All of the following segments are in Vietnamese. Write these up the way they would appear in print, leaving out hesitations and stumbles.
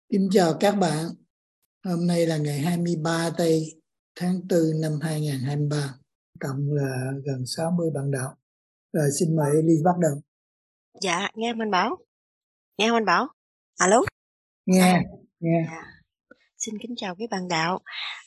Kính chào các bạn. Hôm nay là ngày 23 tây tháng 4 năm 2023. Cộng là gần 60 bạn đạo. Rồi xin mời Ellie bắt đầu. Dạ, nghe anh Bảo. Nghe không anh Bảo? Alo. Nghe. Dạ. Xin kính chào quý bạn đạo.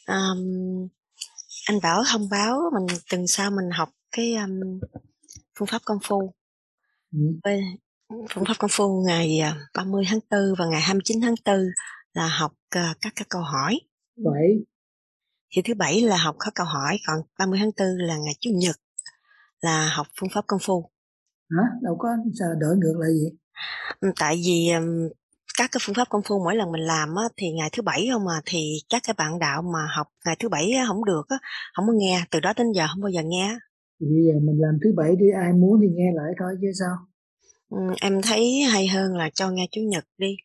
Anh Bảo thông báo mình tuần sau mình học cái phương pháp công phu. Với phương pháp công phu ngày 30 tháng 4 và ngày 29 tháng 4 là học các cái câu hỏi. Vậy. Thì thứ bảy là học các câu hỏi, còn 30 tháng 4 là ngày Chủ nhật là học phương pháp công phu. Hả? Đâu có sao đổi ngược lại gì? Tại vì các cái phương pháp công phu mỗi lần mình làm á, thì ngày thứ bảy không mà thì các cái bạn đạo mà học ngày thứ bảy á, không được á, không có nghe, từ đó đến giờ không bao giờ nghe. Thì bây giờ mình làm thứ bảy đi, ai muốn thì nghe lại thôi chứ sao? Em thấy hay hơn là cho nghe Chủ nhật đi.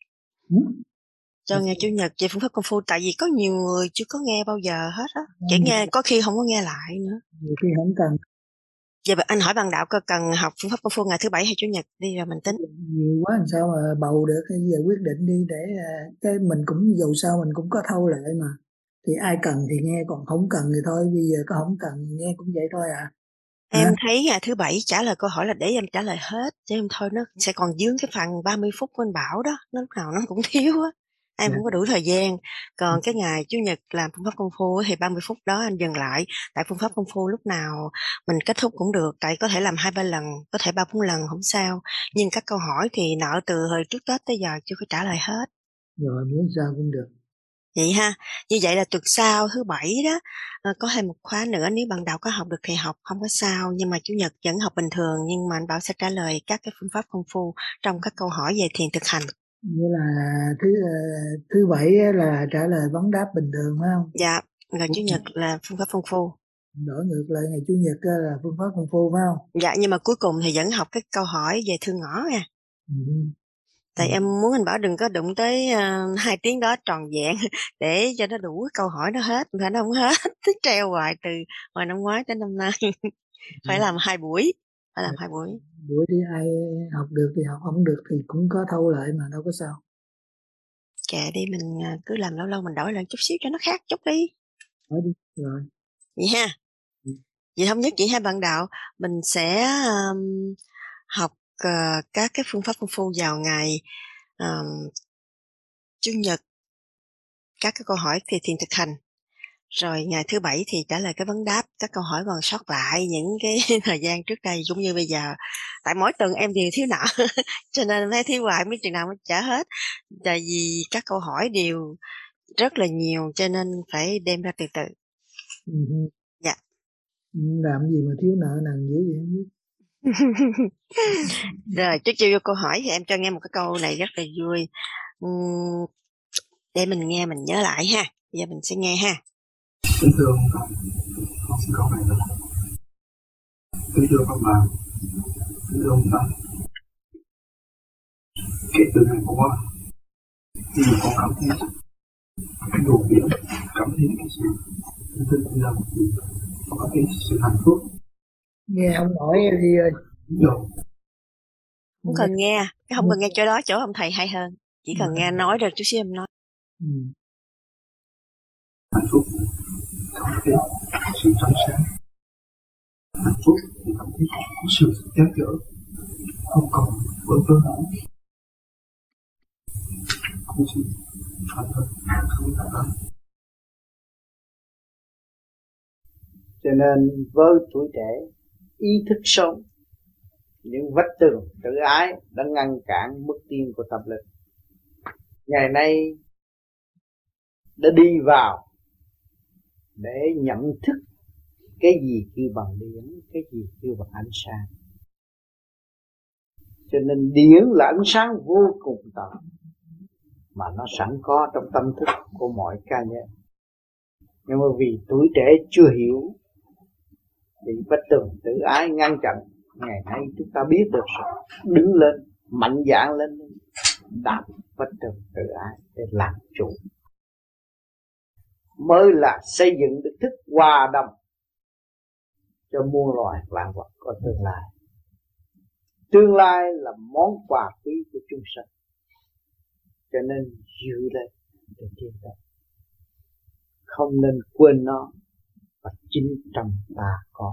Cho nghe Chủ nhật về phương pháp công phu, tại vì có nhiều người chưa có nghe bao giờ hết á, chỉ nghe có khi không có nghe lại nữa. Nhiều khi không cần. Vậy anh hỏi bạn đạo có cần học phương pháp công phu ngày thứ bảy hay Chủ nhật đi rồi mình tính. Nhiều quá làm sao mà bầu được, hay giờ quyết định đi để cái mình cũng dù sao mình cũng có thâu lại mà. Thì ai cần thì nghe, còn không cần thì thôi, bây giờ có không cần nghe cũng vậy thôi à. Em Hả? thấy ngày thứ bảy trả lời câu hỏi là để em trả lời hết, chứ em thôi nó sẽ còn dướng cái phần 30 phút của anh Bảo đó, nó lúc nào nó cũng thiếu á. Em Dạ. không có đủ thời gian. Còn cái ngày Chủ nhật làm phương pháp công phu thì 30 phút đó anh dừng lại. Tại phương pháp công phu lúc nào mình kết thúc cũng được, tại có thể làm 2-3 lần, có thể 3-4 lần không sao. Nhưng các câu hỏi thì nợ từ hồi trước Tết tới giờ chưa có trả lời hết. Rồi muốn sao cũng được. Vậy ha, như vậy là tuần sau thứ bảy đó có thêm một khóa nữa, nếu bạn đạo có học được thì học, không có sao, nhưng mà chủ nhật vẫn học bình thường, nhưng mà anh Bảo sẽ trả lời các cái phương pháp công phu trong các câu hỏi về thiền thực hành. Nghĩa là thứ bảy á là trả lời vấn đáp bình thường phải không? Dạ, rồi chủ nhật là phương pháp công phu. Đổi ngược lại ngày chủ nhật á là phương pháp công phu phải không? Dạ, nhưng mà cuối cùng thì vẫn học cái câu hỏi về thư ngõ nha. Ừ. Tại em muốn anh Bảo đừng có đụng tới 2 tiếng đó tròn vẹn để cho nó đủ câu hỏi nó hết, mà nó không hết, cứ treo hoài từ hồi năm ngoái tới năm nay. Phải làm 2 buổi, phải làm 2 buổi. Buổi đi ai học được thì học, không được thì cũng có thâu lại mà đâu có sao. Kệ đi, mình cứ làm lâu lâu mình đổi lại chút xíu cho nó khác chút đi. Hỏi đi rồi. Vậy ha. Vậy thống nhất chị hai bạn đạo mình sẽ học các cái phương pháp công phu vào ngày Chủ nhật, các cái câu hỏi thì thiền thực hành, rồi ngày thứ bảy thì trả lời cái vấn đáp các câu hỏi còn sót lại những cái thời gian trước đây cũng như bây giờ. Tại mỗi tuần em đều thiếu nợ cho nên mới thiếu hoài, mấy chừng nào mới trả hết, tại vì các câu hỏi đều rất là nhiều cho nên phải đem ra từ từ. Ừ. Dạ. Làm gì mà thiếu nợ nần dữ vậy không biết. Rồi trước chưa vô câu hỏi thì em cho nghe một cái câu này rất là vui. Để mình nghe mình nhớ lại ha. Bây giờ mình sẽ nghe ha. Kính thưa ông Toàn, con xin câu này là: kính thưa các bạn, kính thưa ông Toàn, kể từ ngày hôm qua, khi mà con cảm thấy cái luồng điển, cảm thấy cái sự tinh thần là một gì, có cái sự hạnh phúc. Nghe ông hỏi đi ơi. Rồi. Không cần nghe, không cần nghe chỗ đó, chỗ ông thầy hay hơn. Chỉ cần nghe nói được chút xíu em nói. Hạnh phúc, cảm thấy sự trong sáng. Hạnh phúc thì cảm thấy có sự chán chở, không còn vỡ vỡ nữa. Không sự phản thật, không là đó. Cho nên với tuổi trẻ, ý thức sống, những vách tường tự ái đã ngăn cản bước tiến của tâm linh. Ngày nay đã đi vào để nhận thức cái gì kêu bằng điển, cái gì kêu bằng ánh sáng. Cho nên điển là ánh sáng vô cùng tận mà nó sẵn có trong tâm thức của mọi cá nhân. Nhưng mà vì tuổi trẻ chưa hiểu, bị vách tường tự ái ngăn chặn, ngày nay chúng ta biết được rồi, đứng lên, mạnh dạn lên, đạp vách tường tự ái để làm chủ, mới là xây dựng được thức hòa đồng cho muôn loài vạn vật có tương lai. Tương lai là món quà quý của chúng sanh. cho nên giữ lên để tiến tới, không nên quên nó, và chính trong ta có.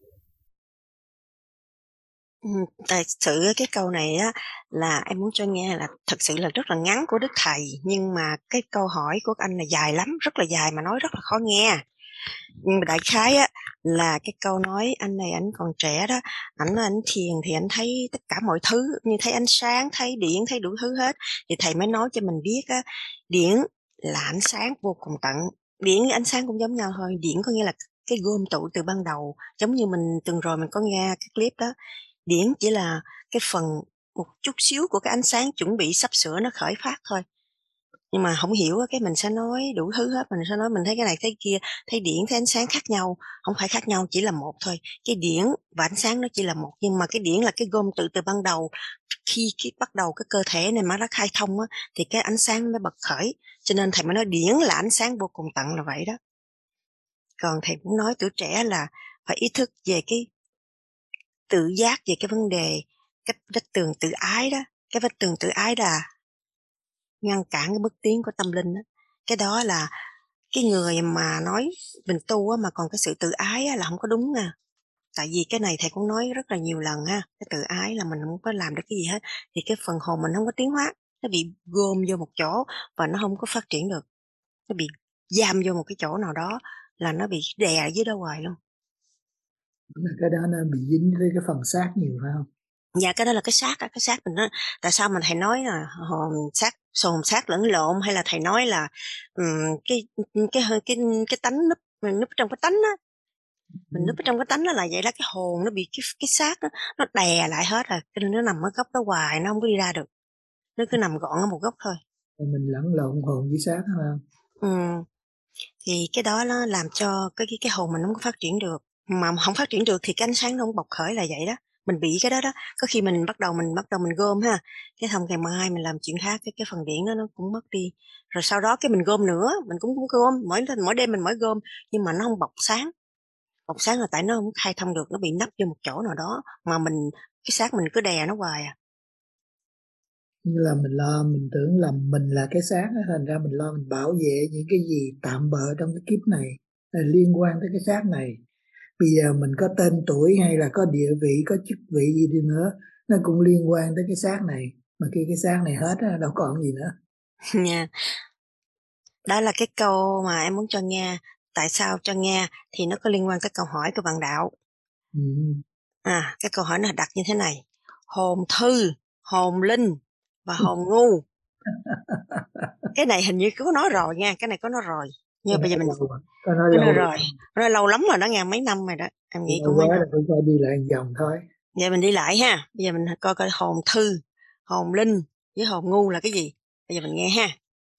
Thật sự cái câu này á là em muốn cho nghe là thật sự là rất là ngắn của Đức Thầy, nhưng mà cái câu hỏi của anh là dài lắm, rất là dài mà nói rất là khó nghe. Nhưng mà đại khái á là cái câu nói anh này ảnh còn trẻ đó, ảnh thiền thì ảnh thấy tất cả mọi thứ, như thấy ánh sáng, thấy điện, thấy đủ thứ hết, thì thầy mới nói cho mình biết á, điện là ánh sáng vô cùng tận. Điện với ánh sáng cũng giống nhau thôi. Điện có nghĩa là cái gom tụ từ ban đầu, giống như mình tuần rồi mình có nghe cái clip đó. Điện chỉ là cái phần một chút xíu của cái ánh sáng chuẩn bị sắp sửa nó khởi phát thôi. Nhưng mà không hiểu cái mình sẽ nói đủ thứ hết, mình sẽ nói mình thấy cái này thấy kia, thấy điện thấy ánh sáng khác nhau, không phải khác nhau, chỉ là một thôi. Cái điện và ánh sáng nó chỉ là một, nhưng mà cái điện là cái gom từ ban đầu. Khi bắt đầu cái cơ thể này mà nó khai thông á, thì cái ánh sáng mới bật khởi. Cho nên thầy mới nói điện là ánh sáng vô cùng tận là vậy đó. Còn thầy cũng nói tuổi trẻ là phải ý thức về cái tự giác về cái vấn đề cái vết tường tự ái đó. Cái vết tường tự ái là ngăn cản cái bước tiến của tâm linh đó. Cái đó là cái người mà nói mình tu á, mà còn cái sự tự ái á, là không có đúng nha. Tại vì cái này thầy cũng nói rất là nhiều lần ha, cái tự ái là mình không có làm được cái gì hết, thì cái phần hồn mình không có tiến hóa, nó bị gom vô một chỗ và nó không có phát triển được, nó bị giam vô một cái chỗ nào đó, là nó bị đè dưới đó hoài luôn. Cái đó nó bị dính với cái phần xác nhiều phải không? Dạ cái đó là cái xác mình đó. Tại sao mà thầy nói là hồn xác lẫn lộn, hay là thầy nói là cái tánh núp trong cái tánh á, mình núp ở trong cái tánh đó là vậy đó. Cái hồn nó bị cái xác đó, nó đè lại hết rồi, cho nên nó nằm ở góc đó hoài, nó không có đi ra được, nó cứ nằm gọn ở một góc thôi. Thì mình lẫn lộn hồn với xác phải không? Thì cái đó nó làm cho cái hồn mình không có phát triển được, mà không phát triển được thì cái ánh sáng nó không bộc khởi, là vậy đó. Mình bị cái đó đó. Có khi mình bắt đầu mình gom ha, cái xong ngày mai mình làm chuyện khác, cái phần điện đó nó cũng mất đi, rồi sau đó cái mình gom nữa, mình cũng gom mỗi đêm mình mỗi gom, nhưng mà nó không bộc sáng là tại nó không khai thông được, nó bị nấp vô một chỗ nào đó, mà cái xác mình cứ đè nó hoài à. Như là mình lo, mình tưởng là mình là cái xác đó, thành ra mình lo mình bảo vệ những cái gì tạm bợ trong cái kiếp này là liên quan tới cái xác này. Bây giờ mình có tên tuổi hay là có địa vị, có chức vị gì đi nữa, nó cũng liên quan tới cái xác này, mà khi cái xác này hết đâu còn gì nữa. Nha. Đó là cái câu mà em muốn cho nghe. Tại sao cho nghe thì nó có liên quan tới câu hỏi của bạn Đạo. Cái câu hỏi nó đặt như thế này: hồn thư, hồn linh và hồn ngu. Cái này hình như có nói rồi nha, cái này có nói rồi. Nhưng bây giờ mình có nói lâu rồi. Nói lâu lắm rồi đó, mấy năm rồi đó. Em nghĩ cũng mấy năm. Phải đi lại vòng thôi. Giờ mình đi lại ha. Bây giờ mình coi hồn thư, hồn linh với hồn ngu là cái gì. Bây giờ mình nghe ha.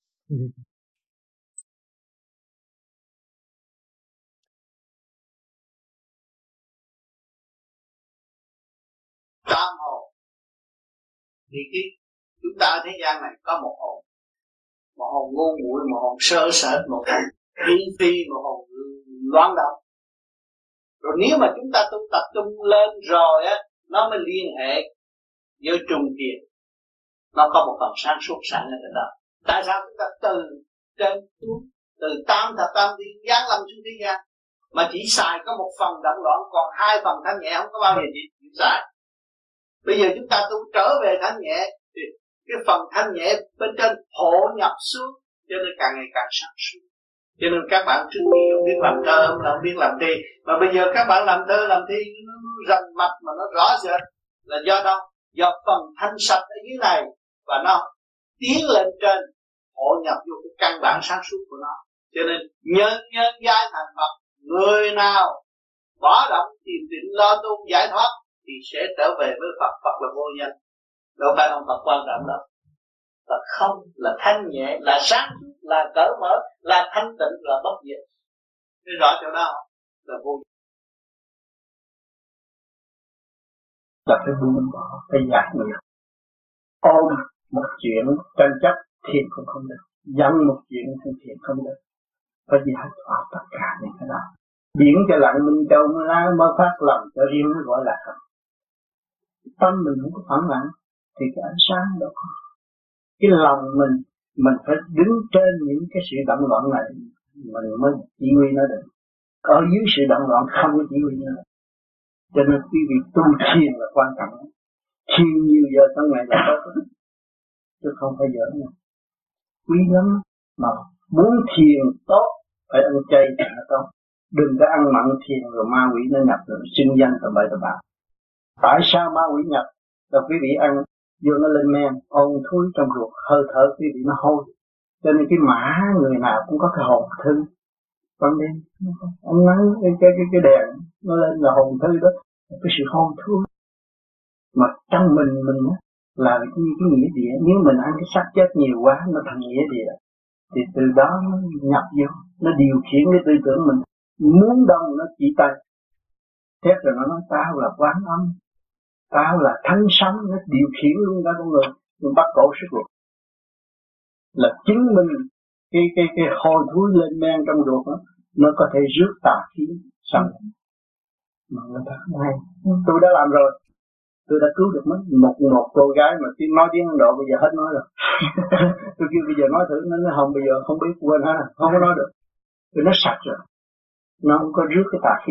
Tam hồn thì cái chúng ta ở thế gian này có một hồn ngu muội, một hồn sơ sệt, một hồn vi phi, một hồn loạn động. Rồi nếu mà chúng ta tu tập trung lên rồi á, nó mới liên hệ với trung thiền, nó có một phần sáng suốt sẵn ở trên đó. Tại sao chúng ta từ trên xuống, từ tam thập tam thiên giáng lâm xuống thế gian mà chỉ xài có một phần động loạn, còn hai phần thanh nhẹ không có bao giờ chịu xài. Bây giờ chúng ta tu trở về thanh nhẹ thì cái phần thanh nhẹ bên trên hộ nhập xuống, cho nên càng ngày càng sáng suốt. Cho nên các bạn trước khi không biết làm thơ, không biết làm thi, mà bây giờ các bạn làm thơ làm thi nó rành mạch mà nó rõ rệt, là do đâu? Do phần thanh sạch ở dưới này và nó tiến lên trên, hộ nhập vô cái căn bản sáng suốt của nó. Cho nên nhân giai thành Phật, người nào bỏ động tìm định lo tu giải thoát thì sẽ trở về với Phật. Phật là vô danh, đâu phải ông Phật quan trọng đâu. Và không là thanh nhẹ, là sáng suốt, là cởi mở, là thanh tịnh, là bất diệt. Thế rõ chỗ đó là vô. Là phải buông bỏ, phải giải nghiệp. Ôm một chuyện tranh chấp thiền cũng không được, giận một chuyện thì thiền không được. Phải giải thoát tất cả những cái đó. Biển cho lặng minh châu mới phát lòng cho riêng nó gọi là thật. Tâm mình không có phẳng lặng thì cái ánh sáng đâu có. Cái lòng mình phải đứng trên những cái sự động loạn này mình mới chỉ huy nó được. Ở dưới sự động loạn không có chỉ huy nó. Cho nên quý vị tu thiền là quan trọng. Thiền nhiều giờ trong ngày là tốt, chứ không phải giỡn nữa. Quý lắm. Mà muốn thiền tốt phải ăn chay thì nó tốt. Đừng có ăn mặn thiền rồi ma quỷ nó nhập rồi xưng danh tầm bậy tầm bạ. Tại sao ma quỷ nhập? Rồi quý vị ăn vô nó lên men, ôn thúi trong ruột, hơi thở quý vị nó hôi. Cho nên cái mã người nào cũng có cái hồn thư. Ban đêm ông nắng cái đèn nó lên là hồn thư đó, cái sự hôi thối. Mà trong mình là cái nghĩa địa. Nếu mình ăn cái xác chết nhiều quá nó thành nghĩa địa, thì từ đó nó nhập vô, nó điều khiển cái tư tưởng mình. Muốn đông nó chỉ tay, thét rồi nó nói tao là quán âm, tao là thánh sống, nó điều khiển luôn cả con người. Nhưng bắt cổ sức ruột là chứng minh cái hôi thối lên men trong ruột đó, nó có thể rước tà khí xong. Mà người ta không hay. Tôi đã làm rồi, tôi đã cứu được một cô gái mà nói tiếng Ấn Độ bây giờ hết nói rồi. Tôi kêu bây giờ nói thử, nó không, bây giờ không biết, quên hết rồi, không có nói được. Tôi nó sạch rồi, nó không có rước cái tà khí.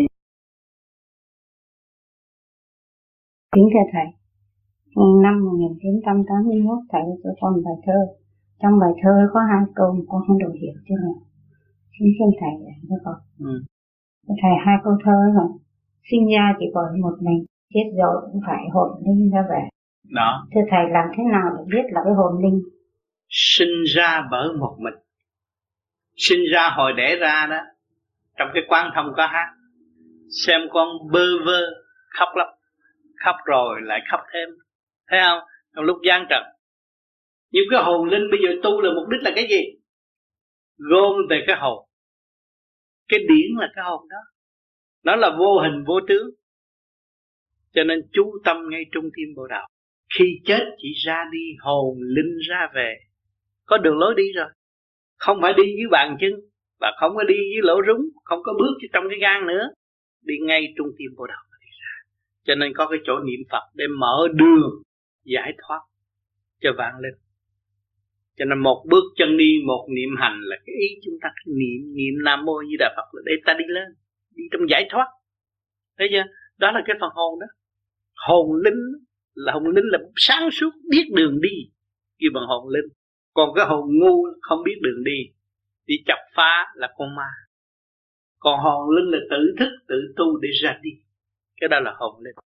Kính thưa thầy, năm 1981 thầy cho con bài thơ. Trong bài thơ có 2 câu mà con không đủ hiểu chứ nào. Xin thầy giảng cho con. Thầy 2 câu thơ là sinh ra chỉ còn một mình, chết rồi cũng phải hồn linh ra về. Đó. Thưa thầy, làm thế nào để biết là cái hồn linh? Sinh ra bởi một mình. Sinh ra hồi đẻ ra đó, trong cái Quán Thông có hát, xem con bơ vơ khóc lắm, khóc rồi lại khóc thêm, thấy không? Trong lúc gian trần. Nhưng cái hồn linh bây giờ tu là mục đích là cái gì? Gom về cái hồn. Cái điển là cái hồn đó. Nó là vô hình vô tướng. Cho nên chú tâm ngay trung tim bộ đạo. Khi chết chỉ ra đi, hồn linh ra về. Có đường lối đi rồi. Không phải đi dưới bàn chân, và không có đi dưới lỗ rúng, không có bước trong cái gan nữa. Đi ngay trung tim bộ đạo mà đi ra. Cho nên có cái chỗ niệm Phật để mở đường giải thoát cho vạn linh. Cho nên một bước chân đi, một niệm hành là cái ý chúng ta niệm Nam Mô Di Đà Phật là để ta đi lên, đi trong giải thoát. Thấy chưa? Đó là cái phần hồn đó. Hồn linh là sáng suốt biết đường đi, kêu bằng hồn linh. Còn cái hồn ngu không biết đường đi chọc phá là con ma. Còn hồn linh là tự thức, tự tu để ra đi. Cái đó là hồn linh.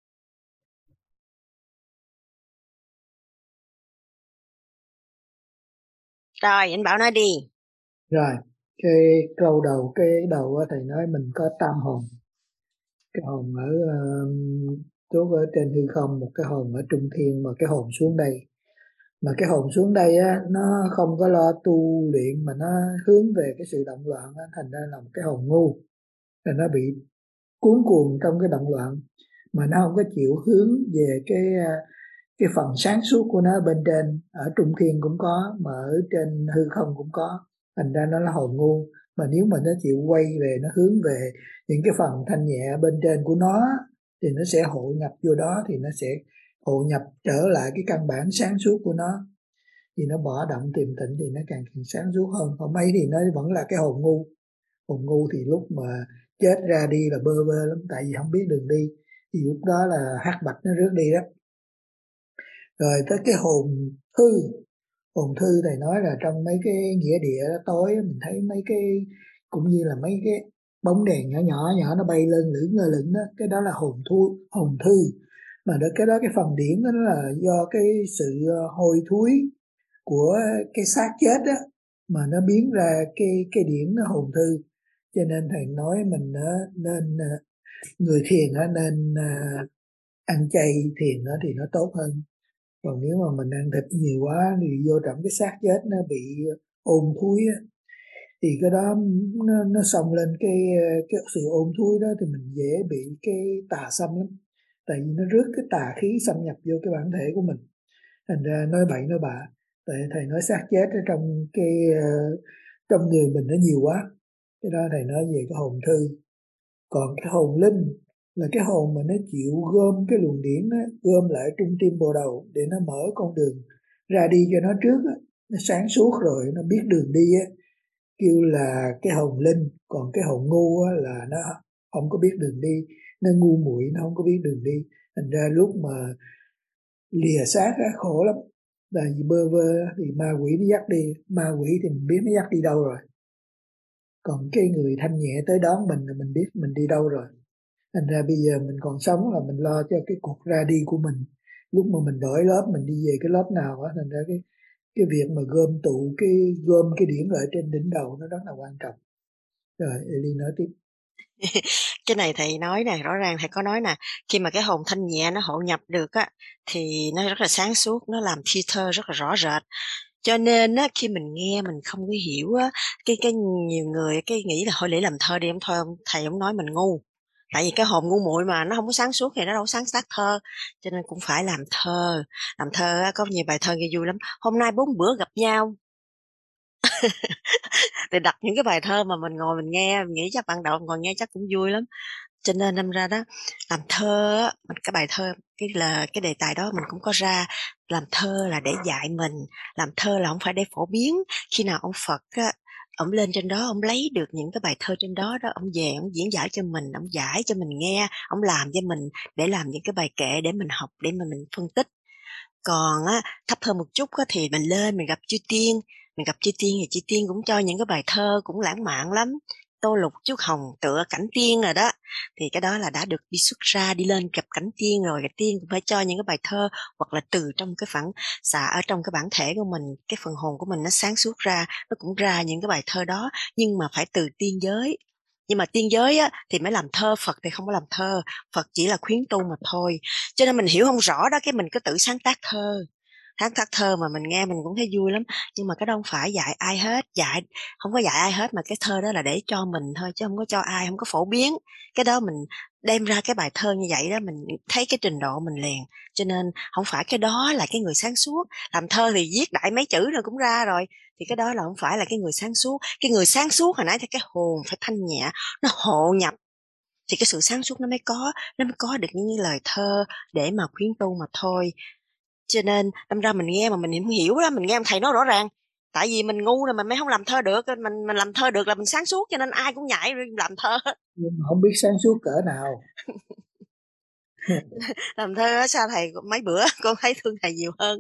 Rồi, anh Bảo nói đi. Rồi, cái câu đầu, cái đầu thầy nói mình có tam hồn. Cái hồn ở chốt ở trên hư không, một cái hồn ở trung thiên, và cái hồn xuống đây. Mà cái hồn xuống đây á, nó không có lo tu luyện mà nó hướng về cái sự động loạn á, thành ra là một cái hồn ngu. Rồi nó bị cuốn cuồng trong cái động loạn, mà nó không có chịu hướng về cái phần sáng suốt của nó. Bên trên ở trung thiên cũng có, mà ở trên hư không cũng có, thành ra nó là hồn ngu. Mà nếu mà nó chịu quay về, nó hướng về những cái phần thanh nhẹ bên trên của nó, thì nó sẽ hội nhập vô đó, thì nó sẽ hội nhập trở lại cái căn bản sáng suốt của nó. Thì nó bỏ động tìm tịnh thì nó càng sáng suốt hơn. Còn mấy thì nó vẫn là cái hồn ngu. Hồn ngu thì lúc mà chết ra đi là bơ vơ lắm, tại vì không biết đường đi, thì lúc đó là hắc bạch nó rước đi đó. Rồi tới cái hồn thư. Hồn thư thầy nói là trong mấy cái nghĩa địa đó, tối mình thấy mấy cái, cũng như là mấy cái bóng đèn nhỏ nó bay lên lửng đó, cái đó là hồn thư. Mà cái đó cái phần điển đó là do cái sự hôi thối của cái xác chết đó, mà nó biến ra cái điển nó hồn thư. Cho nên thầy nói mình nên người thiền nên ăn chay thiền thì nó tốt hơn. Còn nếu mà mình ăn thịt nhiều quá thì vô trong cái xác chết nó bị ôn thúi á, thì cái đó nó xông lên cái sự ôn thúi đó, thì mình dễ bị cái tà xâm lắm. Tại vì nó rước cái tà khí xâm nhập vô cái bản thể của mình, thành ra nói bậy nói bạ. Tại thầy nói xác chết ở trong trong người mình nó nhiều quá. Cái đó thầy nói về cái hồn thư. Còn cái hồn linh là cái hồn mà nó chịu gom cái luồng điển đó, gom lại trung tim bồ đầu để nó mở con đường ra đi cho nó trước á, nó sáng suốt rồi, nó biết đường đi á, kêu là cái hồn linh. Còn cái hồn ngu á là nó không có biết đường đi, nó ngu muội, nó không có biết đường đi. Thành ra lúc mà lìa xác á khổ lắm, là vì bơ vơ thì ma quỷ nó dắt đi. Ma quỷ thì mình biết nó dắt đi đâu rồi, còn cái người thanh nhẹ tới đón mình là mình biết mình đi đâu rồi. Thành ra bây giờ mình còn sống là mình lo cho cái cuộc ra đi của mình. Lúc mà mình đổi lớp, mình đi về cái lớp nào á, thành ra cái việc mà gom cái điển lợi trên đỉnh đầu nó rất là quan trọng. Rồi Eli nói tiếp. Cái này thầy nói nè, rõ ràng thầy có nói nè, khi mà cái hồn thanh nhẹ nó hội nhập được á, thì nó rất là sáng suốt, nó làm theater rất là rõ rệt. Cho nên á, khi mình nghe mình không có hiểu á, cái nhiều người cái nghĩ là thôi để làm thơ đi, em thôi ông thầy ông nói mình ngu. Tại vì cái hồn ngu muội mà nó không có sáng suốt thì nó đâu có sáng tác thơ, cho nên cũng phải làm thơ. Làm thơ á, có nhiều bài thơ nghe vui lắm. Hôm nay 4 bữa gặp nhau. Thì đặt những cái bài thơ mà mình ngồi mình nghe, mình nghĩ chắc ban đầu ngồi nghe chắc cũng vui lắm. Cho nên đâm ra đó, làm thơ á, cái bài thơ, cái đề tài đó mình cũng có ra. Làm thơ là để dạy mình, làm thơ là không phải để phổ biến. Khi nào ông Phật á, ông lên trên đó, ông lấy được những cái bài thơ trên đó, ông về, ông diễn giải cho mình, ông giải cho mình nghe, ông làm cho mình để làm những cái bài kệ để mình học, để mà mình phân tích. Còn á, thấp hơn một chút á, thì mình lên mình gặp chư tiên, thì chư tiên cũng cho những cái bài thơ cũng lãng mạn lắm. Tô lục chút hồng tựa cảnh tiên rồi đó, thì cái đó là đã được đi xuất ra, đi lên gặp cảnh tiên rồi. Cái tiên cũng phải cho những cái bài thơ, hoặc là từ trong cái phản xạ ở trong cái bản thể của mình, cái phần hồn của mình nó sáng suốt ra, nó cũng ra những cái bài thơ đó, nhưng mà phải từ tiên giới. Nhưng mà tiên giới á, thì mới làm thơ, Phật thì không có làm thơ, Phật chỉ là khuyến tu mà thôi. Cho nên mình hiểu không rõ đó, cái mình cứ tự sáng tác thơ. Sáng tác thơ mà mình nghe mình cũng thấy vui lắm, nhưng mà cái đó không phải dạy ai hết, không có dạy ai hết, mà cái thơ đó là để cho mình thôi, chứ không có cho ai, không có phổ biến. Cái đó mình đem ra cái bài thơ như vậy đó, mình thấy cái trình độ mình liền. Cho nên không phải cái đó là cái người sáng suốt. Làm thơ thì viết đại mấy chữ rồi cũng ra rồi, thì cái đó là không phải là cái người sáng suốt. Cái người sáng suốt hồi nãy thì cái hồn phải thanh nhẹ, nó hộ nhập, thì cái sự sáng suốt nó mới có được những lời thơ để mà khuyến tu mà thôi. Cho nên đâm ra mình nghe mà mình không hiểu đó, mình nghe ông thầy nói rõ ràng, tại vì mình ngu rồi mình mới không làm thơ được. Mình làm thơ được là mình sáng suốt, cho nên ai cũng nhảy rồi làm thơ. Nhưng mà không biết sáng suốt cỡ nào. Làm thơ sao thầy mấy bữa con thấy thương thầy nhiều hơn.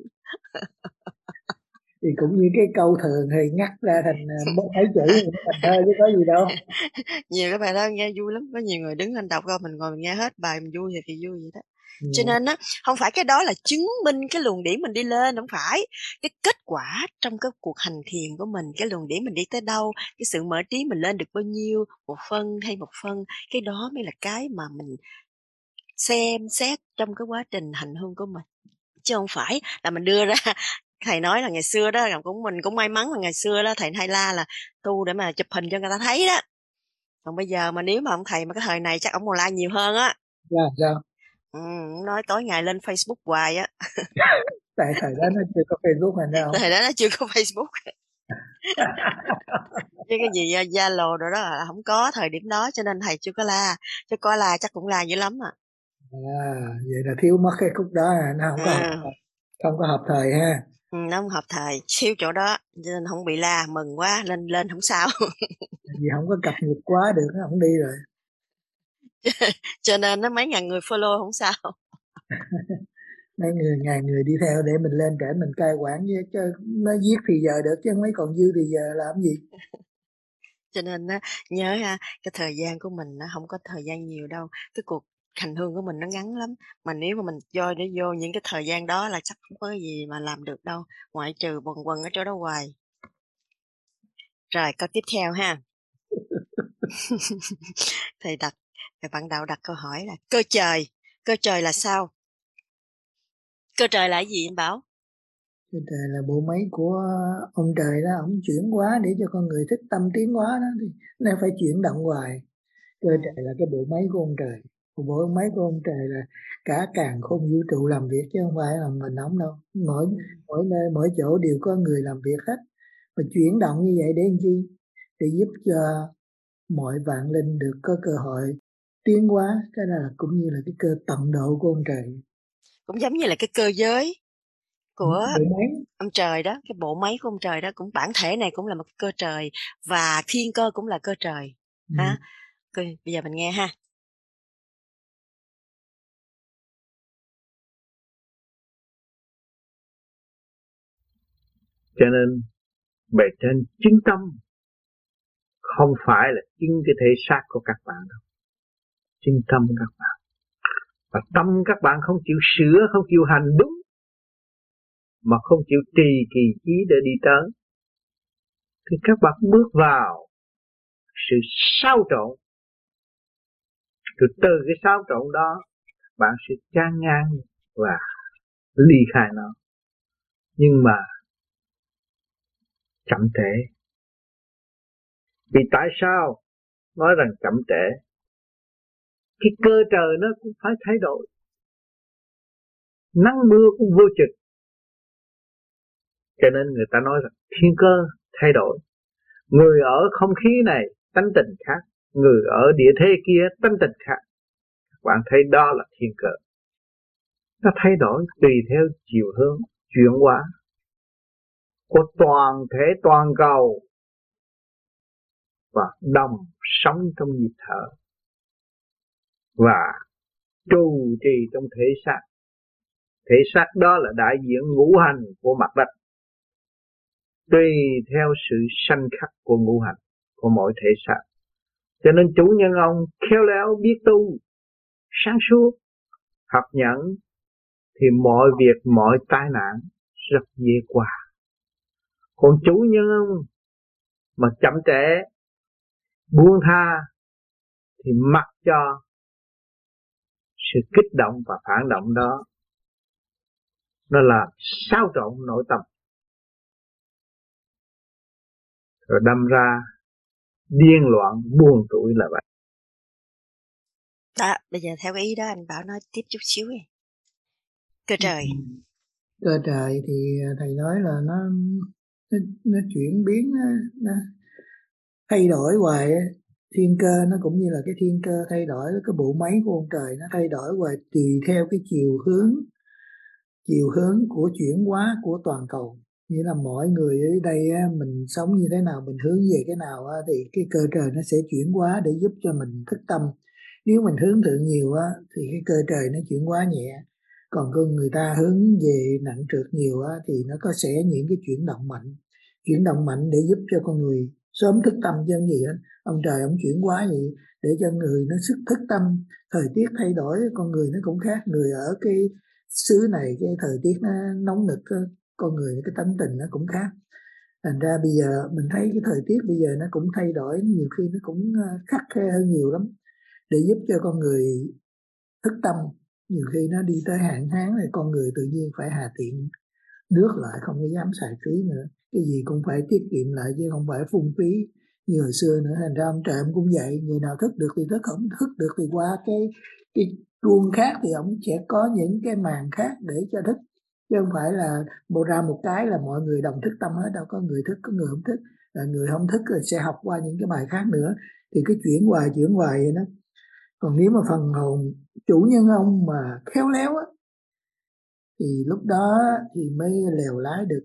Thì cũng như cái câu thường thì ngắt ra thành mấy chữ thành thơ chứ có gì đâu. Nhiều cái bài thơ nghe vui lắm, có nhiều người đứng lên đọc, mình ngồi mình nghe hết bài mình vui thì vui vậy đó. Cho nên á, không phải cái đó là chứng minh cái luồng điển mình đi lên, không phải. Cái kết quả trong cái cuộc hành thiền của mình, cái luồng điển mình đi tới đâu, cái sự mở trí mình lên được bao nhiêu, 1 phân hay 1 phân, cái đó mới là cái mà mình xem xét trong cái quá trình hành hương của mình. Chứ không phải là mình đưa ra, thầy nói là ngày xưa đó, mình cũng may mắn là ngày xưa đó thầy hay la là tu để mà chụp hình cho người ta thấy đó. Còn bây giờ mà nếu mà ông thầy mà cái thời này chắc ông còn like nhiều hơn á. Là sao? Nói tối ngày lên Facebook hoài á. Tại thời đó nó chưa có Facebook hay đâu. Thời đó nó chưa có Facebook. Chứ cái gì Zalo rồi đó là không có thời điểm đó, cho nên thầy chưa có la. Chứ có la chắc cũng la dữ lắm à. Vậy là thiếu mất cái khúc đó nó không có hợp thời ha. Nó không hợp thời, thiếu chỗ đó, cho nên không bị la, mừng quá, lên không sao. Vì không có cập nhật quá được, nó không đi rồi. Cho nên nó mấy ngàn người follow không sao. Mấy ngàn người đi theo để mình lên trển mình cai quản chứ nó giết thì giờ được, chứ mấy còn dư thì giờ làm gì. Cho nên nhớ ha, cái thời gian của mình nó không có thời gian nhiều đâu, cái cuộc hành hương của mình nó ngắn lắm, mà nếu mà mình để vô những cái thời gian đó là chắc không có cái gì mà làm được đâu, ngoại trừ quần quần ở chỗ đó hoài. Rồi câu tiếp theo ha. Thầy bạn đạo đặt câu hỏi là cơ trời là sao? Cơ trời là cái gì anh Bảo? Cơ trời là bộ máy của ông trời đó, ông chuyển hóa để cho con người thích tâm tiến hóa đó, thì nó phải chuyển động hoài. Cơ trời là cái bộ máy của ông trời. Bộ máy của ông trời là cả càn khôn vũ trụ làm việc, chứ không phải là mình không đâu. Mỗi nơi mỗi chỗ đều có người làm việc hết. Mà chuyển động như vậy để làm chi? Để giúp cho mọi vạn linh được có cơ hội tiến hóa. Cái đó là cũng như là cái cơ tận độ của ông trời. Cũng giống như là cái cơ giới. của bộ máy. ông trời đó, cái bộ máy của ông trời đó, cũng bản thể này cũng là một cơ trời, và thiên cơ cũng là cơ trời. Ha? Bây giờ mình nghe ha. Cho nên bề trên chứng tâm không phải là chứng cái thể xác của các bạn đâu, chứng tâm các bạn. Và tâm các bạn không chịu sửa, không chịu hành đúng, mà không chịu trì kỳ chí để đi tới, thì các bạn bước vào sự xáo trộn. Rồi từ cái xáo trộn đó bạn sẽ chán ngang và ly khai nó. Nhưng mà chậm trễ. Vì tại sao nói rằng chậm trễ? Cái cơ trời nó cũng phải thay đổi, nắng mưa cũng vô trực. Cho nên người ta nói rằng thiên cơ thay đổi. Người ở không khí này tánh tình khác, người ở địa thế kia tánh tình khác. Các bạn thấy đó là thiên cơ. Nó thay đổi tùy theo chiều hướng chuyển hóa của toàn thể toàn cầu và đồng sống trong nhịp thở và trụ trì trong thể xác. Thể xác đó là đại diện ngũ hành của mặt đất, tùy theo sự sanh khắc của ngũ hành của mỗi thể xác. Cho nên chủ nhân ông khéo léo biết tu, sáng suốt, học nhẫn, thì mọi việc, mọi tai nạn rất dễ qua. Còn chủ nhân ông mà chậm trễ, buông tha, thì mặc cho sự kích động và phản động đó nó làm xáo trộn nội tâm, rồi đâm ra điên loạn buông tuổi là vậy. Đó, bây giờ theo cái ý đó anh Bảo nói tiếp chút xíu đi. Cơ trời. Cơ trời thì thầy nói là nó chuyển biến, nó thay đổi hoài. Thiên cơ nó cũng như là cái thiên cơ thay đổi, cái bộ máy của ông trời nó thay đổi hoài tùy theo cái chiều hướng của chuyển hóa của toàn cầu. Như là mỗi người ở đây mình sống như thế nào, mình hướng về cái nào thì cái cơ trời nó sẽ chuyển hóa để giúp cho mình thức tâm. Nếu mình hướng thượng nhiều thì cái cơ trời nó chuyển hóa nhẹ, còn con người ta hướng về nặng trược nhiều thì nó có sẽ những cái chuyển động mạnh để giúp cho con người sớm thức tâm. Chứ không gì hết, ông trời ông chuyển hóa vậy để cho người nó sức thức tâm. Thời tiết thay đổi, con người nó cũng khác. Người ở cái xứ này cái thời tiết nó nóng nực, con người cái tánh tình nó cũng khác. Thành ra bây giờ mình thấy cái thời tiết bây giờ nó cũng thay đổi, nhiều khi nó cũng khắc khe hơn nhiều lắm, để giúp cho con người thức tâm. Nhiều khi nó đi tới hạn hán thì con người tự nhiên phải hà tiện nước lại, không có dám xài phí nữa. Cái gì cũng phải tiết kiệm lại chứ không phải phung phí như hồi xưa nữa. Thành ra ông trời ông cũng vậy, người nào thức được thì thức, không thức được thì qua cái chuông khác thì ông sẽ có những cái màn khác để cho thức, chứ không phải là bộ ra một cái là mọi người đồng thức tâm hết đâu. Có người thức, có người không thức, người không thức rồi sẽ học qua những cái bài khác nữa, thì cái chuyển hoài vậy đó. Còn nếu mà phần hồn chủ nhân ông mà khéo léo thì lúc đó thì mới lèo lái được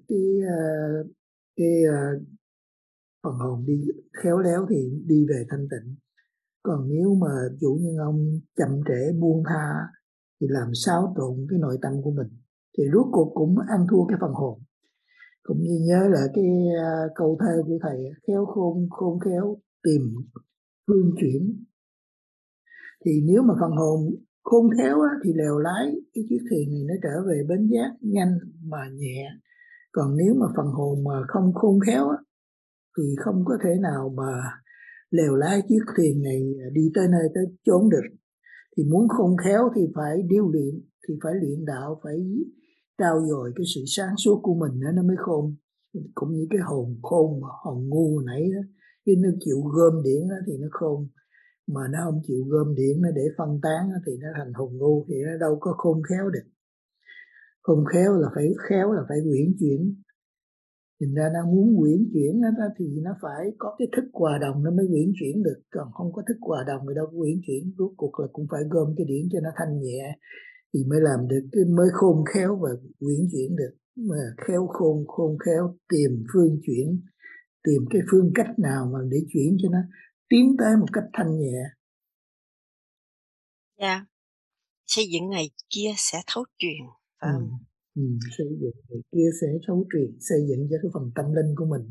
cái phần hồn đi khéo léo thì đi về thanh tịnh. Còn nếu mà chủ nhân ông chậm trễ buông tha thì làm xáo trộn cái nội tâm của mình, thì rốt cuộc cũng ăn thua cái phần hồn. Cũng như nhớ là cái câu thơ của thầy, khéo khôn khéo tìm phương chuyển. Thì nếu mà phần hồn khôn khéo thì lèo lái cái chiếc thuyền này nó trở về bến giác nhanh mà nhẹ. Còn nếu mà phần hồn mà không khôn khéo thì không có thể nào mà lèo lái chiếc thuyền này đi tới nơi tới chốn được. Thì muốn khôn khéo thì phải điêu luyện, thì phải luyện đạo, phải trau dồi cái sự sáng suốt của mình nó mới khôn. Cũng như cái hồn khôn mà hồn ngu nãy đó, cái nó chịu gom điện thì nó khôn, mà nó không chịu gom điện nó để phân tán thì nó thành hồn ngu, thì nó đâu có khôn khéo được. Khôn khéo là phải uyển chuyển. Thành ra nó muốn uyển chuyển thì nó phải có cái thức hòa đồng nó mới uyển chuyển được. Còn không có thức hòa đồng thì đâu có uyển chuyển. Rốt cuộc là cũng phải gom cái điển cho nó thanh nhẹ thì mới làm được, mới khôn khéo và uyển chuyển được. mà khéo khôn khéo tìm phương chuyển, tìm cái phương cách nào mà để chuyển cho nó tiến tới một cách thanh nhẹ. Dạ. Xây dựng ngày kia sẽ thấu truyền, phải không? Xây dựng ngày kia sẽ thấu truyền, xây dựng cho cái phần tâm linh của mình.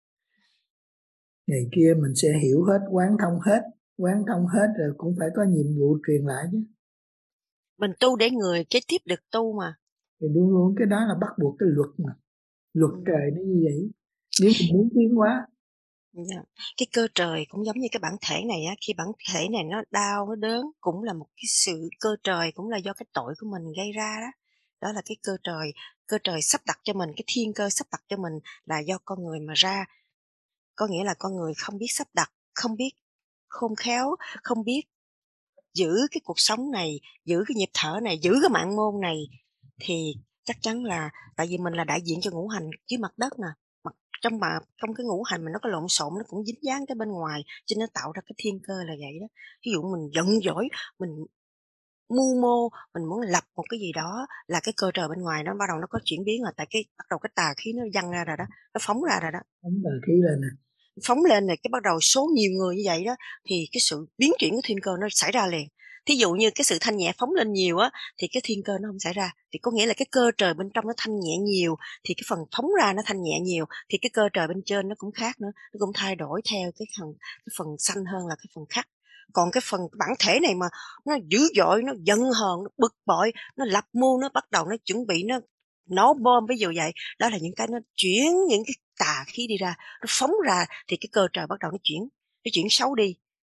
Ngày kia mình sẽ hiểu hết, quán thông hết rồi cũng phải có nhiệm vụ truyền lại chứ. Mình tu để người kế tiếp được tu mà. Thì luôn luôn cái đó là bắt buộc cái luật mà. Luật trời nó như vậy. Nếu mình muốn tiến hóa. Yeah. Cái cơ trời cũng giống như cái bản thể này á, khi bản thể này nó đau, nó đớn cũng là một cái sự cơ trời, cũng là do cái tội của mình gây ra đó. Đó là cái cơ trời sắp đặt cho mình, cái thiên cơ sắp đặt cho mình là do con người mà ra. Có nghĩa là con người không biết sắp đặt, không biết khôn khéo, không biết giữ cái cuộc sống này, giữ cái nhịp thở này, giữ cái mạng môn này, thì chắc chắn là tại vì mình là đại diện cho ngũ hành dưới mặt đất nè, trong cái ngũ hành mình nó có lộn xộn, nó cũng dính dáng tới bên ngoài, cho nên nó tạo ra cái thiên cơ là vậy đó. Ví dụ mình giận dỗi, mình mưu mô, mình muốn lập một cái gì đó là cái cơ trời bên ngoài nó bắt đầu nó có chuyển biến rồi, tại cái bắt đầu cái tà khí nó văng ra rồi đó, nó phóng ra rồi đó. Phóng tà khí lên nè. Phóng lên này, cái bắt đầu số nhiều người như vậy đó, thì cái sự biến chuyển của thiên cơ nó xảy ra liền. Thí dụ như cái sự thanh nhẹ phóng lên nhiều á, thì cái thiên cơ nó không xảy ra. Thì có nghĩa là cái cơ trời bên trong nó thanh nhẹ nhiều, thì cái phần phóng ra nó thanh nhẹ nhiều, thì cái cơ trời bên trên nó cũng khác nữa, nó cũng thay đổi theo cái phần xanh hơn là cái phần khác. Còn cái phần bản thể này mà nó dữ dội, nó giận hờn, nó bực bội, nó lập mưu, nó bắt đầu nó chuẩn bị nó nổ bom, ví dụ vậy. Đó là những cái nó chuyển những cái tà khí đi ra, nó phóng ra, thì cái cơ trời bắt đầu nó chuyển xấu đi.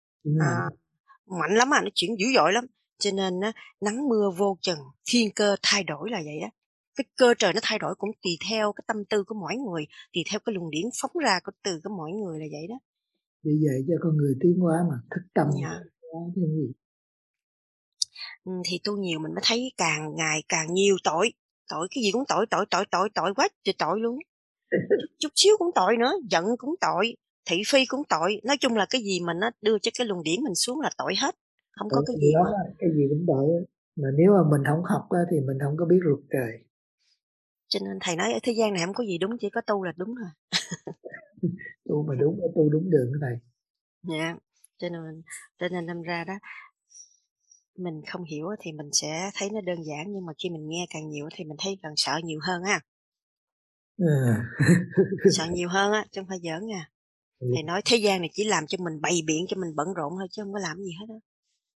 Mạnh lắm nó chuyển dữ dội lắm. Cho nên nắng mưa vô chừng, thiên cơ thay đổi là vậy đó. Cái cơ trời nó thay đổi cũng tùy theo cái tâm tư của mỗi người, tùy theo cái luồng điển phóng ra của từ của mỗi người là vậy đó. Vì vậy cho con người tiến hóa mà, thức tâm chứ gì. Thì tu nhiều mình mới thấy càng ngày càng nhiều tội cái gì cũng tội quá trời tội luôn. Chút xíu cũng tội nữa, giận cũng tội, thị phi cũng tội. Nói chung là cái gì mà nó đưa cho cái luồng điển mình xuống là tội hết, không có cái gì mà cái gì cũng tội. Mà nếu mà mình không học thì mình không có biết luật trời. Cho nên thầy nói ở thế gian này không có gì đúng, chỉ có tu là đúng thôi. Tu mà đúng, tu đúng đường cái thầy. Dạ. Cho nên đâm ra đó, mình không hiểu thì mình sẽ thấy nó đơn giản, nhưng mà khi mình nghe càng nhiều thì mình thấy càng sợ nhiều hơn á. Sợ nhiều hơn á, chứ không phải giỡn nha. Thầy nói thế gian này chỉ làm cho mình bày biện, cho mình bận rộn thôi, chứ không có làm gì hết á.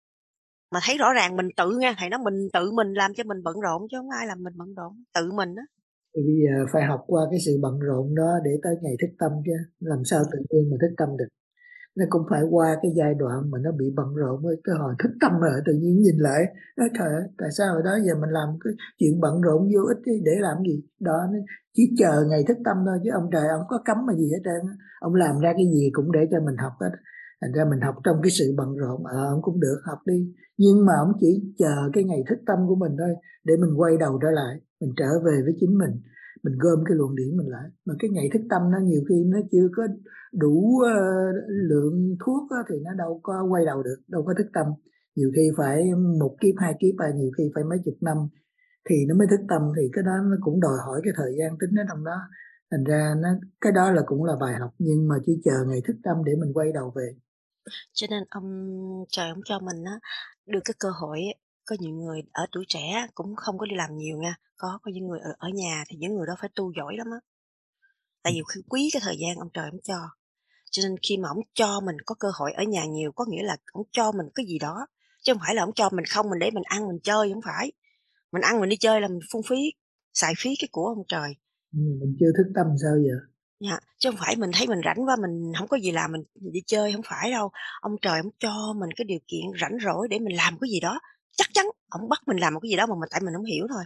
Mà thấy rõ ràng mình tự nha, thầy nói mình tự mình làm cho mình bận rộn, chứ không ai làm mình bận rộn, tự mình á. Thì bây giờ phải học qua cái sự bận rộn đó để tới ngày thức tâm chứ, làm sao tự nhiên mà thức tâm được. Nó cũng phải qua cái giai đoạn mà nó bị bận rộn, với cái hồi thức tâm rồi tự nhiên nhìn lại, trời ơi, tại sao hồi đó giờ mình làm cái chuyện bận rộn vô ích để làm gì đó, chỉ chờ ngày thức tâm thôi, chứ ông trời ông có cấm mà gì hết trơn. Ông làm ra cái gì cũng để cho mình học hết. Thành ra mình học trong cái sự bận rộn, ông cũng được, học đi, nhưng mà ông chỉ chờ cái ngày thức tâm của mình thôi, để mình quay đầu trở lại, mình trở về với chính mình gom cái luồng điển mình lại. Mà cái ngày thức tâm nó nhiều khi nó chưa có đủ lượng thuốc thì nó đâu có quay đầu được, đâu có thức tâm. Nhiều khi phải một kiếp hai kiếp, nhiều khi phải mấy chục năm thì nó mới thức tâm. Thì cái đó nó cũng đòi hỏi cái thời gian tính ở trong đó. Thành ra cái đó là cũng là bài học, nhưng mà chỉ chờ ngày thức tâm để mình quay đầu về. Cho nên trời ông cho mình được cái cơ hội. Có nhiều người ở tuổi trẻ cũng không có đi làm nhiều nha, có những người ở nhà thì những người đó phải tu giỏi lắm á. Tại vì khi quý cái thời gian ông trời ông cho. Cho nên khi mà ông cho mình có cơ hội ở nhà nhiều, có nghĩa là ông cho mình cái gì đó, chứ không phải là ông cho mình không mình để mình ăn mình chơi, không phải. Mình ăn mình đi chơi là mình phung phí, xài phí cái của ông trời. Mình chưa thức tâm sao giờ? Dạ, chứ không phải mình thấy mình rảnh quá mình không có gì làm mình đi chơi, không phải đâu. Ông trời ông cho mình cái điều kiện rảnh rỗi để mình làm cái gì đó. Chắc chắn ông bắt mình làm một cái gì đó mà tại mình không hiểu thôi.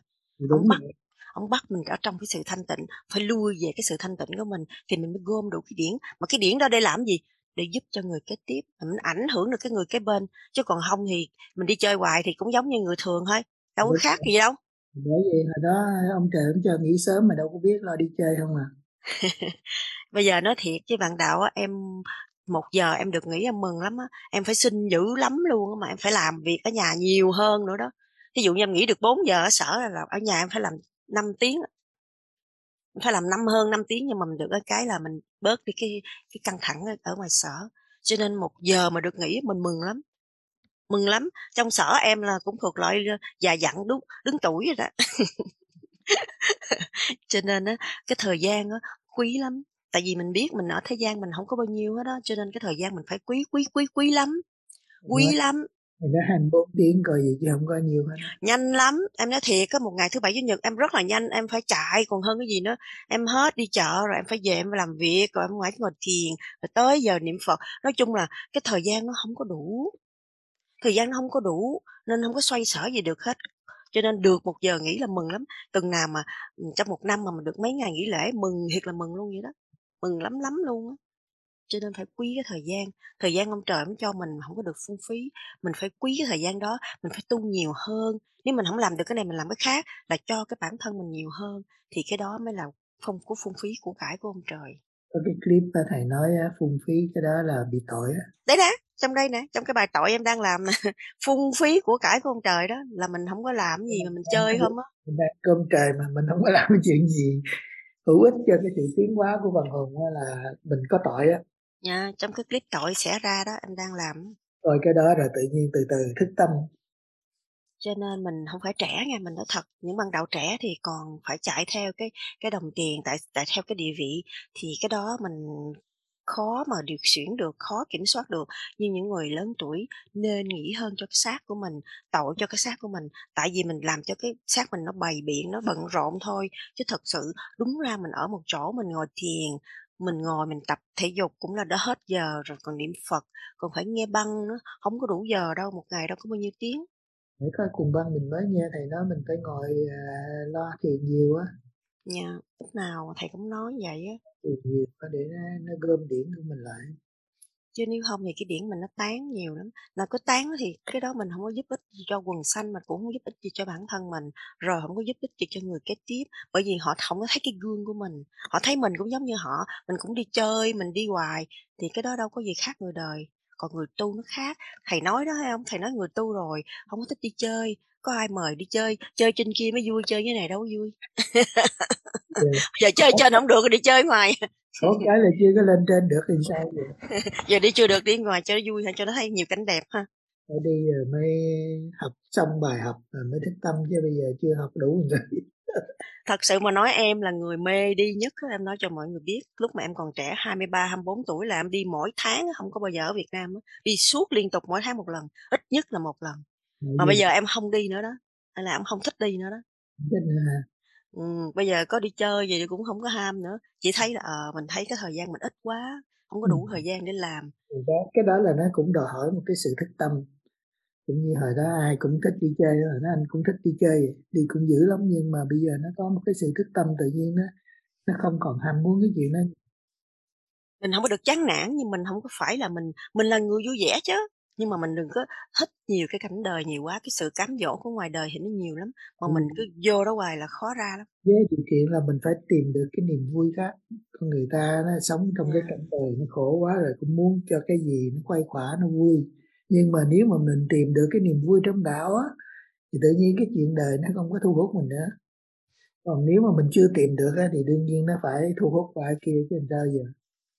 Ông bắt mình ở trong cái sự thanh tịnh, phải lui về cái sự thanh tịnh của mình thì mình mới gom đủ cái điển. Mà cái điển đó để làm gì? Để giúp cho người kế tiếp, mình ảnh hưởng được cái người kế bên. Chứ còn không thì mình đi chơi hoài thì cũng giống như người thường thôi, đâu có khác gì đâu. Bởi vậy hồi đó ông trời ông cho nghỉ sớm mà đâu có biết lo đi chơi không à. Bây giờ nói thiệt với bạn đạo em 1 giờ em được nghỉ em mừng lắm á, em phải xin dữ lắm luôn á, mà em phải làm việc ở nhà nhiều hơn nữa đó. Ví dụ như em nghỉ được 4 giờ ở sở là ở nhà em phải làm 5 tiếng. phải làm hơn 5 tiếng, nhưng mà mình được cái là mình bớt đi cái căng thẳng ở ngoài sở. Cho nên 1 giờ mà được nghỉ mình mừng lắm. Trong sở em là cũng thuộc loại già dặn đứng tuổi rồi đó. Cho nên á, cái thời gian á quý lắm. Tại vì mình biết mình ở thế gian mình không có bao nhiêu hết đó, cho nên cái thời gian mình phải quý lắm, quý lắm. Mình đã 24 tiếng coi gì chứ không có nhiều hết. Nhanh lắm, em nói thiệt, có một ngày thứ Bảy Chủ nhật em rất là nhanh, em phải chạy còn hơn cái gì nữa. Em hết đi chợ rồi em phải về em phải làm việc, rồi em ngoài ngồi thiền, rồi tới giờ niệm Phật. Nói chung là cái thời gian nó không có đủ. Thời gian nó không có đủ nên không có xoay sở gì được hết. Cho nên được 1 giờ nghỉ là mừng lắm. Tuần nào mà trong 1 năm mà mình được mấy ngày nghỉ lễ mừng thiệt là mừng luôn vậy đó. Mừng lắm lắm luôn á. Cho nên phải quý cái thời gian. Thời gian ông trời ông cho mình mà không có được phung phí. Mình phải quý cái thời gian đó, mình phải tu nhiều hơn. Nếu mình không làm được cái này mình làm cái khác, là cho cái bản thân mình nhiều hơn, thì cái đó mới là không có phung phí của cải của ông trời. Có cái clip thầy nói phung phí cái đó là bị tội á. Đấy nè, trong đây nè, trong cái bài tội em đang làm nè, phung phí của cải của ông trời đó, là mình không có làm gì mà mình chơi không á. Mình đang cơm trời mà mình không có làm chuyện gì hữu ích cho cái sự tiến hóa của phần hồn là mình có tội á. Nha, trong cái clip tội sẽ ra đó em đang làm. Rồi cái đó rồi tự nhiên từ từ thức tâm. Cho nên mình không phải trẻ nha, mình nói thật, những ban đầu trẻ thì còn phải chạy theo cái đồng tiền, tại theo cái địa vị, thì cái đó mình khó mà điều khiển được, khó kiểm soát được. Nhưng những người lớn tuổi nên nghĩ hơn cho cái xác của mình, tội cho cái xác của mình, tại vì mình làm cho cái xác mình nó bày biện, nó bận rộn thôi, chứ thật sự đúng ra mình ở một chỗ mình ngồi thiền, mình ngồi mình tập thể dục cũng là đã hết giờ rồi, còn niệm Phật, còn phải nghe băng nữa, không có đủ giờ đâu, một ngày đâu có bao nhiêu tiếng. Để coi cùng băng mình mới nghe thầy nói mình phải ngồi lo thiền nhiều á. Nha, lúc nào thầy cũng nói vậy á. Thiền nhiều để nó gom điển của mình lại. Chứ nếu không thì cái điển mình nó tán nhiều lắm. Là có tán thì cái đó mình không có giúp ích gì cho quần sanh, mà cũng không giúp ích gì cho bản thân mình, rồi không có giúp ích gì cho người kế tiếp. Bởi vì họ không có thấy cái gương của mình, họ thấy mình cũng giống như họ, mình cũng đi chơi, mình đi hoài, thì cái đó đâu có gì khác người đời. Còn người tu nó khác. Thầy nói đó thấy không? Thầy nói người tu rồi, không có thích đi chơi, có ai mời đi chơi, chơi trên kia mới vui, chơi cái này đâu có vui. Giờ chơi trên không được đi chơi ngoài. Có cái là chưa có lên trên được thì sao vậy? Giờ đi chưa được, đi ngoài cho nó vui, cho nó thấy nhiều cảnh đẹp ha. Phải đi rồi mới học xong bài học rồi mới thức tâm, chứ bây giờ chưa học đủ rồi. Thật sự mà nói em là người mê đi nhất, em nói cho mọi người biết. Lúc mà em còn trẻ 23, 24 tuổi là em đi mỗi tháng, không có bao giờ ở Việt Nam. Đi suốt liên tục mỗi tháng một lần, ít nhất là một lần. Mà bây giờ em không đi nữa đó, hay là em không thích đi nữa đó. Bây giờ có đi chơi gì thì cũng không có ham nữa. Chỉ thấy là mình thấy cái thời gian mình ít quá, không có đủ thời gian để làm. Cái đó là nó cũng đòi hỏi một cái sự thức tâm. Cũng như hồi đó ai cũng thích đi chơi, rồi đó anh cũng thích đi chơi, đi cũng dữ lắm, nhưng mà bây giờ nó có một cái sự thức tâm tự nhiên nó không còn ham muốn cái chuyện đó. Mình không có được chán nản, nhưng mình không có phải là mình là người vui vẻ chứ, nhưng mà mình đừng có thích nhiều cái cảnh đời nhiều quá, cái sự cám dỗ của ngoài đời thì nó nhiều lắm, mà mình cứ vô đó hoài là khó ra lắm. Với điều kiện là mình phải tìm được cái niềm vui khác. Con người ta nó sống trong cái cảnh đời nó khổ quá rồi, cũng muốn cho cái gì nó khuây khỏa, nó vui. Nhưng mà nếu mà mình tìm được cái niềm vui trong đạo á, thì tự nhiên cái chuyện đời nó không có thu hút mình nữa. Còn nếu mà mình chưa tìm được á, thì đương nhiên nó phải thu hút qua kia chứ làm sao giờ.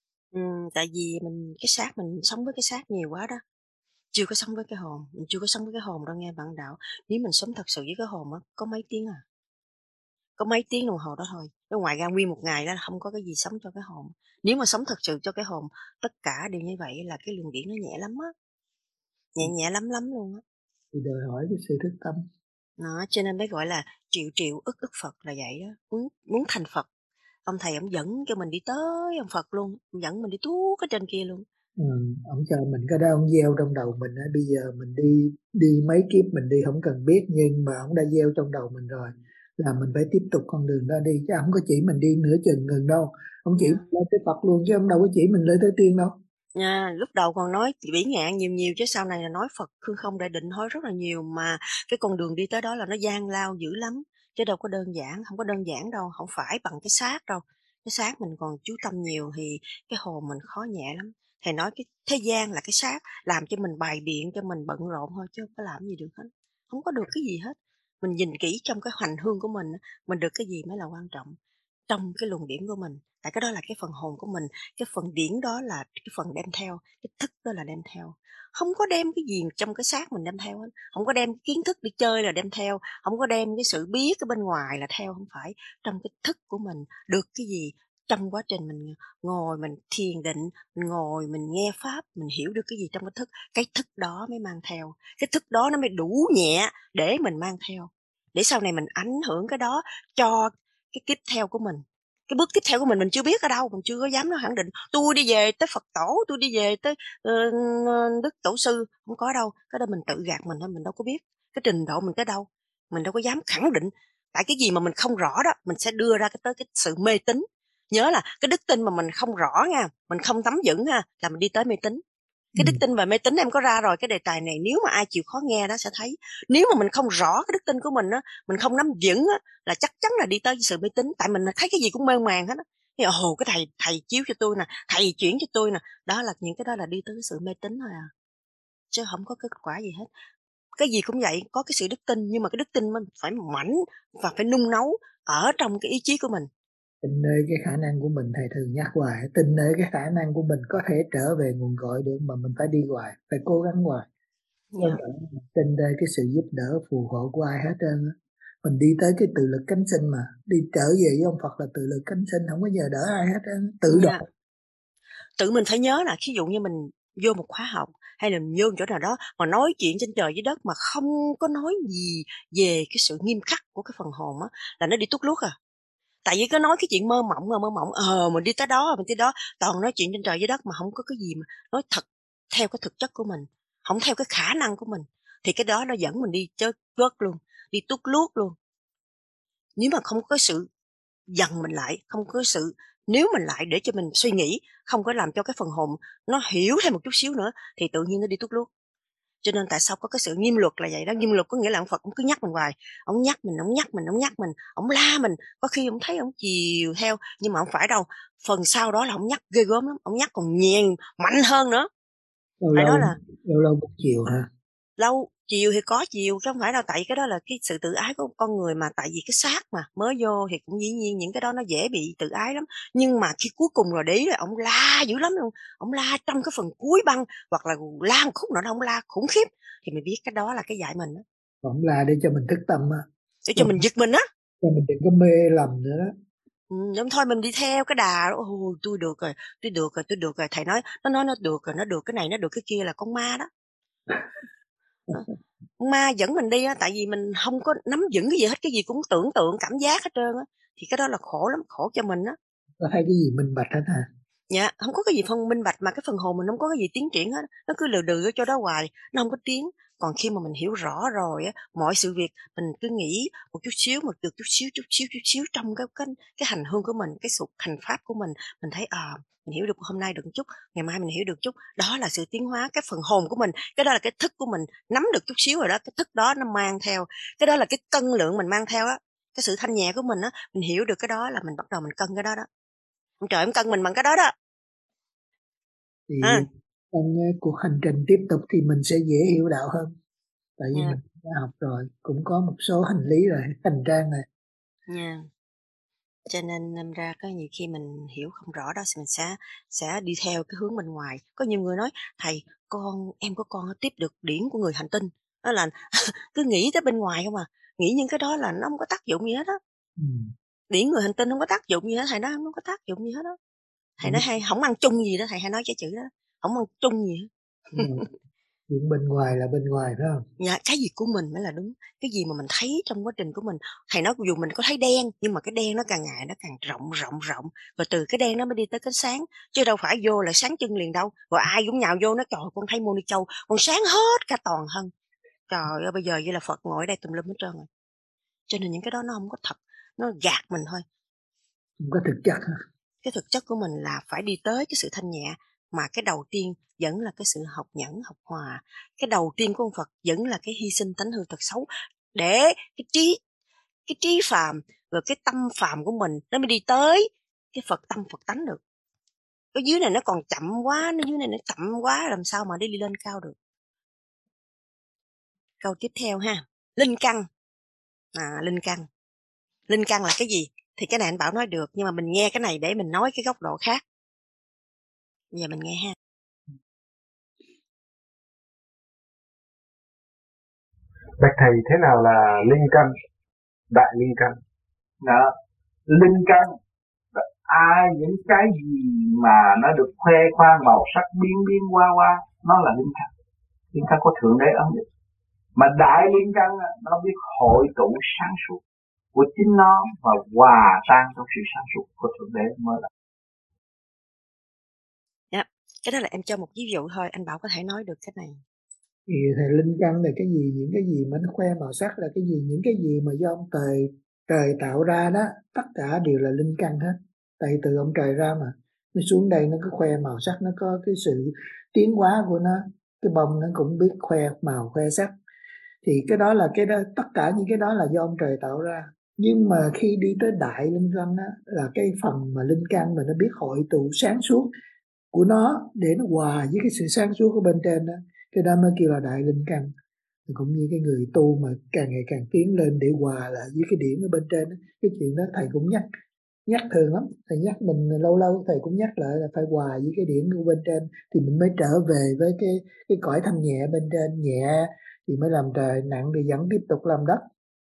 Tại vì cái xác mình sống với cái xác nhiều quá đó, chưa có sống với cái hồn, mình chưa có sống với cái hồn đâu nghe bạn đạo. Nếu mình sống thật sự với cái hồn á, có mấy tiếng à, có mấy tiếng đồng hồ đó thôi, cái ngoài ra nguyên một ngày đó là không có cái gì sống cho cái hồn. Nếu mà sống thật sự cho cái hồn, tất cả đều như vậy là cái luồng điển nó nhẹ lắm á, nhẹ lắm lắm luôn á. Thì đòi hỏi cái sự thức tâm. Đó, cho nên mới gọi là triệu triệu ức ức Phật là vậy đó, muốn thành Phật. Ông thầy ông dẫn cho mình đi tới ông Phật luôn, ông dẫn mình đi tuốt ở trên kia luôn. Ông cho mình cái đó, ông gieo trong đầu mình á, bây giờ mình đi mấy kiếp mình đi không cần biết, nhưng mà ông đã gieo trong đầu mình rồi là mình phải tiếp tục con đường đó đi, chứ ông có chỉ mình đi nửa chừng ngừng đâu. Ông chỉ lên tới Phật luôn, chứ ông đâu có chỉ mình lên tới tiên đâu. Nha, lúc đầu còn nói bỉ ngạn nhiều, chứ sau này là nói Phật hư không đại định nói rất là nhiều, mà cái con đường đi tới đó là nó gian lao dữ lắm, chứ đâu có đơn giản, không có đơn giản đâu, không phải bằng cái xác đâu. Cái xác mình còn chú tâm nhiều thì cái hồn mình khó nhẹ lắm. Thầy nói cái thế gian là cái xác làm cho mình bày biện, cho mình bận rộn thôi, chứ không có làm gì được hết, không có được cái gì hết. Mình nhìn kỹ trong cái hành hương của mình được cái gì mới là quan trọng. trong cái luồng điển của mình. Tại cái đó là cái phần hồn của mình, cái phần điển đó là cái phần đem theo, cái thức đó là đem theo. Không có đem cái gì trong cái xác mình đem theo hết, không có đem kiến thức đi chơi là đem theo, không có đem cái sự biết ở bên ngoài là theo, không phải. Trong cái thức của mình được cái gì, trong quá trình mình ngồi mình thiền định, mình ngồi mình nghe pháp, mình hiểu được cái gì trong cái thức đó mới mang theo. Cái thức đó nó mới đủ nhẹ để mình mang theo, để sau này mình ảnh hưởng cái đó cho cái kiếp theo của mình. Cái bước tiếp theo của mình chưa biết ở đâu, mình chưa có dám nói khẳng định tôi đi về tới Phật tổ, tôi đi về tới Đức Tổ sư, không có đâu. Cái đó mình tự gạt mình thôi, mình đâu có biết cái trình độ mình tới đâu, mình đâu có dám khẳng định. Tại cái gì mà mình không rõ đó, mình sẽ đưa ra tới cái sự mê tín. Nhớ là cái đức tin mà mình không rõ nha, mình không nắm vững ha, là mình đi tới mê tín. Cái đức tin và mê tín em có ra rồi, cái đề tài này nếu mà ai chịu khó nghe đó sẽ thấy. Nếu mà mình không rõ cái đức tin của mình á, mình không nắm vững á, là chắc chắn là đi tới sự mê tín. Tại mình thấy cái gì cũng mơ màng hết á. Cái thầy chiếu cho tôi nè, thầy chuyển cho tôi nè, đó là những cái đó là đi tới cái sự mê tín thôi à, chứ không có kết quả gì hết. Cái gì cũng vậy, có cái sự đức tin, nhưng mà cái đức tin mình phải mảnh và phải nung nấu ở trong cái ý chí của mình. Tin nơi cái khả năng của mình, thầy thường nhắc hoài, tin nơi cái khả năng của mình có thể trở về nguồn cội được, mà mình phải đi hoài, phải cố gắng hoài. Tin nơi cái sự giúp đỡ phù hộ của ai hết trơn á. Mình đi tới cái tự lực cánh sinh, mà đi trở về với ông Phật là tự lực cánh sinh, không có nhờ đỡ ai hết trơn, tự độ. Tự mình phải nhớ là ví dụ như mình vô một khóa học hay là mình vô một chỗ nào đó mà nói chuyện trên trời dưới đất mà không có nói gì về cái sự nghiêm khắc của cái phần hồn á, là nó đi tút lút à. Tại vì có nói cái chuyện mơ mộng mình đi tới đó mình tới đó, toàn nói chuyện trên trời dưới đất mà không có cái gì mà nói thật theo cái thực chất của mình, không theo cái khả năng của mình, thì cái đó nó dẫn mình đi chớt vớt luôn, đi tút lút luôn. Nếu mà không có sự dằn mình lại, không có sự nếu mình lại để cho mình suy nghĩ, không có làm cho cái phần hồn nó hiểu thêm một chút xíu nữa, thì tự nhiên nó đi tút lút. Cho nên tại sao có cái sự nghiêm luật là vậy đó. Nghiêm luật có nghĩa là ông Phật ông cứ nhắc mình hoài, ông nhắc mình, ông la mình, có khi ông thấy ông chiều theo, nhưng mà không phải đâu. Phần sau đó là ông nhắc ghê gớm lắm, ông nhắc còn nhèn mạnh hơn nữa. Tại đó là lâu một chiều hả? Lâu chiều thì có chiều, chứ không phải đâu. Tại cái đó là cái sự tự ái của con người mà. Tại vì cái xác mà mới vô thì cũng dĩ nhiên những cái đó nó dễ bị tự ái lắm. Nhưng mà khi cuối cùng rồi để ý là ông la dữ lắm luôn. Ông la trong cái phần cuối băng, hoặc là la một khúc nữa ông la khủng khiếp, thì mình biết cái đó là cái dạy mình đó. Ông la để cho mình thức tâm á, để cho mình giật mình á, cho mình đừng có mê lầm nữa đó. Đúng thôi, mình đi theo cái đà đó. Tôi được rồi. Thầy nói nó được rồi, nó được cái này, nó được cái kia, là con ma đó. Con ma dẫn mình đi á, tại vì mình không có nắm vững cái gì hết, cái gì cũng tưởng tượng cảm giác hết trơn á, thì cái đó là khổ lắm, khổ cho mình á. Có thấy cái gì minh bạch hết hả? Dạ, không có cái gì phân minh bạch, mà cái phần hồn mình không có cái gì tiến triển hết, nó cứ lừ đừ ở chỗ đó hoài, nó không có tiến. Còn khi mà mình hiểu rõ rồi á, mọi sự việc mình cứ nghĩ một chút xíu trong cái hành hương của mình, cái sự hành pháp của mình thấy mình hiểu được hôm nay được một chút, ngày mai mình hiểu được chút, đó là sự tiến hóa. Cái phần hồn của mình, cái đó là cái thức của mình nắm được chút xíu rồi đó, cái thức đó nó mang theo, cái đó là cái cân lượng mình mang theo á, cái sự thanh nhẹ của mình á, mình hiểu được cái đó là mình bắt đầu mình cân cái đó đó. Ông trời ông cân mình bằng cái đó đó. Thì trong cuộc hành trình tiếp tục thì mình sẽ dễ hiểu đạo hơn, tại vì mình đã học rồi, cũng có một số hành lý rồi, hành trang này. Cho nên năm ra có nhiều khi mình hiểu không rõ đó, thì mình sẽ đi theo cái hướng bên ngoài. Có nhiều người nói thầy, em có con tiếp được điển của người hành tinh, đó là cứ nghĩ tới bên ngoài không à, nghĩ những cái đó là nó không có tác dụng gì hết đó. Điển người hành tinh không có tác dụng gì hết, thầy nói không có tác dụng gì hết đó. Thầy nói hay không ăn chung gì đó, thầy hay nói cái chữ đó, không ăn chung gì hết. Chuyện bên ngoài là bên ngoài phải không? Dạ, cái gì của mình mới là đúng. Cái gì mà mình thấy trong quá trình của mình, thầy nói dù mình có thấy đen, nhưng mà cái đen nó càng ngày nó càng rộng, và từ cái đen nó mới đi tới cái sáng, chứ đâu phải vô là sáng chân liền đâu. Rồi ai cũng nhào vô nó, trời con thấy Moni Châu con sáng hết cả toàn thân. Trời ơi, bây giờ vậy là Phật ngồi ở đây tùm lum hết trơn rồi. Cho nên những cái đó nó không có thật, nó gạt mình thôi. Không có thực chất. Cái thực chất của mình là phải đi tới cái sự thanh nhẹ, mà cái đầu tiên vẫn là cái sự học nhẫn, học hòa. Cái đầu tiên của ông Phật vẫn là cái hy sinh tánh hư tật xấu, để cái trí phàm, rồi cái tâm phàm của mình nó mới đi tới cái Phật tâm Phật tánh được. Cái dưới này nó còn chậm quá, làm sao mà đi lên cao được. Câu tiếp theo ha, linh căn. Linh căn là cái gì? Thì cái này anh Bảo nói được, nhưng mà mình nghe cái này để mình nói cái góc độ khác. Bây giờ mình nghe ha. Bạch thầy, thế nào là linh căn, đại linh căn? Đó, linh căn là những cái gì mà nó được khoe khoang màu sắc biến biến qua nó là linh căn. Linh căn có thượng đế ấn định. Mà đại linh căn nó biết hội tụ sáng suốt của chính nó và hòa tan trong sự sáng suốt của thượng đế mới là. Yeah. Cái đó là em cho một ví dụ thôi, anh Bảo có thể nói được cái này. Thì thầy, linh căn là cái gì? Những cái gì mà nó khoe màu sắc là cái gì? Những cái gì mà do ông trời tạo ra đó, tất cả đều là linh căn hết. Tại từ ông trời ra mà nó xuống đây nó cứ khoe màu sắc, nó có cái sự tiến hóa của nó. Cái bông nó cũng biết khoe màu khoe sắc, thì cái đó là cái đó, tất cả những cái đó là do ông trời tạo ra. Nhưng mà khi đi tới đại linh căn đó, là cái phần mà linh căn mà nó biết hội tụ sáng suốt của nó để nó hòa với cái sự sáng suốt của bên trên đó, cái đó mới kêu là đại linh căn. Cũng như cái người tu mà càng ngày càng tiến lên để hòa lại với cái điển ở bên trên đó. Cái chuyện đó thầy cũng nhắc thường lắm, thầy nhắc mình lâu lâu thầy cũng nhắc lại là phải hòa với cái điển của bên trên thì mình mới trở về với cái cõi thanh nhẹ bên trên. Nhẹ thì mới làm trời, nặng thì vẫn tiếp tục làm đất.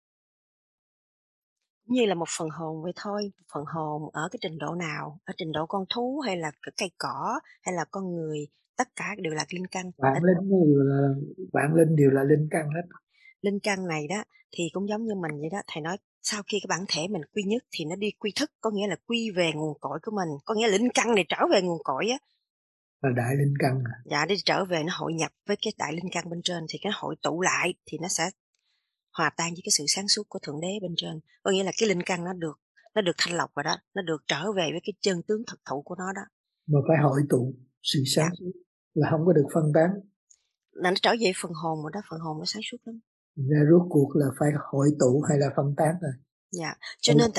Như là một phần hồn vậy thôi. Phần hồn ở cái trình độ nào? Ở trình độ con thú hay là cây cỏ hay là con người? Tất cả đều là linh căn. Vạn linh đều là linh căn hết. Linh căn này đó thì cũng giống như mình vậy đó. Thầy nói sau khi cái bản thể mình quy nhất thì nó đi quy thức, có nghĩa là quy về nguồn cội của mình. Có nghĩa là linh căn này trở về nguồn cội á. Là đại linh căn. Dạ, đi trở về nó hội nhập với cái đại linh căn bên trên, thì cái hội tụ lại thì nó sẽ hòa tan với cái sự sáng suốt của thượng đế bên trên. Có nghĩa là cái linh căn nó được thanh lọc rồi đó, nó được trở về với cái chân tướng thực thụ của nó đó. Mà phải hội tụ sự sáng suốt là không có được phân tán. Là nó trở về phần hồn rồi đó, phần hồn nó sáng suốt lắm. Ra rốt cuộc là phải hội tụ hay là phân tán rồi. Dạ, cho nên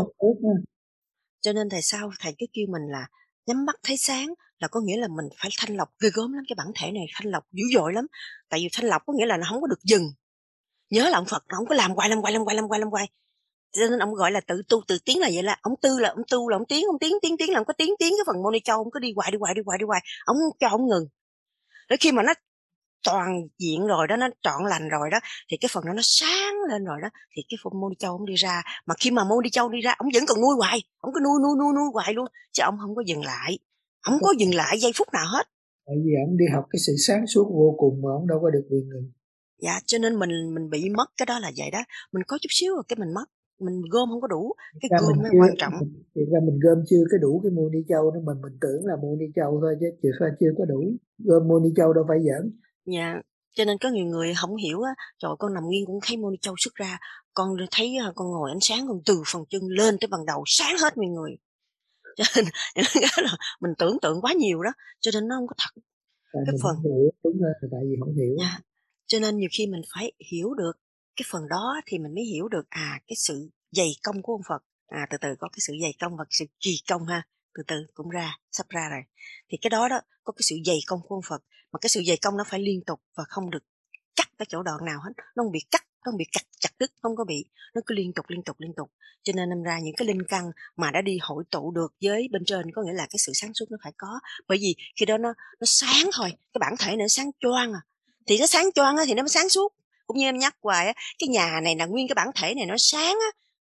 tại sao thầy cứ kêu mình là nhắm mắt thấy sáng, là có nghĩa là mình phải thanh lọc ghê gớm lắm. Cái bản thể này thanh lọc dữ dội lắm. Tại vì thanh lọc có nghĩa là nó không có được dừng. Nhớ là ông Phật nó không có làm hoài. Cho nên ông gọi là tự tu tự tiến là vậy, là ông tu là ông tiến là ông có tiến cái phần mô ni châu, ông có đi hoài, ông cho ông ngừng. Đến khi mà nó toàn diện rồi đó, nó trọn lành rồi đó, thì cái phần đó nó sáng lên rồi đó, thì cái phần mô ni châu ông đi ra. Mà khi mà mô ni châu đi ra, ông vẫn còn nuôi hoài, ông cứ nuôi hoài luôn, chứ ông không có dừng lại, không có dừng lại giây phút nào hết. Tại vì ông đi học cái sự sáng suốt vô cùng mà ông đâu có được quyền ngừng. Dạ, cho nên mình bị mất cái đó là vậy đó. Mình có chút xíu rồi cái mình mất, mình gom không có đủ. Cái gom mới quan trọng. Thực ra mình gom chưa có đủ cái mô ni châu đó, mình tưởng là mô ni châu thôi chứ chưa có đủ. Gom mô ni châu đâu phải giỡn. Dạ, cho nên có nhiều người không hiểu á, trời, con nằm nghiêng cũng thấy mô ni châu xuất ra, con thấy con ngồi ánh sáng con từ phần chân lên tới phần đầu sáng hết nguyên người. Cho nên là mình tưởng tượng quá nhiều đó, cho nên nó không có thật. Tại cái mình phần không hiểu, đúng rồi, tại vì không hiểu. Dạ. Cho nên nhiều khi mình phải hiểu được cái phần đó thì mình mới hiểu được cái sự dày công của ông Phật. Từ từ có cái sự dày công và sự trì công ha, từ từ cũng sắp ra rồi. Thì cái đó có cái sự dày công của ông Phật, mà cái sự dày công nó phải liên tục và không được cắt cái chỗ đoạn nào hết, nó không bị cắt, nó không bị chặt đứt, không có bị, nó cứ liên tục. Cho nên năm ra những cái linh căn mà đã đi hội tụ được với bên trên, có nghĩa là cái sự sáng suốt nó phải có, bởi vì khi đó nó sáng thôi, cái bản thể nó sáng choang thì nó sáng choang thì nó mới sáng suốt. Cũng như em nhắc hoài cái nhà này là nguyên cái bản thể này nó sáng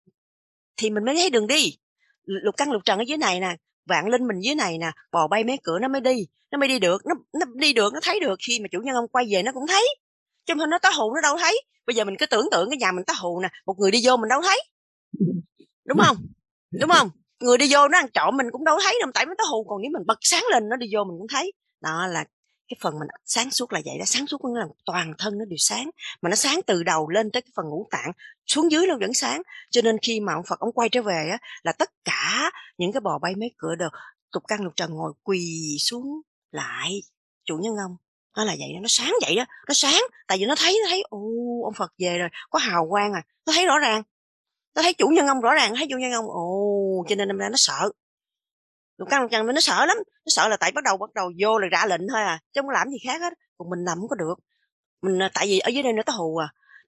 thì mình mới thấy đường đi. Lục căn lục trần ở dưới này nè, vạn linh mình dưới này nè, bò bay mấy cửa nó mới đi được, nó đi được, nó thấy được. Khi mà chủ nhân ông quay về nó cũng thấy, chứ không nó tá hù nó đâu thấy. Bây giờ mình cứ tưởng tượng cái nhà mình tá hù nè, một người đi vô mình đâu thấy, đúng không? Người đi vô nó ăn trộm mình cũng đâu thấy đâu, tại nó tá hù. Còn nếu mình bật sáng lên nó đi vô mình cũng thấy. Đó là cái phần mình sáng suốt là vậy đó. Sáng suốt có nghĩa là toàn thân nó đều sáng, mà nó sáng từ đầu lên tới cái phần ngũ tạng, xuống dưới nó vẫn sáng. Cho nên khi mà ông Phật ông quay trở về là tất cả những cái bò bay mấy cửa đều lục căn lục trần ngồi quỳ xuống lại chủ nhân ông. Nó là vậy đó, nó sáng vậy đó, nó sáng tại vì nó thấy ông Phật về rồi, có hào quang nó thấy rõ ràng, nó thấy chủ nhân ông rõ ràng, nó thấy chủ nhân ông. Cho nên năm nay nó sợ. Lục căn lục trần nó sợ lắm, nó sợ là tại bắt đầu vô là ra lệnh thôi chứ không có làm gì khác hết. Còn mình làm không có được, mình tại vì ở dưới đây nó tá hù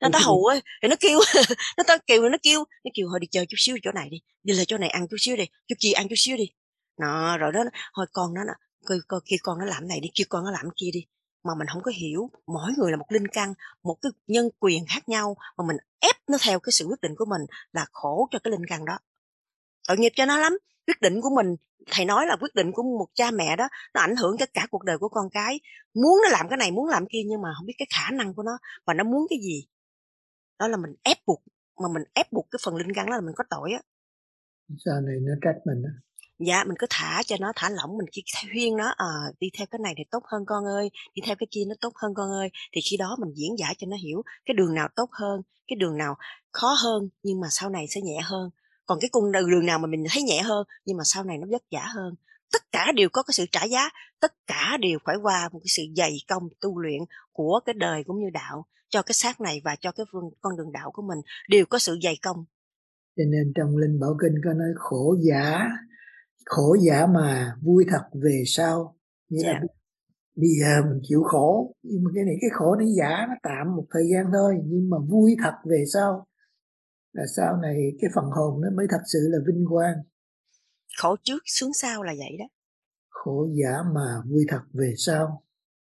Nó ta hù ấy, thì nó kêu nó kêu thôi đi chơi chút xíu chỗ này đi lại chỗ này ăn chút xíu đi, chỗ kia ăn chút xíu đi. Nó rồi đó, thôi con nó kêu con nó làm này đi, kêu con nó làm kia đi. Mà mình không có hiểu, mỗi người là một linh căn, một cái nhân quyền khác nhau, mà mình ép nó theo cái sự quyết định của mình là khổ cho cái linh căn đó. Tội nghiệp cho nó lắm. Quyết định của mình, thầy nói là quyết định của một cha mẹ đó, nó ảnh hưởng tất cả cuộc đời của con cái. Muốn nó làm cái này, muốn làm kia, nhưng mà không biết cái khả năng của nó và nó muốn cái gì. Đó là mình ép buộc, mà mình ép buộc cái phần linh căn đó là mình có tội á. Sau này nó trách mình á. Dạ, mình cứ thả cho nó, thả lỏng, mình chỉ khuyên nó đi theo cái này thì tốt hơn con ơi, đi theo cái kia nó tốt hơn con ơi. Thì khi đó mình diễn giải cho nó hiểu cái đường nào tốt hơn, cái đường nào khó hơn nhưng mà sau này sẽ nhẹ hơn. Còn cái cung đường nào mà mình thấy nhẹ hơn nhưng mà sau này nó vất vả hơn. Tất cả đều có cái sự trả giá, tất cả đều phải qua một cái sự dày công tu luyện của cái đời cũng như đạo. Cho cái xác này và cho cái con đường đạo của mình đều có sự dày công. Cho nên trong Linh Bảo Kinh có nói khổ giả mà vui thật về sau. Nghĩa là bây giờ mình chịu khổ, nhưng mà cái khổ này giả, nó tạm một thời gian thôi, nhưng mà vui thật về sau là sau này cái phần hồn nó mới thật sự là vinh quang. Khổ trước sướng sau là vậy đó. Khổ giả mà vui thật về sau.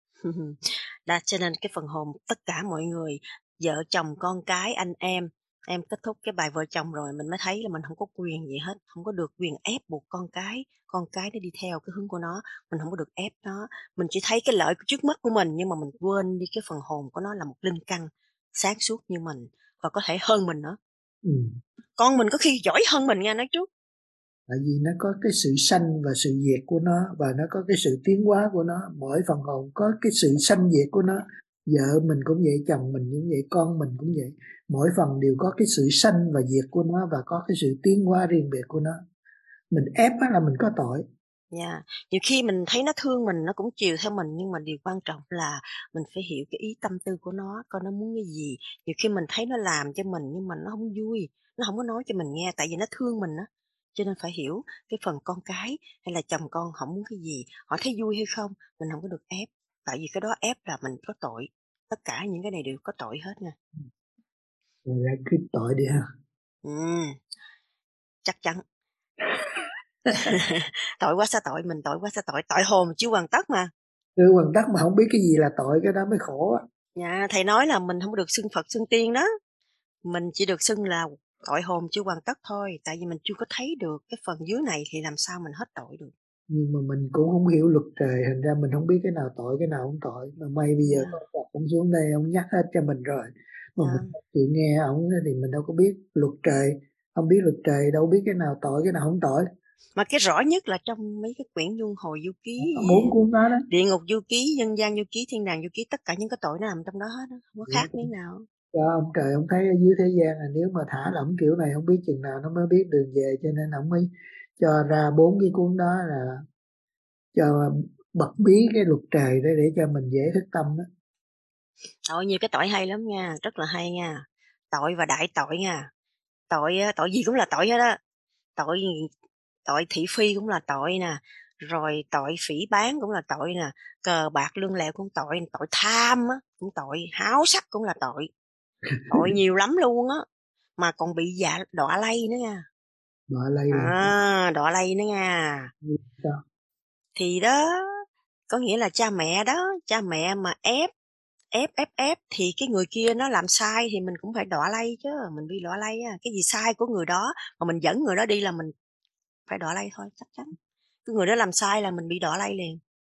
Đó, cho nên cái phần hồn tất cả mọi người, vợ chồng con cái anh em kết thúc cái bài vợ chồng rồi mình mới thấy là mình không có quyền gì hết, không có được quyền ép buộc con cái nó đi theo cái hướng của nó, mình không có được ép nó, mình chỉ thấy cái lợi trước mắt của mình nhưng mà mình quên đi cái phần hồn của nó là một linh căn sáng suốt như mình và có thể hơn mình nữa. Con mình có khi giỏi hơn mình nha, nói trước. Tại vì nó có cái sự sanh và sự diệt của nó, và nó có cái sự tiến hóa của nó. Mỗi phần hồn có cái sự sanh diệt của nó. Vợ mình cũng vậy, chồng mình cũng vậy, con mình cũng vậy. Mỗi phần đều có cái sự sanh và diệt của nó, và có cái sự tiến hóa riêng biệt của nó. Mình ép là mình có tội. Yeah. Nhiều khi mình thấy nó thương mình, nó cũng chiều theo mình, nhưng mà điều quan trọng là mình phải hiểu cái ý tâm tư của nó, coi nó muốn cái gì. Nhiều khi mình thấy nó làm cho mình nhưng mà nó không vui, nó không có nói cho mình nghe, tại vì nó thương mình á. Cho nên phải hiểu cái phần con cái hay là chồng con họ muốn cái gì, họ thấy vui hay không, mình không có được ép. Tại vì cái đó ép là mình có tội. Tất cả những cái này đều có tội hết nha. Rồi ra cứ tội đi ha. Chắc chắn. Tội quá sao tội, mình tội quá sao tội, tội hồn chưa hoàn tất mà. Chưa hoàn tất mà không biết cái gì là tội, cái đó mới khổ á. Dạ, thầy nói là mình không được xưng Phật xưng tiên đó, mình chỉ được xưng là tội hồn chưa hoàn tất thôi, tại vì mình chưa có thấy được cái phần dưới này thì làm sao mình hết tội được. Nhưng mà mình cũng không hiểu luật trời, thành ra mình không biết cái nào tội cái nào không tội. Mà may bây giờ có Phật cũng xuống đây, ông nhắc hết cho mình rồi. Mà mình chịu nghe ông thì mình đâu có biết luật trời, không biết luật trời đâu biết cái nào tội cái nào không tội. Mà cái rõ nhất là trong mấy cái quyển luân hồi du ký, 4 cuốn đó đó, địa ngục du ký, nhân gian du ký, thiên đàng du ký, tất cả những cái tội nó nằm trong đó hết đó, không có khác miếng nào. Cho ông trời ông thấy ở dưới thế gian là nếu mà thả lỏng kiểu này không biết chừng nào nó mới biết đường về, cho nên ông mới cho ra 4 cái cuốn đó là cho bật bí cái luật trời đó để cho mình dễ thức tâm đó. Tội nhiều cái tội hay lắm nha, rất là hay nha. Tội và đại tội nha. Tội gì cũng là tội hết á. Tội thị phi cũng là tội nè, rồi tội phỉ báng cũng là tội nè, cờ bạc lương lẹo cũng tội, tội tham á cũng tội, háo sắc cũng là tội. Tội nhiều lắm luôn á, mà còn bị đọa lây nữa nha. Đọa lây đọa lây nữa nha. Sao? Thì đó, có nghĩa là cha mẹ mà ép thì cái người kia nó làm sai thì mình cũng phải đọa lây chứ, mình bị đọa lây á. Cái gì sai của người đó mà mình dẫn người đó đi là mình phải đọa lây thôi, chắc chắn. Cái người đó làm sai là mình bị đọa lây liền.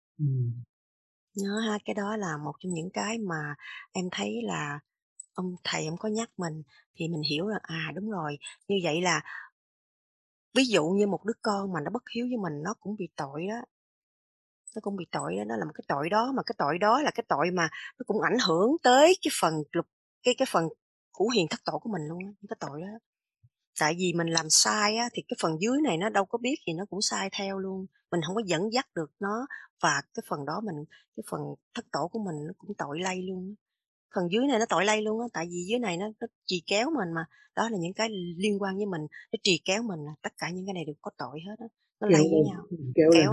Nhớ ha, cái đó là một trong những cái mà em thấy là ông thầy ông có nhắc mình thì mình hiểu là đúng rồi, như vậy là ví dụ như một đứa con mà nó bất hiếu với mình, nó cũng bị tội đó. Nó cũng bị tội đó, nó là một cái tội đó, mà cái tội đó là cái tội mà nó cũng ảnh hưởng tới cái phần cái phần củ hiền thất tổ của mình luôn á, cái tội đó. Tại vì mình làm sai á thì cái phần dưới này nó đâu có biết thì nó cũng sai theo luôn. Mình không có dẫn dắt được nó, và cái phần đó cái phần thất tổ của mình nó cũng tội lây luôn. Phần dưới này nó tội lây luôn á, tại vì dưới này nó trì kéo mình mà. Đó là những cái liên quan với mình, nó trì kéo mình, tất cả những cái này đều có tội hết á. Nó lây với nhau. Kéo lên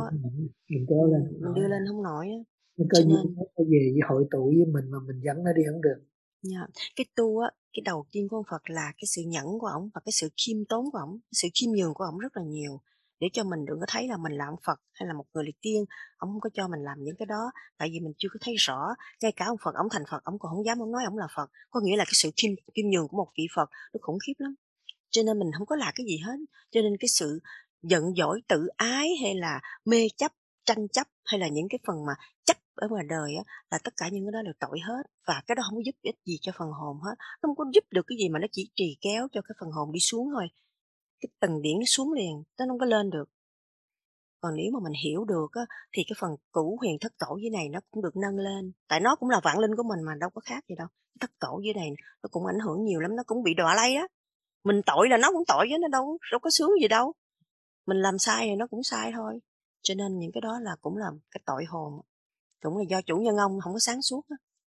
mình đưa lên không nổi á. Nó có gì nó về hội tụ với mình mà mình dẫn nó đi không được. Yeah. Cái tu á, cái đầu tiên của ông Phật là cái sự nhẫn của ổng và cái sự khiêm tốn của ổng, sự khiêm nhường của ổng rất là nhiều, để cho mình đừng có thấy là mình là ông Phật hay là một người liệt tiên. Ổng không có cho mình làm những cái đó, tại vì mình chưa có thấy rõ. Ngay cả ông Phật, ổng thành Phật, ổng còn không dám ổng nói ổng là Phật. Có nghĩa là cái sự khiêm nhường của một vị Phật nó khủng khiếp lắm. Cho nên mình không có là cái gì hết. Cho nên cái sự giận dỗi, tự ái hay là mê chấp, tranh chấp hay là những cái phần mà chấp ở ngoài đời á, là tất cả những cái đó đều tội hết, và cái đó không có giúp ích gì cho phần hồn hết. Nó không có giúp được cái gì, mà nó chỉ trì kéo cho cái phần hồn đi xuống thôi. Cái tầng điển nó xuống liền, nó không có lên được. Còn nếu mà mình hiểu được á, thì cái phần cửu huyền thất tổ dưới này nó cũng được nâng lên. Tại nó cũng là vạn linh của mình mà, đâu có khác gì đâu. Thất tổ dưới này nó cũng ảnh hưởng nhiều lắm, nó cũng bị đọa lây á. Mình tội là nó cũng tội với nó, đâu có sướng gì đâu. Mình làm sai thì nó cũng sai thôi. Cho nên những cái đó là cũng là cái tội hồn. Cũng là do chủ nhân ông không có sáng suốt á.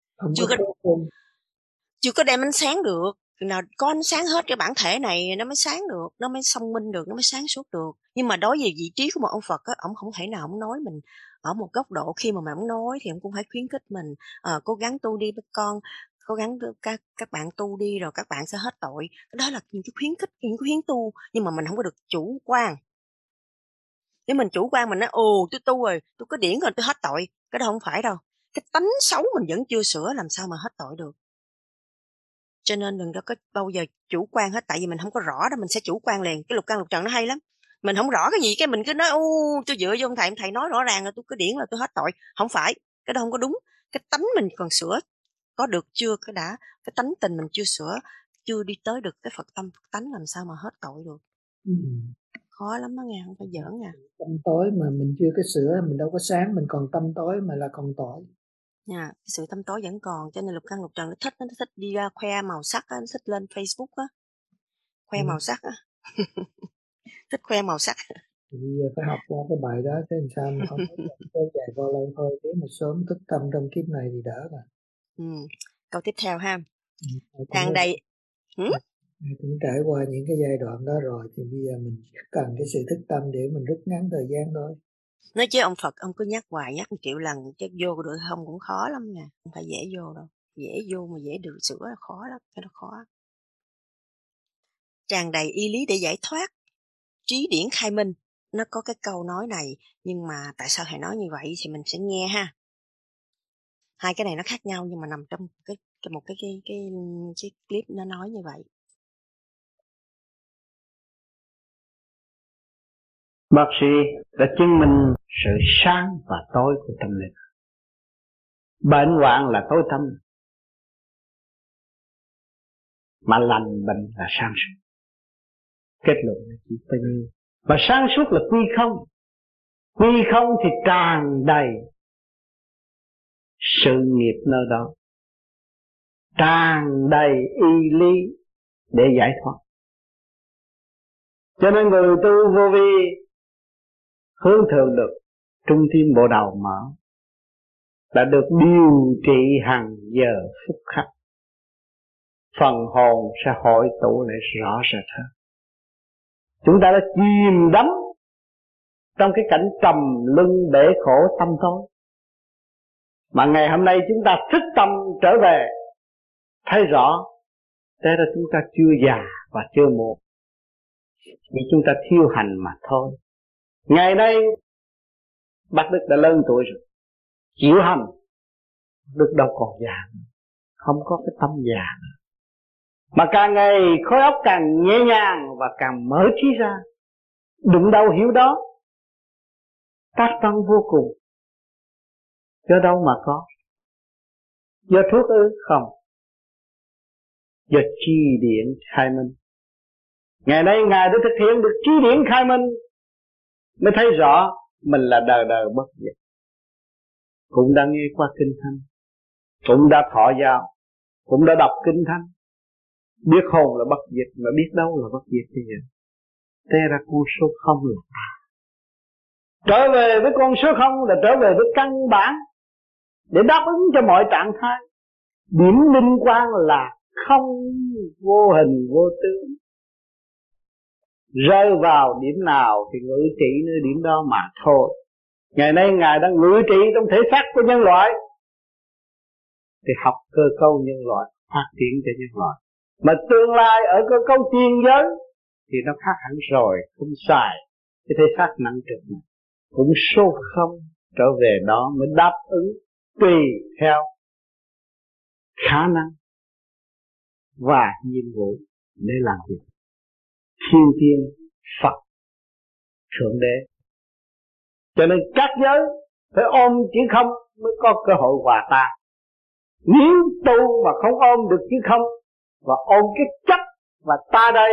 Chưa có đem ánh sáng được. Nào có ánh sáng hết cái bản thể này nó mới sáng được, nó mới thông minh được, nó mới sáng suốt được. Nhưng mà đối với vị trí của một ông Phật á, ông không thể nào ông nói mình ở một góc độ. Khi mà ông nói thì ông cũng phải khuyến khích mình cố gắng tu đi với con, cố gắng các bạn tu đi rồi các bạn sẽ hết tội. Đó là những cái khuyến khích, những cái khuyến tu. Nhưng mà mình không có được chủ quan. Nếu mình chủ quan mình nói tôi tu rồi, tôi có điển rồi, tôi hết tội. Cái đó không phải đâu. Cái tánh xấu mình vẫn chưa sửa, làm sao mà hết tội được. Cho nên đừng có bao giờ chủ quan hết, tại vì mình không có rõ đó mình sẽ chủ quan liền. Cái lục căn lục trần nó hay lắm. Mình không rõ cái gì cái mình cứ nói tôi dựa vô ông thầy nói rõ ràng là tôi có điển là tôi hết tội. Không phải, cái đó không có đúng. Cái tánh mình còn sửa có được chưa, cái tánh tình mình chưa sửa, chưa đi tới được cái Phật tâm Phật tánh, làm sao mà hết tội được. Khó lắm đó nghe, không phải giỡn nha. Tâm tối mà mình chưa có sửa, mình đâu có sáng, mình còn tâm tối mà là còn tội. Nha, cái sự tâm tối vẫn còn, cho nên lục căn lục trần nó thích đi ra khoe màu sắc á, nó thích lên Facebook á, khoe màu sắc á. Thích khoe màu sắc. Thì bây giờ phải học qua cái bài đó, thế làm sao mà không kéo dài vô lâu thôi, thế mà sớm thức tâm trong kiếp này thì đỡ rồi. Câu tiếp theo ha. Tràn đầy cũng trải qua những cái giai đoạn đó rồi, thì bây giờ mình cần cái sự thức tâm để mình rút ngắn thời gian thôi. Nói chứ ông Phật ông cứ nhắc hoài, nhắc 1 triệu lần, chứ vô được không cũng khó lắm nha, không phải dễ vô đâu. Dễ vô mà dễ được sửa là khó lắm, cái đó khó. Tràn đầy y lý để giải thoát, trí điển khai minh. Nó có cái câu nói này, nhưng mà tại sao thầy nói như vậy thì mình sẽ nghe ha. Hai cái này nó khác nhau nhưng mà nằm trong một cái clip nó nói như vậy. Bác sĩ đã chứng minh sự sáng và tối của tâm linh. Bệnh hoạn là tối tâm, mà lành bệnh là sáng suốt. Kết luận là chỉ bao nhiêu. Và sáng suốt là quy không. Quy không thì tràn đầy sự nghiệp nơi đó, tràn đầy y lý để giải thoát. Cho nên người tu vô vi hướng thượng được trung tim bộ đầu mở, đã được điều trị hàng giờ phút khắc. Phần hồn sẽ hội tụ lại rõ rệt hơn. Chúng ta đã chìm đắm trong cái cảnh trầm luân bể khổ tâm tối, mà ngày hôm nay chúng ta thức tâm trở về, thấy rõ thế là chúng ta chưa già và chưa muộn, vì chúng ta thiêu hành mà thôi. Ngày nay Bác Đức đã lớn tuổi rồi, chịu hành, Đức đâu còn già, không có cái tâm già nữa, mà càng ngày khối óc càng nhẹ nhàng và càng mở trí ra, đụng đâu hiểu đó, tác văn vô cùng. Do đâu mà có? Do thuốc ư? Không, do chi điển khai minh. Ngày nay Ngài đã thực hiện được chi điển khai minh, mới thấy rõ mình là đời đời bất diệt. Cũng đã nghe qua kinh thánh, cũng đã thọ giáo, cũng đã đọc kinh thánh, biết hồn là bất diệt, mà biết đâu là bất diệt bây giờ. Thế ra con số không là trở về với con số không là trở về với căn bản để đáp ứng cho mọi trạng thái. Điểm linh quan là không, vô hình vô tướng. Rơi vào điểm nào thì ngự trị nơi điểm đó mà thôi. Ngày nay Ngài đang ngự trị trong thể xác của nhân loại, thì học cơ cấu nhân loại, phát triển cho nhân loại. Mà tương lai ở cái câu tiên giới thì nó khác hẳn rồi, không xài cái thể xác nặng trịch này, cũng số không trở về đó mới đáp ứng tùy theo khả năng và nhiệm vụ để làm việc. Thiên tiên Phật Thượng Đế, cho nên các giới phải ôm chữ không mới có cơ hội hòa tan. Nếu tu mà không ôm được chữ không và ôm cái chấp và ta đây,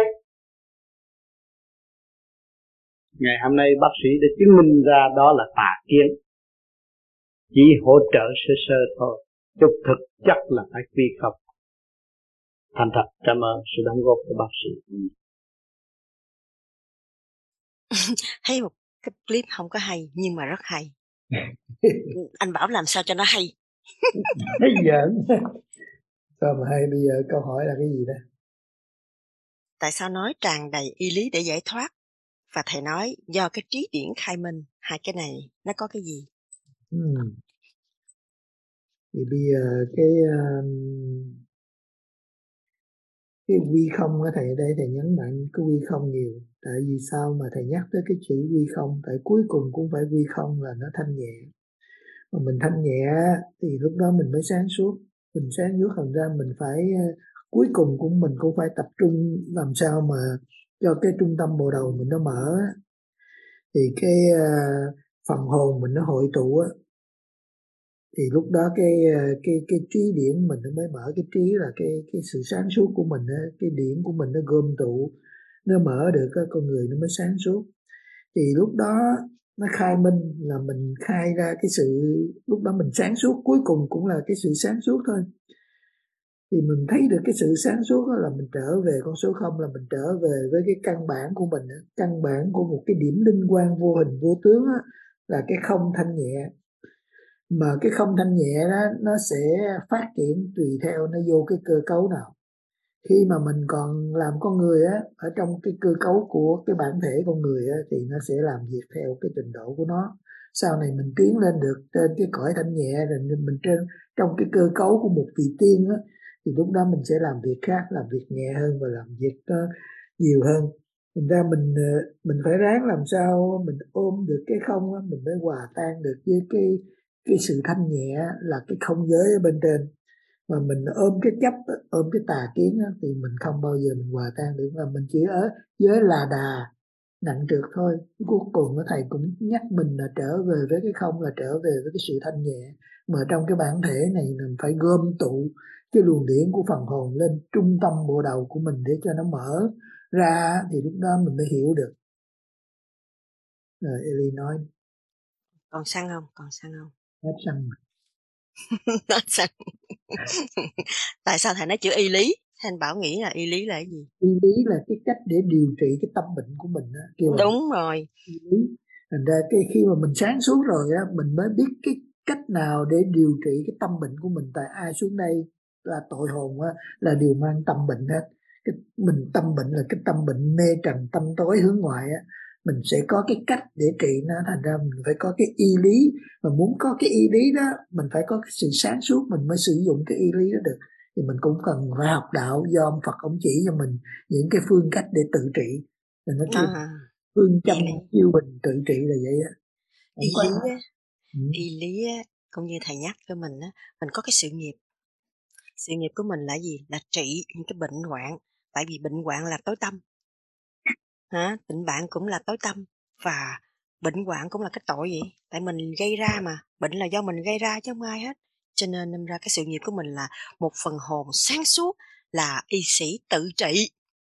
ngày hôm nay bác sĩ đã chứng minh ra đó là tà kiến, chỉ hỗ trợ sơ sơ thôi, chứ thực chất là phải phi không. Thành thật cảm ơn sự đóng góp của bác sĩ. Thấy một cái clip không có hay nhưng mà rất hay. Anh bảo làm sao cho nó hay. Thấy giỡn. Sao mà hay? Bây giờ câu hỏi là cái gì đó? Tại sao nói tràn đầy y lý để giải thoát? Và thầy nói do cái trí điển khai minh, hai cái này nó có cái gì? Thì bây giờ cái quy không á, thầy ở đây thầy nhấn mạnh cái quy không nhiều. Tại vì sao mà thầy nhắc tới cái chữ quy không? Tại cuối cùng cũng phải quy không là nó thanh nhẹ. Mà mình thanh nhẹ thì lúc đó mình mới sáng suốt. Mình sáng suốt thành ra mình phải cuối cùng cũng mình cũng phải tập trung làm sao mà cho cái trung tâm bộ đầu mình nó mở. Thì cái phần hồn mình nó hội tụ á, thì lúc đó cái trí điển mình nó mới mở. Cái trí là cái sự sáng suốt của mình á, cái điển của mình nó gom tụ, nó mở được á, con người nó mới sáng suốt. Thì lúc đó nó khai minh là mình khai ra cái sự, lúc đó mình sáng suốt, cuối cùng cũng là cái sự sáng suốt thôi. Thì mình thấy được cái sự sáng suốt đó là mình trở về con số không, là mình trở về với cái căn bản của mình, căn bản của một cái điểm linh quang vô hình vô tướng đó, là cái không thanh nhẹ. Mà cái không thanh nhẹ đó nó sẽ phát triển tùy theo nó vô cái cơ cấu nào. Khi mà mình còn làm con người á, ở trong cái cơ cấu của cái bản thể con người á, thì nó sẽ làm việc theo cái trình độ của nó. Sau này mình tiến lên được trên cái cõi thanh nhẹ, rồi mình trong cái cơ cấu của một vị tiên á, thì lúc đó mình sẽ làm việc khác, làm việc nhẹ hơn và làm việc nhiều hơn. Thành ra mình phải ráng làm sao mình ôm được cái không á, mình mới hòa tan được với cái sự thanh nhẹ là cái không giới ở bên trên. Mà mình ôm cái chấp, ôm cái tà kiến á, thì mình không bao giờ mình hòa tan được. Mà mình chỉ ở giới là đà nặng trược thôi. Cuối cùng thầy cũng nhắc mình là trở về với cái không, là trở về với cái sự thanh nhẹ. Mà trong cái bản thể này mình phải gom tụ cái luồng điển của phần hồn lên trung tâm bộ đầu của mình để cho nó mở ra, thì lúc đó mình mới hiểu được. Rồi Eli nói. Còn xăng không? Còn xăng không? Hết xăng. Hết xăng. Tại sao thầy nói chữ y lý? Anh bảo nghĩ là y lý là cái gì? Y lý là cái cách để điều trị cái tâm bệnh của mình đó. Đúng rồi. Y lý. Thành ra khi mà mình sáng suốt rồi á, mình mới biết cái cách nào để điều trị cái tâm bệnh của mình. Tại ai xuống đây là tội hồn á, là đều mang tâm bệnh hết. Mình tâm bệnh là cái tâm bệnh mê trần, tâm tối hướng ngoại á, mình sẽ có cái cách để trị nó. Thành ra mình phải có cái y lý. Mà muốn có cái y lý đó, mình phải có cái sự sáng suốt, mình mới sử dụng cái y lý đó được. Thì mình cũng cần phải học đạo, do ông Phật ông chỉ cho mình những cái phương cách để tự trị. Thì nó kêu phương châm chiêu bình tự trị là vậy á. Y lý á, cũng như thầy nhắc cho mình á, mình có cái sự nghiệp. Sự nghiệp của mình là gì? Là trị những cái bệnh hoạn. Tại vì bệnh hoạn là tối tâm. Bệnh bạn cũng là tối tâm. Và bệnh hoạn cũng là cái tội vậy. Tại mình gây ra mà. Bệnh là do mình gây ra chứ không ai hết. Cho nên nên ra cái sự nghiệp của mình là một phần hồn sáng suốt, là y sĩ tự trị.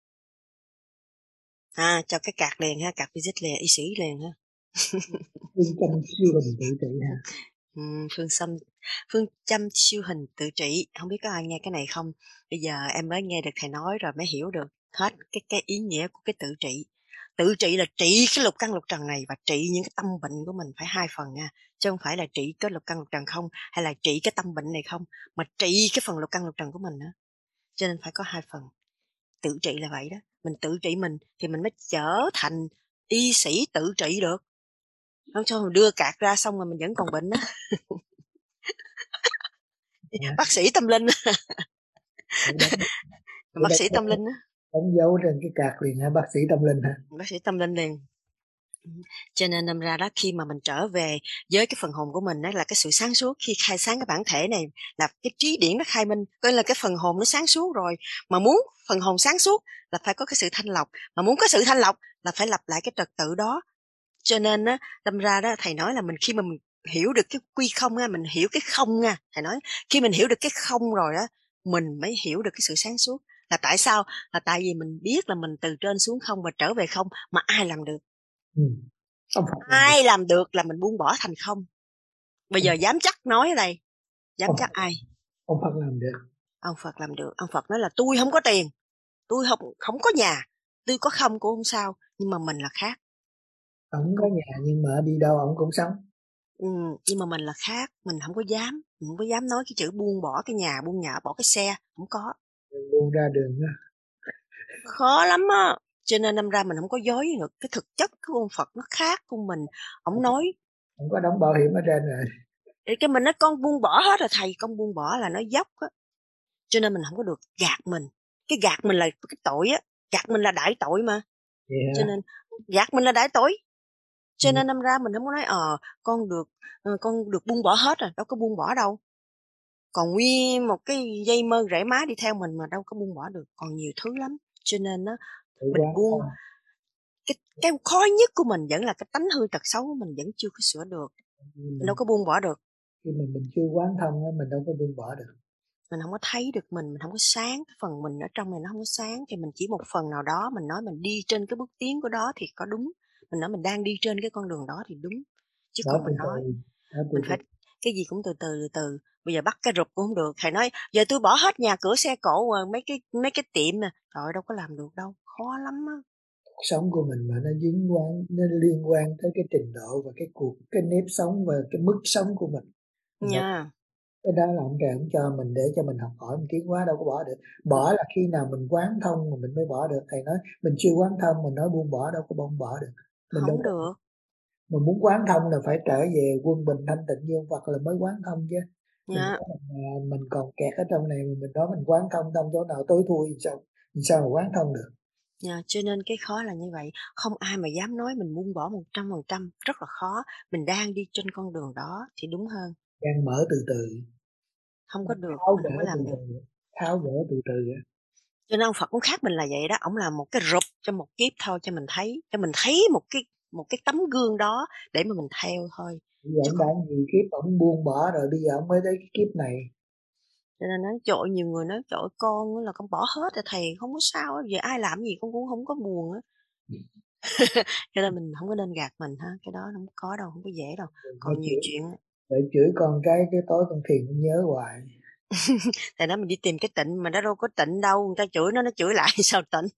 Cho cái card liền ha, card visit liền, y sĩ liền ha. Phương châm siêu hình tự trị ha. Phương châm siêu hình tự trị. Không biết có ai nghe cái này không? Bây giờ em mới nghe được thầy nói rồi mới hiểu được hết cái ý nghĩa của cái tự trị. Tự trị là trị cái lục căn lục trần này và trị những cái tâm bệnh của mình, phải hai phần nha. Chứ không phải là trị cái lục căn lục trần không, hay là trị cái tâm bệnh này không, mà trị cái phần lục căn lục trần của mình nữa. Cho nên phải có hai phần. Tự trị là vậy đó. Mình tự trị mình thì mình mới trở thành y sĩ tự trị được. Không cho mình đưa cạc ra xong rồi mình vẫn còn bệnh đó. Bác sĩ tâm linh. Bác sĩ tâm linh á. Đóng dấu trên cái card liền hả? Bác sĩ tâm linh hả? Bác sĩ tâm linh liền. Cho nên đâm ra đó, khi mà mình trở về với cái phần hồn của mình, đó là cái sự sáng suốt. Khi khai sáng cái bản thể này là cái trí điển nó khai minh, coi là cái phần hồn nó sáng suốt rồi. Mà muốn phần hồn sáng suốt là phải có cái sự thanh lọc, mà muốn có sự thanh lọc là phải lặp lại cái trật tự đó. Cho nên á, đâm ra đó thầy nói là khi mà mình hiểu được cái quy không á, mình hiểu cái không nha. Thầy nói khi mình hiểu được cái không rồi á, mình mới hiểu được cái sự sáng suốt. Là tại sao? Là tại vì mình biết là mình từ trên xuống không và trở về không, mà ai làm được? Ai làm được là mình buông bỏ thành không. Bây giờ dám chắc nói ở đây, dám chắc ai? Ông Phật làm được. Ông Phật làm được. Ông Phật nói là tôi không có tiền, tôi không có nhà, tôi có không cũng không sao, nhưng mà mình là khác. Ông có nhà nhưng mà đi đâu ông cũng sống. Nhưng mà mình là khác, mình không có dám nói cái chữ buông bỏ cái nhà, buông nhà, bỏ cái xe, không có. Buông ra đường đó. Khó lắm á. Cho nên đâm ra mình không có dối được cái thực chất của ông Phật nó khác của mình. Ông nói không có đóng bảo hiểm ở trên rồi. Cái mình nói con buông bỏ hết rồi thầy, con buông bỏ là nó dốc á. Cho nên mình không có được gạt mình. Cái gạt mình là cái tội á, gạt mình là đại tội mà. Cho nên gạt mình là đại tội. Cho nên đâm ra mình không có nói con được buông bỏ hết rồi, đâu có buông bỏ đâu. Còn nguyên một cái dây mơ rễ má đi theo mình mà đâu có buông bỏ được, còn nhiều thứ lắm. Cho nên nó mình buông cái khó nhất của mình vẫn là cái tánh hư tật xấu của mình vẫn chưa có sửa được. Mình đâu có buông bỏ được. Khi mình chưa quán thông mình đâu có buông bỏ được. Mình không có thấy được mình không có sáng, cái phần mình ở trong này nó không có sáng, thì mình chỉ một phần nào đó mình nói mình đi trên cái bước tiến của đó thì có đúng, mình nói mình đang đi trên cái con đường đó thì đúng, chứ đó, còn mình nói mình phải cái gì cũng từ từ. Bây giờ bắt cái rụp cũng không được. Thầy nói giờ tôi bỏ hết nhà cửa xe cộ mấy cái tiệm nè, trời đâu có làm được đâu, khó lắm á. Cuộc sống của mình mà nó nó liên quan tới cái trình độ và cái nếp sống và cái mức sống của mình. Cái đó là ông trời ông cho mình để cho mình học hỏi, mình tiến hóa, đâu có bỏ được. Bỏ là khi nào mình quán thông mà mình mới bỏ được. Thầy nói mình chưa quán thông mình nói buông bỏ đâu có buông bỏ được. Mình không được. Mình muốn quán thông là phải trở về quân bình thanh tịnh như ông Phật là mới quán thông chứ. Mình còn kẹt ở trong này mình nói mình quán thông chỗ nào tối thui thì sao mà quán thông được. Cho nên cái khó là như vậy. Không ai mà dám nói mình buông bỏ 100%, rất là khó. Mình đang đi trên con đường đó thì đúng hơn. Đang mở từ từ. Không có được, tháo mình không có làm được. Tháo gỡ từ từ. Cho nên ông Phật cũng khác mình là vậy đó. Ông là một cái rụp cho một kiếp thôi, cho mình thấy một cái tấm gương đó để mà mình theo thôi. Bây giờ ông đã nhiều kiếp ông buông bỏ rồi, bây giờ ông mới tới cái kiếp này. Cho nên nói trời, nhiều người nói trời con là con bỏ hết rồi thầy, không có sao, vậy ai làm gì con cũng không có buồn á. Cho nên mình không có nên gạt mình ha, cái đó không có đâu, không có dễ đâu. Còn nhiều chuyện. Để chửi con cái tối con thiền con nhớ hoài. Tại đó mình đi tìm cái tịnh mà nó đâu có tịnh đâu, người ta chửi nó chửi lại sao tịnh.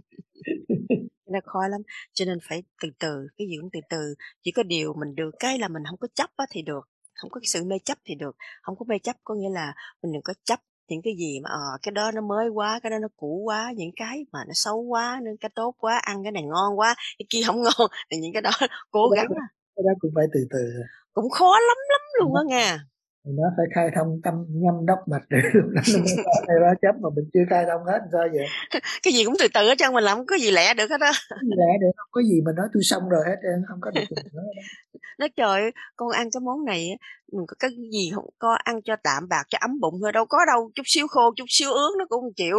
Nó khó lắm. Cho nên phải từ từ, cái gì cũng từ từ. Chỉ có điều mình được cái là mình không có chấp thì được, không có cái sự mê chấp thì được. Không có mê chấp có nghĩa là mình đừng có chấp những cái gì mà cái đó nó mới quá, cái đó nó cũ quá, những cái mà nó xấu quá, nên cái tốt quá, ăn cái này ngon quá, cái kia không ngon, thì những cái đó cố gắng. Cái đó cũng phải từ từ. Cũng khó lắm luôn á nha. Nó phải khai thông tâm nhâm đốc mạch rồi lúc đó nó mới có cái đó chấp mà mình chưa khai thông hết sao vậy? Cái gì cũng từ từ hết trơn, mình làm không có gì lẹ được hết đó. Lẹ được, không có gì mà nói tôi xong rồi hết trơn, không có được nữa đó. Nói trời ơi, con ăn cái món này mình có cái gì không có ăn cho đạm bạc cho ấm bụng thôi, đâu có đâu, chút xíu khô chút xíu ướt nó cũng không chịu.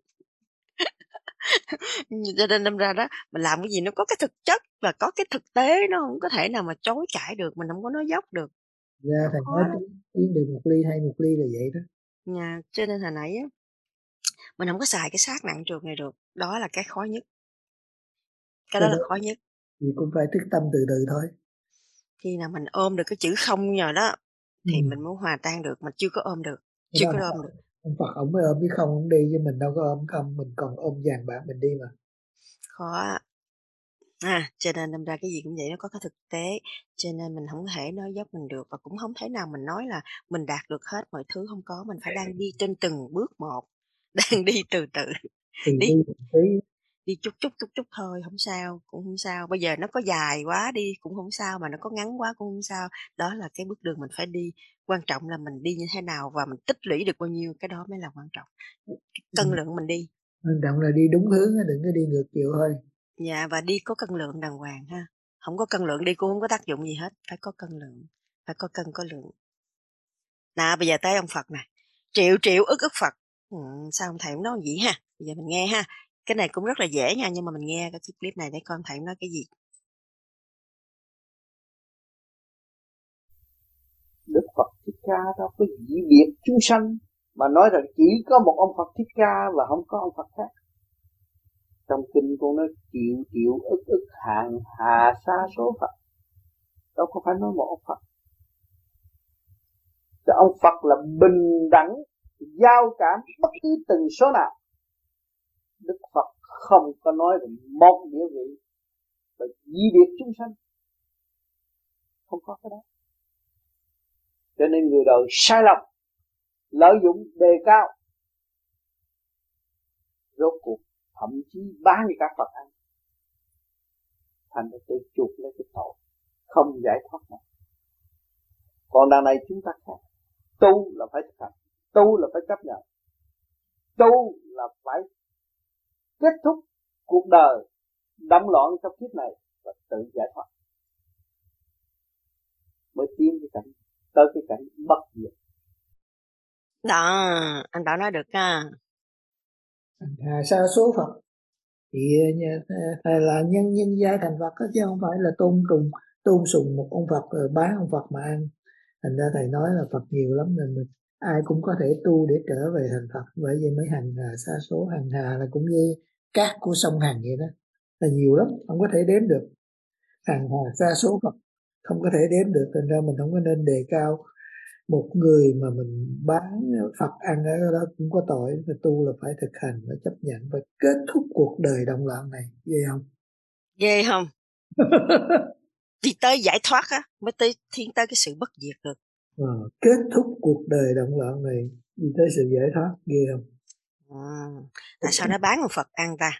Cho nên đâm ra đó mình làm cái gì nó có cái thực chất và có cái thực tế, nó không có thể nào mà chối cãi được, mình không có nói dốc được. Dạ, thầy nói tiến được 1 ly hay 1 ly là vậy đó. Cho nên hồi nãy mình không có xài cái xác nặng trược này được, đó là cái khó nhất. Cái đó là khó nhất. Thì cũng phải thức tâm từ từ thôi. Khi nào mình ôm được cái chữ không nhờ đó thì mình muốn hòa tan được, mà chưa có ôm được. Chưa có ôm được. Ông Phật ông mới ôm cái không ông đi, chứ mình đâu có ôm không, mình còn ôm vàng bạc mình đi mà. Khó. Cho nên đâm ra cái gì cũng vậy, nó có cái thực tế, cho nên mình không thể nói dốc mình được, và cũng không thể nào mình nói là mình đạt được hết mọi thứ, không có. Mình phải đang đi trên từng bước một, đang đi từ từ, đi chút thôi, không sao, cũng không sao. Bây giờ nó có dài quá đi cũng không sao, mà nó có ngắn quá cũng không sao. Đó là cái bước đường mình phải đi Quan trọng là mình đi như thế nào và mình tích lũy được bao nhiêu, cái đó mới là quan trọng. Cân lượng mình đi. Quan trọng là đi đúng hướng, đừng có đi ngược chiều thôi. Dạ, và đi có cân lượng đàng hoàng ha. Không có cân lượng đi cũng không có tác dụng gì hết, phải có cân lượng, phải có cân có lượng. Nào bây giờ tới ông Phật nè. Triệu triệu ức ức Phật. Sao ông thầy cũng nói gì ha? Bây giờ mình nghe ha. Cái này cũng rất là dễ nha, nhưng mà mình nghe cái clip này để con thầy nói cái gì. Đức Phật Thích Ca đâu có dị biệt chúng sanh mà nói rằng chỉ có một ông Phật Thích Ca và không có ông Phật khác. Trong kinh cô nói triệu triệu ức ức hàng hà sa số Phật, đâu có phải nói một ông Phật. Cho ông Phật là bình đẳng, giao cảm bất cứ từng số nào. Đức Phật không có nói là một địa vị và dị biệt chúng sanh, không có cái đó. Cho nên người đời sai lầm, lợi dụng đề cao, rốt cuộc thậm chí bán cả Phật ăn, thành ra tự chuộc lấy cái tội, không giải thoát nào. Còn đằng này chúng ta khác, tu là phải thực hành, tu là phải chấp nhận, tu là phải kết thúc cuộc đời đắm loạn trong kiếp này và tự giải thoát, mới tiến cái cảnh tới cái cảnh bất diệt. Đó, anh Bảo nói được ha. Hà sa số Phật thì là nhân giai thành Phật đó, chứ không phải là tôn sùng một ông Phật rồi bán ông Phật mà ăn. Thành ra thầy nói là Phật nhiều lắm, nên ai cũng có thể tu để trở về thành Phật. Bởi vậy mới hành hà sa số. Hành hà là cũng như cát của sông Hằng vậy đó, là nhiều lắm, không có thể đếm được. Hành hà sa số Phật không có thể đếm được. Thành ra mình không có nên đề cao một người mà mình bán Phật ăn ở đó cũng có tội. Phải tu là phải thực hành, phải chấp nhận, phải kết thúc cuộc đời động loạn này. Ghê không? Ghê không? Đi tới giải thoát á, mới tới tiến tới cái sự bất diệt được. Kết thúc cuộc đời động loạn này, đi tới sự giải thoát. Ghê không? Tại sao nó bán ông Phật ăn ta?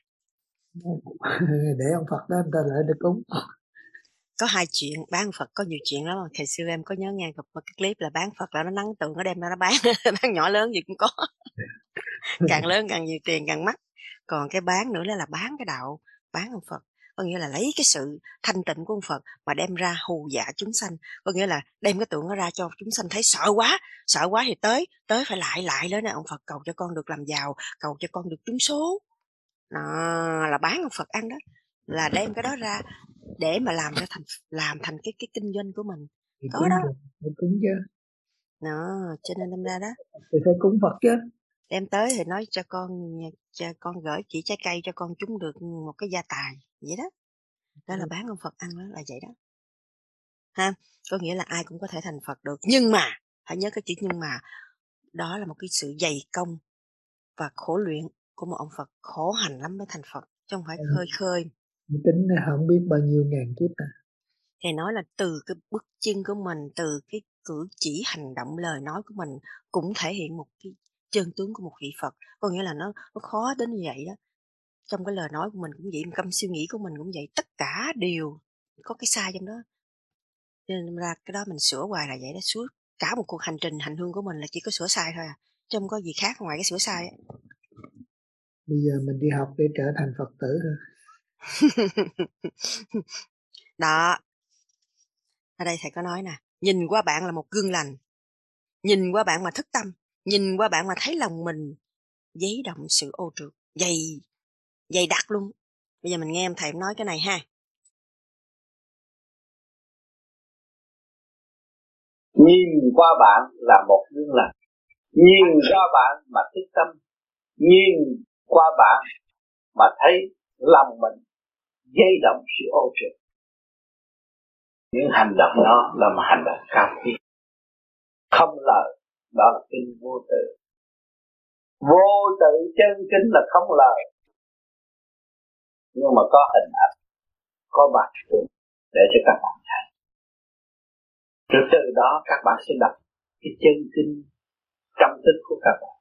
Để ông Phật đó người ta lại được cúng. Có hai chuyện, bán Phật có nhiều chuyện lắm. Thời xưa em có nhớ nghe gặp một cái clip là bán Phật là nó nắng tượng, nó đem ra nó bán. Bán nhỏ lớn gì cũng có. Càng lớn càng nhiều tiền càng mắc. Còn cái bán nữa là bán cái đạo, bán ông Phật. Có nghĩa là lấy cái sự thanh tịnh của ông Phật mà đem ra hù dọa chúng sanh. Có nghĩa là đem cái tượng nó ra cho chúng sanh thấy sợ quá thì tới phải lại đó nè, ông Phật cầu cho con được làm giàu, cầu cho con được trúng số. Đó, là bán ông Phật ăn đó, là đem cái đó ra để mà làm thành cái kinh doanh của mình. Thì Có đó. Cúng chứ. Đó, cho nên đâm ra đó. Thì phải cúng Phật chứ. Đem tới thì nói cho con gửi chỉ trái cây cho con trúng được một cái gia tài vậy đó. Đó là bán ông Phật ăn, đó là vậy đó. Ha, có nghĩa là ai cũng có thể thành Phật được, nhưng mà phải nhớ cái chữ nhưng mà. Đó là một cái sự dày công và khổ luyện của một ông Phật, khổ hành lắm mới thành Phật, chứ không phải khơi. Tính không biết bao nhiêu ngàn kiếp à. Thầy nói là từ cái bước chân của mình, từ cái cử chỉ hành động lời nói của mình cũng thể hiện một cái chân tướng của một vị Phật. Có nghĩa là nó khó đến như vậy đó. Trong cái lời nói của mình cũng vậy, trong suy nghĩ của mình cũng vậy, tất cả đều có cái sai trong đó. Nên ra cái đó mình sửa hoài là vậy đó, suốt cả một cuộc hành trình hành hương của mình là chỉ có sửa sai thôi à, chứ không có gì khác ngoài cái sửa sai ấy. Bây giờ mình đi học để trở thành Phật tử thôi. Đó. Ở đây thầy có nói nè, nhìn qua bạn là một gương lành, nhìn qua bạn mà thức tâm, nhìn qua bạn mà thấy lòng mình giấy động sự ô trượt, dày đặc luôn. Bây giờ mình nghe em thầy nói cái này ha. Nhìn qua bạn là một gương lành, nhìn qua bạn mà thức tâm, nhìn qua bạn mà thấy lòng mình dây động sự ô trượt. Những hành động đó là một hành động cao quý, không lời, đó là kinh vô tự. Vô tự chân chính là không lời, nhưng mà có hình ảnh, có bản tượng để cho các bạn thấy. Rồi từ đó các bạn sẽ đọc cái chân kinh trong tích của các bạn,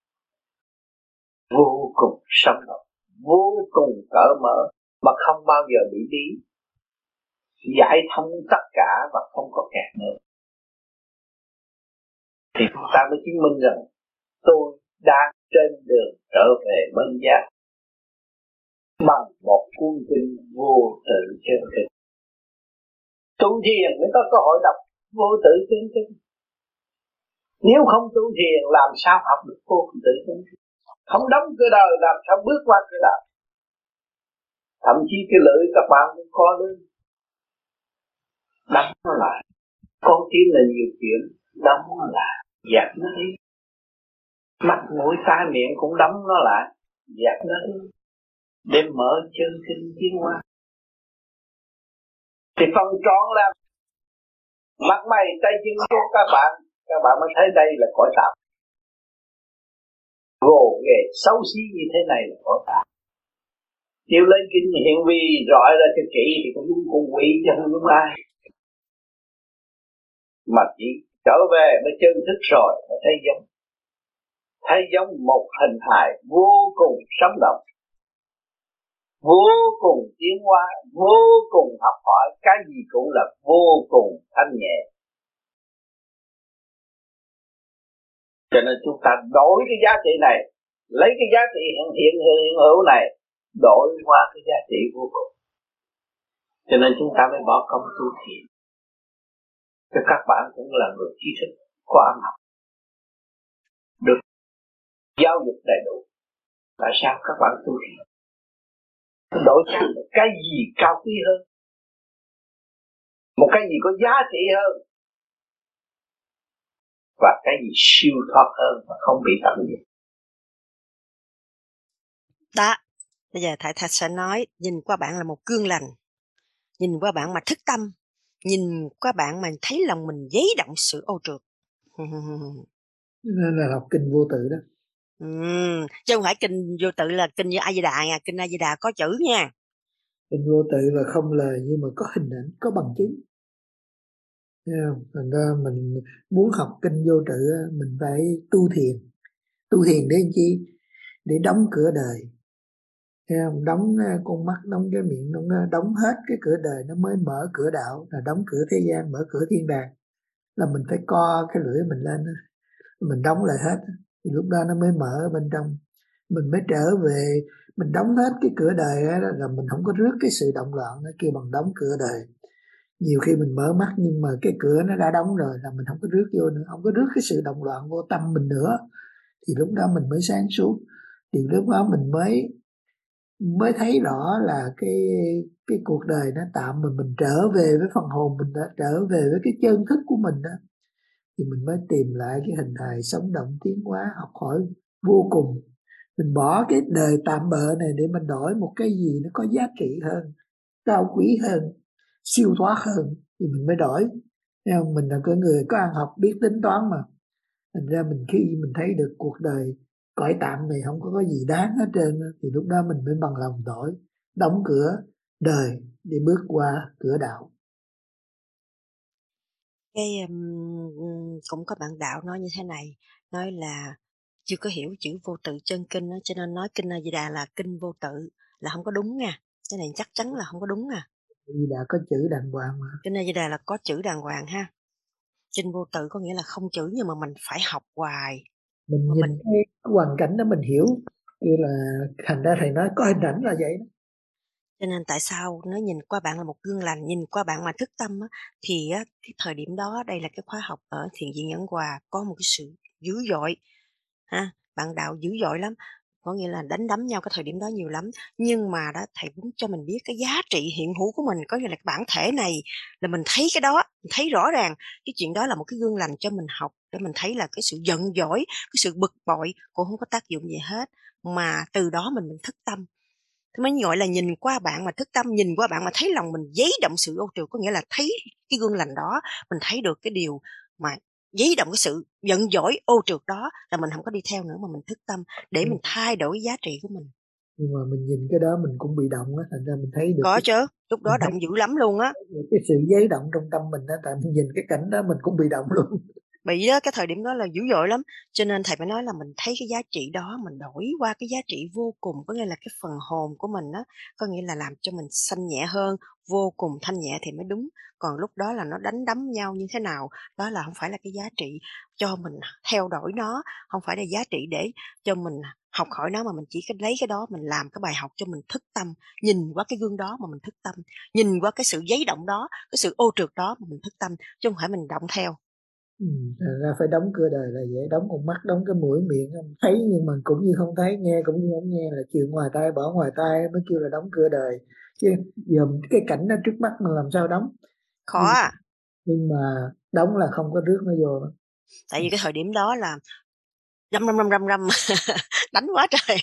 vô cùng sống động, vô cùng cởi mở, mà không bao giờ bị bí, giải thông tất cả và không có kẹt nữa. thì chúng ta mới chứng minh rằng tôi đang trên đường trở về bên giác bằng một cuốn kinh vô tự chân kinh. Tu thiền mới có cơ hội đọc vô tự chân kinh. Nếu không tu thiền làm sao học được vô tự chân kinh? Không đóng cửa đời làm sao bước qua cửa đời? Thậm chí cái lưỡi các bạn cũng có lên, đóng nó lại. Con tim là nhiều chuyện, đóng nó lại, dẹp nó đi. Mắt mũi tai miệng cũng đóng nó lại, dẹp nó đi. Để mở chân kinh tiến hóa. Thì phần trọn là mặt mày tay chân của các bạn mới thấy đây là cõi tạm. Gồ ghề xấu xí như thế này là cõi tạm. Nếu lấy kinh hiện vi rọi ra cho kỹ thì cũng đúng con quỷ chứ không đúng ai. Mà chỉ trở về mới chân thức rồi mới thấy giống. Thấy giống một hình hài vô cùng sống động, vô cùng tiến hóa, vô cùng học hỏi, cái gì cũng là vô cùng thanh nhẹ. Cho nên chúng ta đổi cái giá trị này, lấy cái giá trị hiện hữu này đổi qua cái giá trị vô cùng. Cho nên chúng ta mới bỏ công tu thiền. Cho các bạn cũng là người trí thức, có âm học, được giáo dục đầy đủ. Tại sao các bạn tu thiền? Đổi sang một cái gì cao quý hơn, một cái gì có giá trị hơn, và cái gì siêu thoát hơn mà không bị tận diệt. Đó, bây giờ Thầy sẽ nói, nhìn qua bạn là một gương lành, nhìn qua bạn mà thức tâm, nhìn qua bạn mà thấy lòng mình giấy động sự ô trượt. Nên là học kinh vô tự đó. Chứ không phải kinh vô tự là kinh như A Di Đà nha, kinh A Di Đà có chữ nha. Kinh vô tự là không lời nhưng mà có hình ảnh, có bằng chứng. Thành ra mình muốn học kinh vô tự mình phải tu thiền. Tu thiền để làm chi? Để đóng cửa đời. Đóng con mắt, đóng cái miệng, đóng hết cái cửa đời nó mới mở cửa đạo, là đóng cửa thế gian, mở cửa thiên đàng. Là mình phải co cái lưỡi mình lên, mình đóng lại hết, thì lúc đó nó mới mở bên trong. Mình mới trở về, mình đóng hết cái cửa đời đó, là mình không có rước cái sự động loạn, nó kêu bằng đóng cửa đời. Nhiều khi mình mở mắt nhưng mà cái cửa nó đã đóng rồi, là mình không có rước vô nữa, không có rước cái sự động loạn vô tâm mình nữa, thì lúc đó mình mới sáng suốt. Thì lúc đó mình mới thấy rõ là cái cuộc đời nó tạm, mình trở về với phần hồn mình, đã trở về với cái chân thức của mình đó, thì mình mới tìm lại cái hình hài sống động tiến hóa, học hỏi vô cùng. Mình bỏ cái đời tạm bợ này để mình đổi một cái gì nó có giá trị hơn, cao quý hơn, siêu thoát hơn, thì mình mới đổi. Thấy không? Mình là cái người có ăn học biết tính toán mà. Thành ra khi mình thấy được cuộc đời cõi tạm này không có gì đáng hết trơn, thì lúc đó mình mới bằng lòng đổi, đóng cửa đời để bước qua cửa đạo. Cái cũng có bạn đạo nói như thế này, nói là chưa có hiểu chữ vô tự chân kinh đó, cho nên nói kinh A Di Đà là kinh vô tự là không có đúng nha. Cái này chắc chắn là không có đúng à. A Di Đà có chữ đàng hoàng mà. Kinh A Di Đà là có chữ đàng hoàng ha. Kinh vô tự có nghĩa là không chữ, nhưng mà mình phải học hoài. Mình nhìn cái hoàn cảnh đó mình hiểu, như là thành ra thầy nói có hình ảnh là vậy đó. Cho nên tại sao nó nhìn qua bạn là một gương lành, nhìn qua bạn mà thức tâm á, thì á, cái thời điểm đó, đây là cái khóa học ở Thiền viện Nhẫn Hòa, có một cái sự dữ dội ha, bạn đạo dữ dội lắm, có nghĩa là đánh đấm nhau cái thời điểm đó nhiều lắm. Nhưng mà đó, thầy muốn cho mình biết cái giá trị hiện hữu của mình, có nghĩa là cái bản thể này là mình thấy cái đó, mình thấy rõ ràng cái chuyện đó là một cái gương lành cho mình học, để mình thấy là cái sự giận dỗi, cái sự bực bội cũng không có tác dụng gì hết, mà từ đó mình thức tâm. Thế mới gọi là nhìn qua bạn mà thức tâm, nhìn qua bạn mà thấy lòng mình giấy động sự ô trượt, có nghĩa là thấy cái gương lành đó, mình thấy được cái điều mà giấy động cái sự giận dỗi ô trượt đó, là mình không có đi theo nữa mà mình thức tâm để mình thay đổi giá trị của mình. Nhưng mà mình nhìn cái đó mình cũng bị động á, thành ra mình thấy được. Có chứ, lúc đó động dữ lắm luôn á. Cái sự giấy động trong tâm mình đó, tại mình nhìn cái cảnh đó mình cũng bị động luôn. bị đó, cái thời điểm đó là dữ dội lắm. Cho nên thầy mới nói là mình thấy cái giá trị đó mình đổi qua cái giá trị vô cùng, có nghĩa là cái phần hồn của mình á, có nghĩa là làm cho mình xanh nhẹ hơn, vô cùng thanh nhẹ thì mới đúng. Còn lúc đó là nó đánh đấm nhau như thế nào, đó là không phải là cái giá trị cho mình theo đuổi nó, không phải là giá trị để cho mình học hỏi nó, mà mình chỉ lấy cái đó mình làm cái bài học cho mình thức tâm, nhìn qua cái gương đó mà mình thức tâm, nhìn qua cái sự giấy động đó, cái sự ô trượt đó mà mình thức tâm, chứ không phải mình động theo. Thật ra phải đóng cửa đời là dễ, đóng con mắt, đóng cái mũi miệng, thấy nhưng mà cũng như không thấy, nghe cũng như không nghe, là chuyện ngoài tai bỏ ngoài tai mới kêu là đóng cửa đời. Chứ giờ cái cảnh đó trước mắt mình làm sao đóng. Khó à. Nhưng mà đóng là không có rước nó vô nữa. Tại vì cái thời điểm đó là răm đánh quá trời.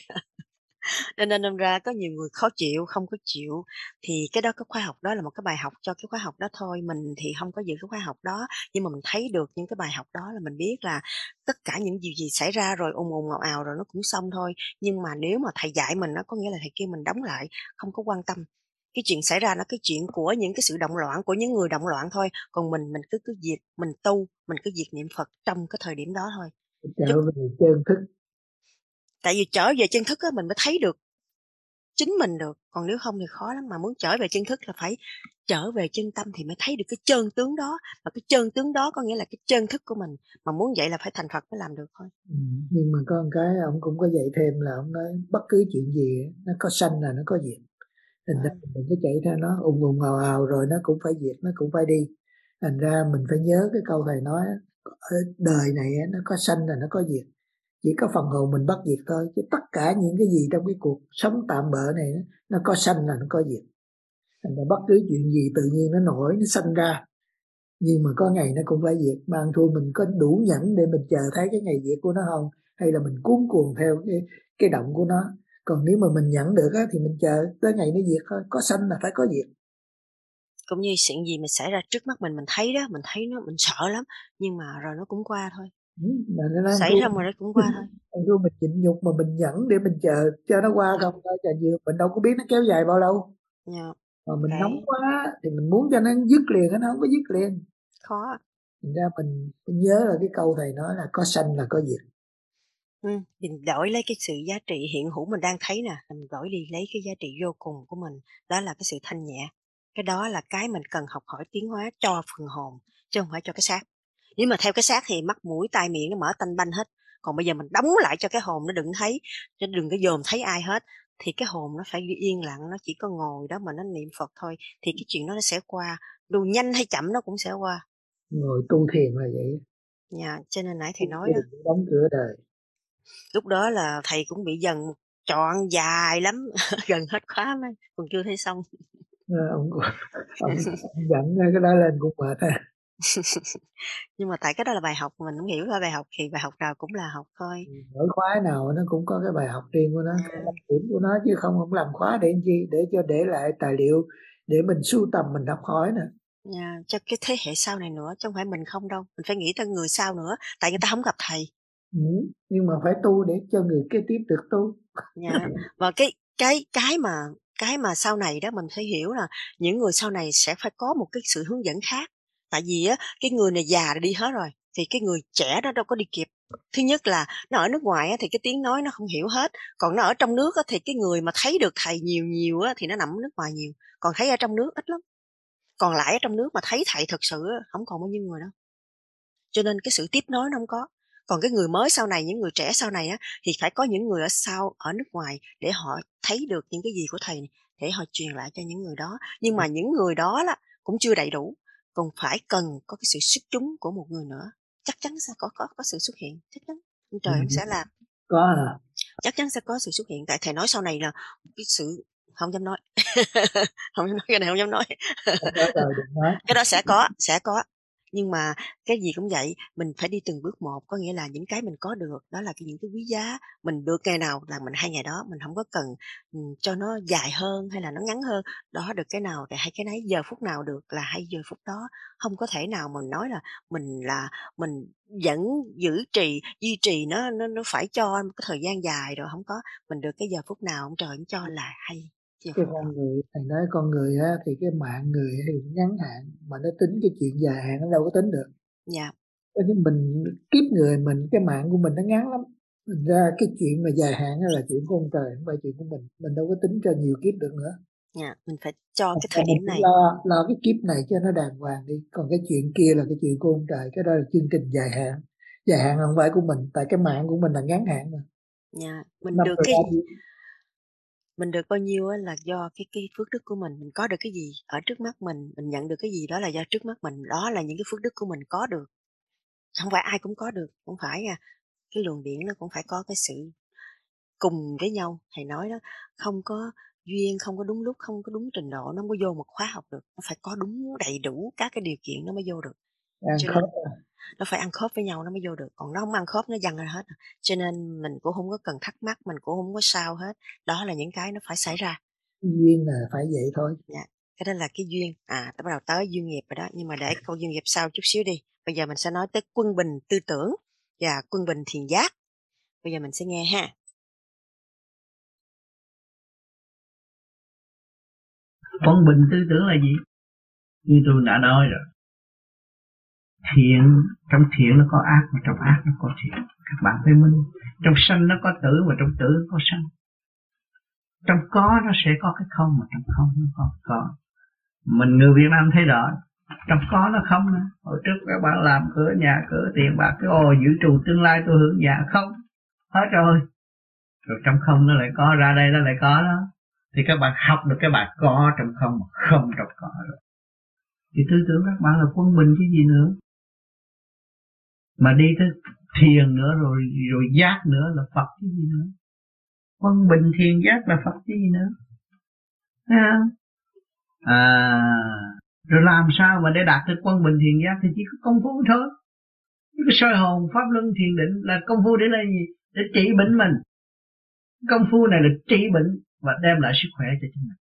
Cho nên đâm ra có nhiều người khó chịu, không có chịu. Thì cái đó, cái khóa học đó là một cái bài học cho cái khóa học đó thôi. Mình thì không có giữ cái khóa học đó, nhưng mà mình thấy được những cái bài học đó là mình biết là tất cả những gì xảy ra rồi ồn ào ào rồi nó cũng xong thôi. Nhưng mà nếu mà thầy dạy mình, nó có nghĩa là thầy kêu mình đóng lại, không có quan tâm. Cái chuyện xảy ra nó cái chuyện của những cái sự động loạn, của những người động loạn thôi. Còn mình cứ việc mình tu, mình cứ việc niệm Phật trong cái thời điểm đó thôi. Trở về chân thức. Tại vì trở về chân thức á, mình mới thấy được chính mình được, còn nếu không thì khó lắm. Mà muốn trở về chân thức là phải trở về chân tâm thì mới thấy được cái chân tướng đó, và cái chân tướng đó có nghĩa là cái chân thức của mình, mà muốn vậy là phải thành Phật mới làm được thôi. Nhưng mà có một cái ông cũng có dạy thêm là ông nói bất cứ chuyện gì nó có sanh là nó có diệt, thành ra mình cứ chạy theo nó ùng ào ào rồi nó cũng phải diệt, nó cũng phải đi. Thành ra mình phải nhớ cái câu thầy nói, ở đời này nó có sanh là nó có diệt, chỉ có phần hồn mình bất diệt thôi, chứ tất cả những cái gì trong cái cuộc sống tạm bợ này nó có sanh là nó có diệt. Thành ra bất cứ chuyện gì tự nhiên nó nổi, nó sanh ra, nhưng mà có ngày nó cũng phải diệt. Mà ăn thua mình có đủ nhẫn để mình chờ thấy cái ngày diệt của nó không, hay là mình cuốn cuồng theo cái động của nó. Còn nếu mà mình nhẫn được á, thì mình chờ tới ngày nó diệt thôi, có sanh là phải có diệt. Cũng như chuyện gì mà xảy ra trước mắt mình thấy đó, mình thấy nó, mình sợ lắm, nhưng mà rồi nó cũng qua thôi. Mà nó nói Xảy ra mà nó cũng qua thôi. ăn thua mình nhịn nhục mà mình nhẫn để mình chờ cho nó qua không thôi, chờ nhiều mình đâu có biết nó kéo dài bao lâu. Yeah. Mà mình Đấy. nóng quá thì mình muốn cho nó dứt liền, nó không có dứt liền. Khó. Thành ra mình nhớ là cái câu thầy nói là có sanh là có diệt. Mình đổi lấy cái sự giá trị hiện hữu mình đang thấy nè, mình đổi đi lấy cái giá trị vô cùng của mình, đó là cái sự thanh nhẹ. Cái đó là cái mình cần học hỏi tiến hóa cho phần hồn, chứ không phải cho cái xác. Nếu mà theo cái xác thì mắt mũi tai miệng nó mở tanh banh hết. Còn bây giờ mình đóng lại cho cái hồn nó đừng thấy, chứ đừng có dòm thấy ai hết. Thì cái hồn nó phải yên lặng, nó chỉ có ngồi đó mà nó niệm Phật thôi. Thì cái chuyện đó nó sẽ qua, dù nhanh hay chậm nó cũng sẽ qua. Ngồi tu thiền là vậy. Cho nên nãy thầy nói đó, đóng cửa đời. lúc đó là thầy cũng bị dần trọn dài lắm, gần hết khóa mới còn chưa thấy xong. Ông dẫn cái đó lên cũng mệt ha. Nhưng mà tại cái đó là bài học, mình không hiểu là bài học thì bài học nào cũng là học thôi. Mỗi khóa nào nó cũng có cái bài học riêng của nó, cái đặc điểm của nó, chứ không làm khóa để làm chi, để lại tài liệu để mình sưu tầm, mình học hỏi nè. Cho cái thế hệ sau này nữa, chứ không phải mình không đâu, mình phải nghĩ tới người sau nữa, tại người ta không gặp thầy. Nhưng mà phải tu để cho người kế tiếp được tu. Và cái mà sau này đó mình phải hiểu là những người sau này sẽ phải có một cái sự hướng dẫn khác. Tại vì á, cái người này già đi hết rồi, thì cái người trẻ đó đâu có đi kịp. Thứ nhất là nó ở nước ngoài á, thì cái tiếng nói nó không hiểu hết, còn nó ở trong nước á, thì cái người mà thấy được thầy nhiều á, thì nó nằm ở nước ngoài nhiều, còn thấy ở trong nước ít lắm. Còn lại ở trong nước mà thấy thầy thực sự á, không còn bao nhiêu người đâu. Cho nên cái sự tiếp nối nó không có. Còn cái người mới sau này, những người trẻ sau này á, thì phải có những người ở nước ngoài để họ thấy được những cái gì của thầy, để họ truyền lại cho những người đó. Nhưng mà những người đó là cũng chưa đầy đủ, còn phải cần có cái sự xuất chúng của một người nữa. Chắc chắn sẽ có sự xuất hiện, chắc chắn trời cũng sẽ làm. Có Chắc chắn sẽ có sự xuất hiện, tại thầy nói sau này là cái sự không dám nói. Không dám nói, cái này không dám nói. Cái đó sẽ có. Nhưng mà cái gì cũng vậy, mình phải đi từng bước một, có nghĩa là những cái mình có được, đó là những cái quý giá, mình được ngày nào là mình hay ngày đó, mình không có cần cho nó dài hơn hay là nó ngắn hơn, đó được cái nào thì hay cái nấy, giờ phút nào được là hay giờ phút đó, không có thể nào mình nói là mình vẫn duy trì nó phải cho một cái thời gian dài rồi, không có, mình được cái giờ phút nào ông trời cũng cho là hay. Cái con người, thầy nói con người á, thì cái mạng người thì ngắn hạn, mà nó tính cái chuyện dài hạn nó đâu có tính được. Dạ. Mình kiếp người mình, cái mạng của mình nó ngắn lắm. Mình ra cái chuyện mà dài hạn là chuyện của ông trời, không phải chuyện của mình đâu có tính cho nhiều kiếp được nữa. Mình phải cho cái thời Mình điểm phải này. lo cái kiếp này cho nó đàng hoàng đi, còn cái chuyện kia là cái chuyện của ông trời, cái đó là chương trình dài hạn. Dài hạn không phải của mình, tại cái mạng của mình là ngắn hạn mà. Mình được bao nhiêu là do cái phước đức của mình có được cái gì ở trước mắt mình nhận được cái gì đó là do trước mắt mình, đó là những cái phước đức của mình có được. Không phải ai cũng có được, không phải cái luồng điển nó cũng phải có cái sự cùng với nhau. Thầy nói đó, không có duyên, không có đúng lúc, không có đúng trình độ nó mới vô một khóa học được, nó phải có đúng đầy đủ các cái điều kiện nó mới vô được. Cho nên nó phải ăn khớp với nhau nó mới vô được, còn nó không ăn khớp nó văng ra hết. Cho nên mình cũng không có cần thắc mắc, mình cũng không có sao hết, đó là những cái nó phải xảy ra. Duyên là phải vậy thôi. Cái đó là cái duyên. Bắt đầu tới duyên nghiệp rồi đó, nhưng mà để câu duyên nghiệp sau chút xíu đi. Bây giờ mình sẽ nói tới quân bình tư tưởng và quân bình thiền giác. Bây giờ mình sẽ nghe ha. Quân bình tư tưởng là gì? Như tôi đã nói rồi, thiện, trong thiện nó có ác, mà trong ác nó có thiện. Các bạn thấy minh, trong sanh nó có tử, mà trong tử nó có sanh. Trong có nó sẽ có cái không, mà trong không nó có. Mình người Việt Nam thấy rõ, trong có nó không nữa. Hồi trước các bạn làm cửa nhà, cửa tiền bạc, cái dự trù tương lai tôi hưởng dạ không hết rồi. Rồi trong không nó lại có, ra đây nó lại có đó. Thì các bạn học được cái bạn có trong không, mà không trong có rồi. Thì tư tưởng các bạn là quân bình chứ gì nữa. Mà đi tới thiền nữa rồi giác nữa là Phật chứ gì nữa. Quân bình thiền giác là Phật chứ gì nữa. Thấy không? Rồi làm sao mà để đạt được quân bình thiền giác thì chỉ có công phu thôi. Cái soi hồn pháp luân thiền định là công phu để làm gì? Để trị bệnh mình. Công phu này là trị bệnh và đem lại sức khỏe cho chính mình,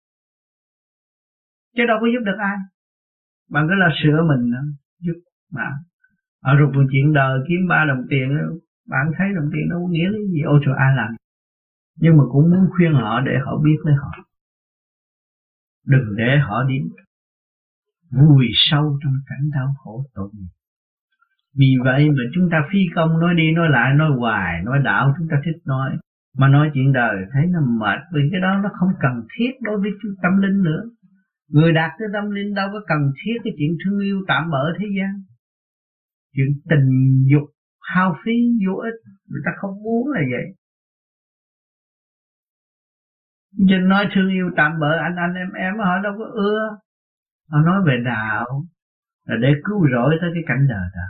chứ đâu có giúp được ai. Bạn cứ là sửa mình giúp bạn. Ở rồi một chuyện đời kiếm 3 đồng tiền, bạn thấy đồng tiền đâu có nghĩa lý gì, ôi trời ai làm. Nhưng mà cũng muốn khuyên họ để họ biết lấy họ, đừng để họ đi vùi sâu trong cảnh đau khổ tội nghiệp. Vì vậy mà chúng ta phi công nói đi nói lại, nói hoài, nói đạo chúng ta thích nói, mà nói chuyện đời thấy nó mệt, vì cái đó nó không cần thiết đối với tâm linh nữa. Người đạt tới tâm linh đâu có cần thiết cái chuyện thương yêu tạm bợ thế gian. Chuyện tình dục hao phí vô ích, người ta không muốn là vậy. Chứ nói thương yêu tạm bợ anh em họ đâu có ưa. Họ nói về đạo là để cứu rỗi tới cái cảnh đời đó.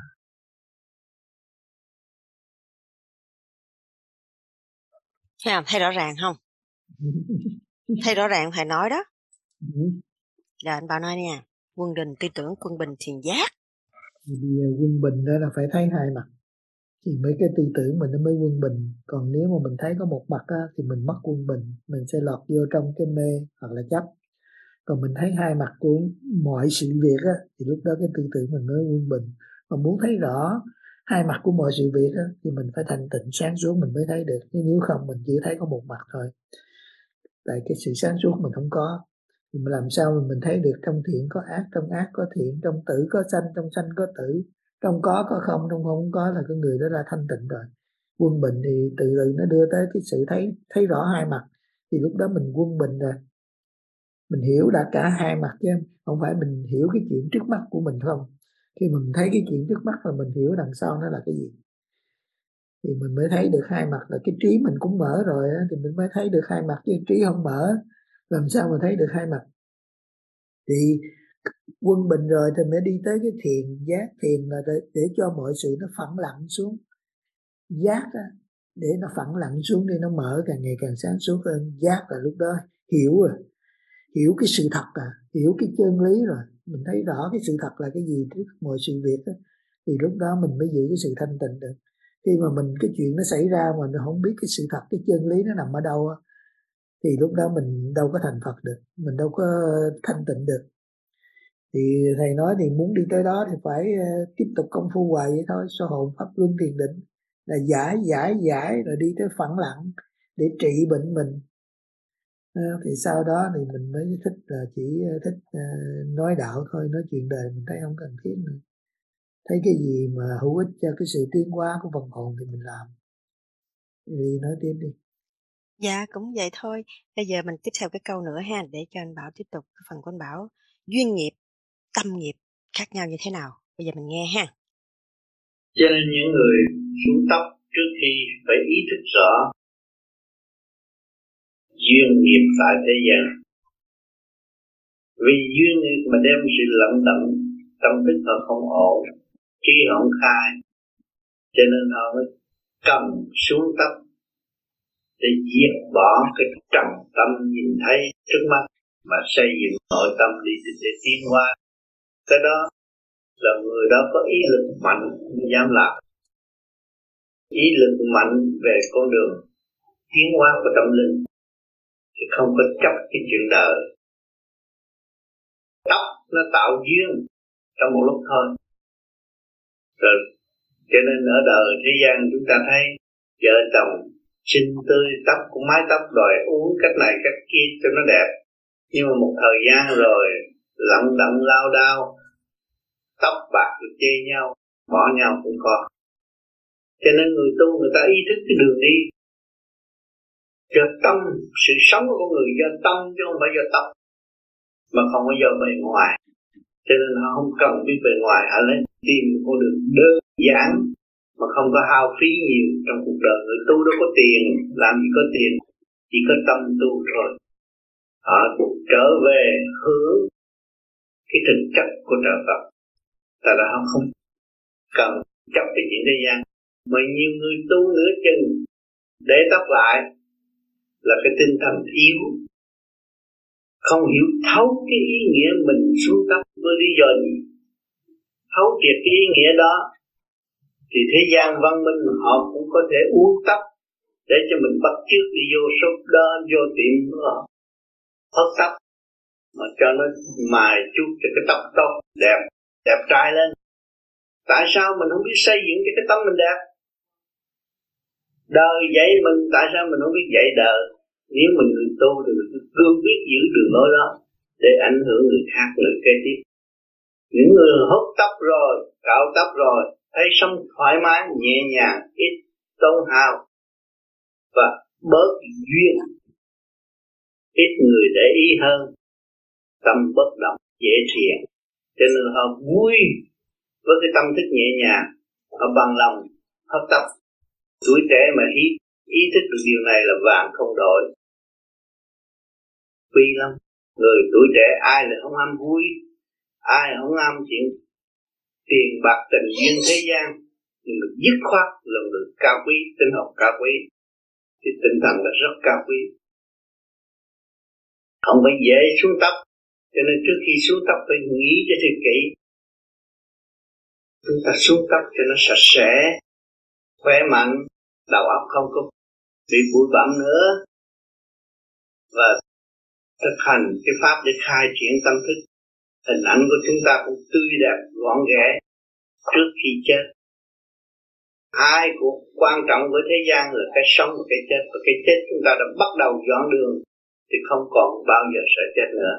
Thấy rõ ràng không? Thấy rõ ràng thầy nói đó. Giờ anh Bảo nói nha, quân bình tư tưởng, quân bình thiền giác. Vì quân bình đó là phải thấy hai mặt thì mấy cái tư tưởng mình nó mới quân bình. Còn nếu mà mình thấy có một mặt á, thì mình mất quân bình, mình sẽ lọt vô trong cái mê hoặc là chấp. Còn mình thấy hai mặt của mọi sự việc á, thì lúc đó cái tư tưởng mình mới quân bình. Mà muốn thấy rõ hai mặt của mọi sự việc á, thì mình phải thanh tịnh sáng suốt mình mới thấy được. Nếu không mình chỉ thấy có một mặt thôi, tại cái sự sáng suốt mình không có, thì mình làm sao mà mình thấy được trong thiện có ác, trong ác có thiện, trong tử có sanh, trong sanh có tử, trong có không, trong không có, là cái người đó là thanh tịnh rồi. Quân bình thì từ từ nó đưa tới cái sự thấy rõ hai mặt, thì lúc đó mình quân bình rồi. Mình hiểu đã cả hai mặt chứ không phải mình hiểu cái chuyện trước mắt của mình không. Khi mình thấy cái chuyện trước mắt là mình hiểu đằng sau nó là cái gì, thì mình mới thấy được hai mặt. Là cái trí mình cũng mở rồi á, thì mình mới thấy được hai mặt, chứ trí không mở làm sao mà thấy được hai mặt. Thì quân bình rồi thì mới đi tới cái thiền giác. Thiền là để cho mọi sự nó phẳng lặng xuống. Giác á, để nó phẳng lặng xuống đi, nó mở càng ngày càng sáng suốt hơn. Giác là lúc đó hiểu rồi, hiểu cái sự thật hiểu cái chân lý rồi. Mình thấy rõ cái sự thật là cái gì trước mọi sự việc á, thì lúc đó mình mới giữ cái sự thanh tịnh được. Khi mà mình cái chuyện nó xảy ra mà mình không biết cái sự thật, cái chân lý nó nằm ở đâu á, thì lúc đó mình đâu có thành Phật được, mình đâu có thanh tịnh được. Thì thầy nói thì muốn đi tới đó thì phải tiếp tục công phu hoài vậy thôi. Soi hồn pháp luân thiền định là giải rồi đi tới phẳng lặng để trị bệnh mình. Thì sau đó thì mình mới thích là chỉ thích nói đạo thôi, nói chuyện đời mình thấy không cần thiết nữa. thấy cái gì mà hữu ích cho cái sự tiến hóa của phần hồn thì mình làm. Đi nói tiếp đi. Dạ, cũng vậy thôi. Bây giờ mình tiếp theo cái câu nữa ha, để cho anh Bảo tiếp tục cái phần của anh Bảo. Duyên nghiệp, tâm nghiệp khác nhau như thế nào? Bây giờ mình nghe ha. Cho nên những người xuống tóc trước khi phải ý thức rõ duyên nghiệp tại thế gian. Vì duyên nghiệp mà đem sự lận đận, tâm thức họ không ổn, trí họ không khai, cho nên họ mới cần xuống tóc để diệt bỏ cái trần tâm nhìn thấy trước mắt mà xây dựng nội tâm để tiến hóa. Cái đó là người đó có ý lực mạnh mới dám làm. Ý lực mạnh về con đường tiến hóa của tâm linh thì không có chấp cái chuyện đời. Tóc nó tạo duyên trong một lúc thôi. Rồi cho nên ở đời thế gian chúng ta thấy vợ chồng xinh tươi, tóc cũng mái tóc đòi uống cách này cách kia cho nó đẹp, nhưng mà một thời gian rồi lận đận lao đao, tóc bạc rồi chê nhau, bỏ nhau cũng có. Cho nên người tu người ta ý thức cái đường đi do tâm, sự sống của con người do tâm chứ không phải do tóc, mà không có do bề ngoài. Cho nên họ không cần biết bề ngoài, họ lấy tìm một con đường đơn giản mà không có hao phí nhiều trong cuộc đời. Người tu đâu có tiền, làm gì có tiền, chỉ có tâm tu thôi. Họ trở về hướng cái thực chất của trời Phật. Tại là họ không cần chấp cái chuyện thế gian. Mà nhiều người tu nửa chừng để tóc lại là cái tinh thần yếu, không hiểu thấu cái ý nghĩa mình xuống tóc với lý do gì. Thấu triệt cái ý nghĩa đó thì thế gian văn minh họ cũng có thể uống tóc để cho mình bắt chước đi vô shop đó, vô tiệm đó hớt tóc mà cho nó mài chút cho cái tóc tốt đẹp, đẹp trai lên. Tại sao mình không biết xây dựng cho cái tóc mình đẹp? Đời dạy mình, tại sao mình không biết dạy đời? Nếu mình người tu thì mình cứ cương quyết giữ đường lối đó để ảnh hưởng người khác, người kế tiếp. Những người hốt tóc rồi, cạo tóc rồi, thấy sống thoải mái, nhẹ nhàng, ít tốn hao và bớt duyên, ít người để ý hơn, tâm bất động, dễ thiện. Cho nên họ vui với cái tâm thức nhẹ nhàng, họ bằng lòng hấp tấp. Tuổi trẻ mà ý thức được điều này là vàng không đổi. Quý lắm. Người tuổi trẻ ai là không ham vui, ai là không ham chuyện tiền bạc tình duyên thế gian, nhưng mà dứt khoát là người cao quý, tinh học cao quý, thì tinh thần là rất cao quý. Không phải dễ xuống tóc, cho nên trước khi xuống tóc phải nghĩ cho thật kỹ. Chúng ta xuống tóc cho nó sạch sẽ, khỏe mạnh, đầu óc không có bị bụi bặm nữa, và thực hành cái pháp để khai triển tâm thức. Hình ảnh của chúng ta cũng tươi đẹp, gọn ghẽ trước khi chết. Hai cuộc quan trọng với thế gian là cái sống và cái chết, và cái chết chúng ta đã bắt đầu dọn đường thì không còn bao giờ sợ chết nữa.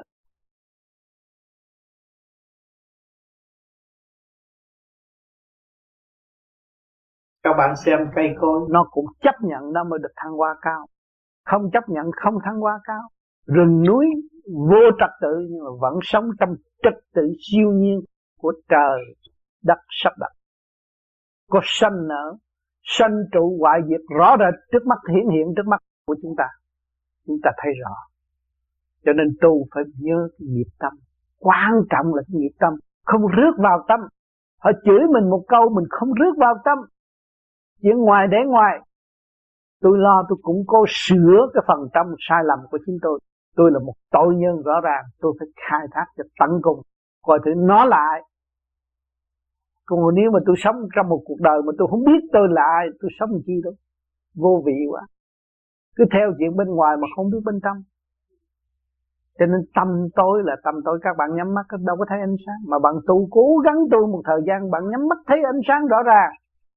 Các bạn xem cây cối, nó cũng chấp nhận nó mới được thăng hoa cao. Không chấp nhận không thăng hoa cao. Rừng núi vô trật tự nhưng mà vẫn sống trong trật tự siêu nhiên của trời đất sắp đặt. Có sanh nở, sanh trụ hoại diệt rõ rệt trước mắt, hiển hiện trước mắt của chúng ta. Chúng ta thấy rõ. Cho nên tu phải nhớ cái nghiệp tâm. Quan trọng là cái nghiệp tâm, không rước vào tâm. Họ chửi mình một câu mình không rước vào tâm. Chuyện ngoài để ngoài. Tôi lo tôi cũng cố sửa cái phần tâm sai lầm của chính tôi. Tôi là một tội nhân rõ ràng, tôi phải khai thác cho tận cùng, coi thử nó lại. Còn nếu mà tôi sống trong một cuộc đời mà tôi không biết tôi là ai, tôi sống làm chi đâu, vô vị quá. Cứ theo chuyện bên ngoài mà không biết bên trong. Cho nên tâm tối là tâm tối, các bạn nhắm mắt đâu có thấy ánh sáng. Mà bạn tu cố gắng tu một thời gian, bạn nhắm mắt thấy ánh sáng rõ ràng.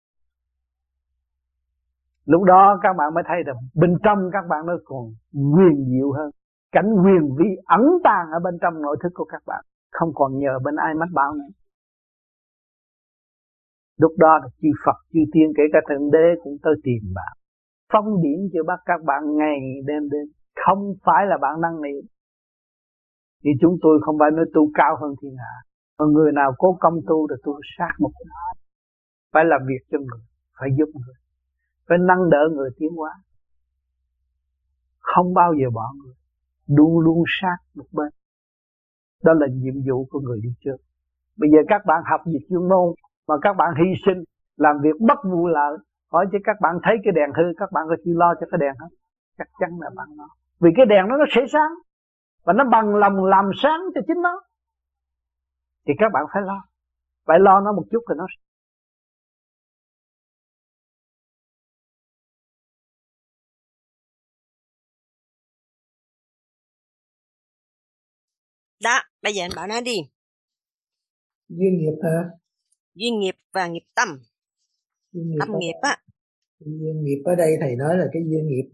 Lúc đó các bạn mới thấy rằng bên trong các bạn nó còn huyền diệu hơn. Cảnh huyền vi ẩn tàng ở bên trong nội thức của các bạn, không còn nhờ bên ai mách bảo nữa. Lúc đó là chư Phật, chư Tiên, kể cả Thượng Đế cũng tới tìm bạn, phong điển cho bắt các bạn ngày đêm đến. Không phải là bạn năng niệm. Thì chúng tôi không phải nói tu cao hơn thiên hạ, mà người nào cố công tu thì tu sát một người. Phải làm việc cho người, phải giúp người, phải nâng đỡ người tiến hóa, không bao giờ bỏ người, luôn luôn sát một bên. Đó là nhiệm vụ của người đi trước. Bây giờ các bạn học việc chuyên môn mà các bạn hy sinh làm việc bất vụ lợi, hỏi chứ các bạn thấy cái đèn hư, các bạn có chịu lo cho cái đèn không? Chắc chắn là bạn lo. Vì cái đèn nó sẽ sáng, và nó bằng lòng làm sáng cho chính nó, thì các bạn phải lo. Phải lo nó một chút thì nó đó. Bây giờ anh bảo nói đi. Duyên nghiệp hả? Duyên nghiệp và nghiệp tâm. Tâm nghiệp á. Duyên nghiệp ở đây thầy nói là cái duyên nghiệp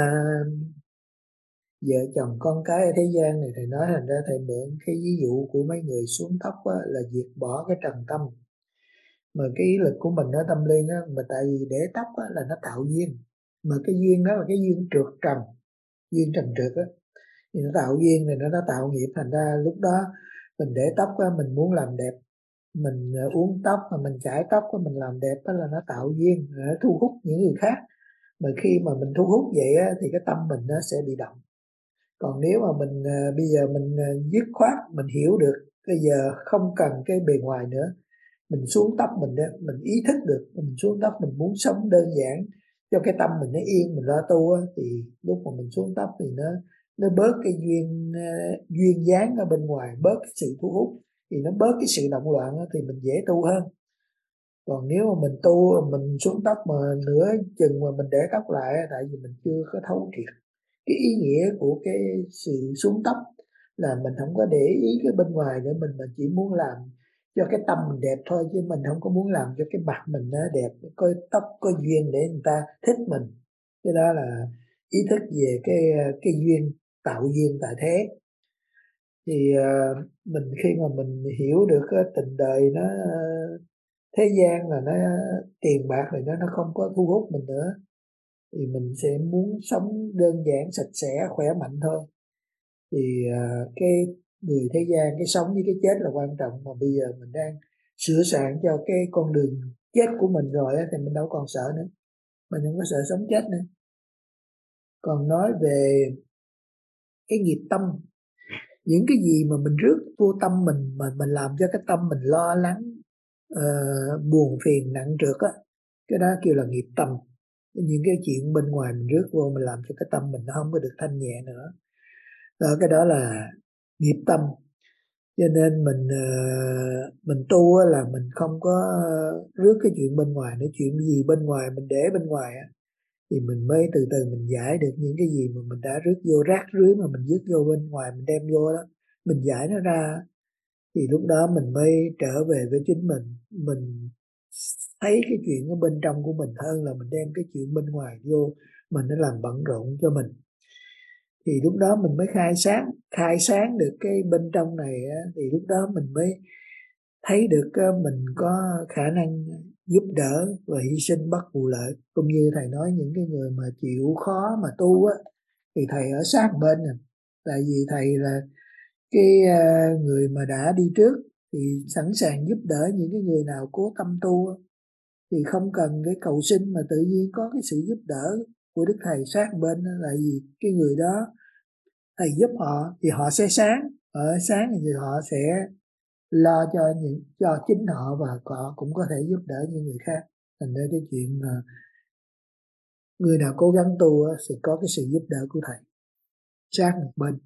vợ chồng con cái ở thế gian này. Thầy nói thành ra thầy mượn cái ví dụ của mấy người xuống thấp á, là diệt bỏ cái trần tâm. Mà cái ý lực của mình ở tâm linh á, mà tại vì để tóc á, là nó tạo duyên. Mà cái duyên đó là cái duyên trượt trần, duyên trần trượt á, thì nó tạo duyên thì nó tạo nghiệp. Thành ra lúc đó mình để tóc á, mình muốn làm đẹp, mình uống tóc mà mình chải tóc á, mình làm đẹp á, là nó tạo duyên, nó thu hút những người khác. Mà khi mà mình thu hút vậy á, thì cái tâm mình nó sẽ bị động. Còn nếu mà mình bây giờ mình dứt khoát, mình hiểu được bây giờ không cần cái bề ngoài nữa, mình xuống tóc mình đó, mình ý thức được mình xuống tóc mình muốn sống đơn giản cho cái tâm mình nó yên, mình lo tu á, thì lúc mà mình xuống tóc thì nó bớt cái duyên dáng ở bên ngoài, bớt cái sự thu hút, thì nó bớt cái sự động loạn á, thì mình dễ tu hơn. Còn nếu mà mình tu mình xuống tóc mà nửa chừng mà mình để tóc lại, tại vì mình chưa có thấu triệt cái ý nghĩa của cái sự xuống tóc, là mình không có để ý cái bên ngoài nữa, mình chỉ muốn làm cho cái tâm mình đẹp thôi, chứ mình không có muốn làm cho cái mặt mình nó đẹp, có tóc có duyên để người ta thích mình. Cái đó là ý thức về cái duyên, tạo duyên tại thế. Thì mình khi mà mình hiểu được tình đời nó thế gian là nó tiền bạc thì nó không có thu hút mình nữa, thì mình sẽ muốn sống đơn giản sạch sẽ khỏe mạnh thôi. Thì cái người thế gian, cái sống với cái chết là quan trọng, mà bây giờ mình đang sửa soạn cho cái con đường chết của mình rồi á, thì mình đâu còn sợ nữa, mình không có sợ sống chết nữa. Còn nói về cái nghiệp tâm, những cái gì mà mình rước vô tâm mình, mà mình làm cho cái tâm mình lo lắng, buồn phiền nặng trược á, cái đó kêu là nghiệp tâm. Những cái chuyện bên ngoài mình rước vô, mình làm cho cái tâm mình nó không có được thanh nhẹ nữa đó, cái đó là nghiệp tâm. Cho nên mình tu là mình không có rước cái chuyện bên ngoài nữa. Chuyện gì bên ngoài mình để bên ngoài á, thì mình mới từ từ mình giải được những cái gì mà mình đã rước vô, rác rưới mà mình rước vô bên ngoài mình đem vô đó, mình giải nó ra, thì lúc đó mình mới trở về với chính mình thấy cái chuyện ở bên trong của mình hơn là mình đem cái chuyện bên ngoài vô mình nó làm bận rộn cho mình. Thì lúc đó mình mới khai sáng được cái bên trong này á, thì lúc đó mình mới thấy được mình có khả năng giúp đỡ và hy sinh bất vụ lợi. Cũng như thầy nói, những cái người mà chịu khó mà tu á, thì thầy ở sát bên nè. Tại vì thầy là cái người mà đã đi trước, thì sẵn sàng giúp đỡ những cái người nào cố tâm tu á, thì không cần cái cầu xin, mà tự nhiên có cái sự giúp đỡ của Đức Thầy sát bên đó. Là vì cái người đó thầy giúp họ thì họ sẽ sáng, ở sáng thì họ sẽ lo cho chính họ, và họ cũng có thể giúp đỡ những người khác. Thành ra cái chuyện mà người nào cố gắng tu sẽ có cái sự giúp đỡ của thầy sát một bên.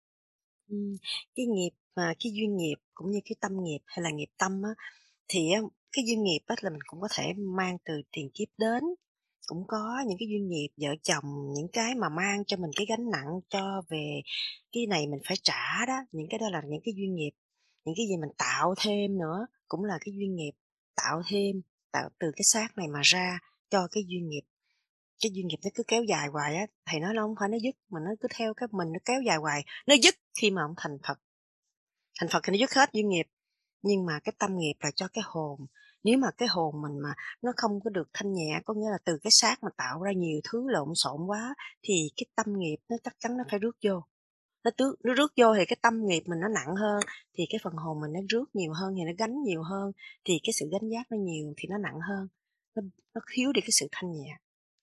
Cái nghiệp mà cái duyên nghiệp cũng như cái tâm nghiệp hay là nghiệp tâm á, thì cái duyên nghiệp á là mình cũng có thể mang từ tiền kiếp đến, cũng có những cái duyên nghiệp vợ chồng, những cái mà mang cho mình cái gánh nặng cho về cái này mình phải trả đó, những cái đó là những cái duyên nghiệp. Những cái gì mình tạo thêm nữa cũng là cái duyên nghiệp, tạo thêm, tạo từ cái xác này mà ra cho cái duyên nghiệp. Cái duyên nghiệp nó cứ kéo dài hoài á, thầy nói nó không phải nó dứt, mà nó cứ theo cái mình, nó kéo dài hoài. Nó dứt khi mà ông thành Phật thì nó dứt hết duyên nghiệp. Nhưng mà cái tâm nghiệp là cho cái hồn, Nếu mà cái hồn mình mà nó không có được thanh nhẹ, có nghĩa là từ cái xác mà tạo ra nhiều thứ lộn xộn quá, thì cái tâm nghiệp nó chắc chắn nó phải rước vô. Nó rước vô thì cái tâm nghiệp mình nó nặng hơn, thì cái phần hồn mình nó rước nhiều hơn, thì nó gánh nhiều hơn, thì cái sự gánh vác nó nhiều thì nó nặng hơn, nó thiếu đi cái sự thanh nhẹ.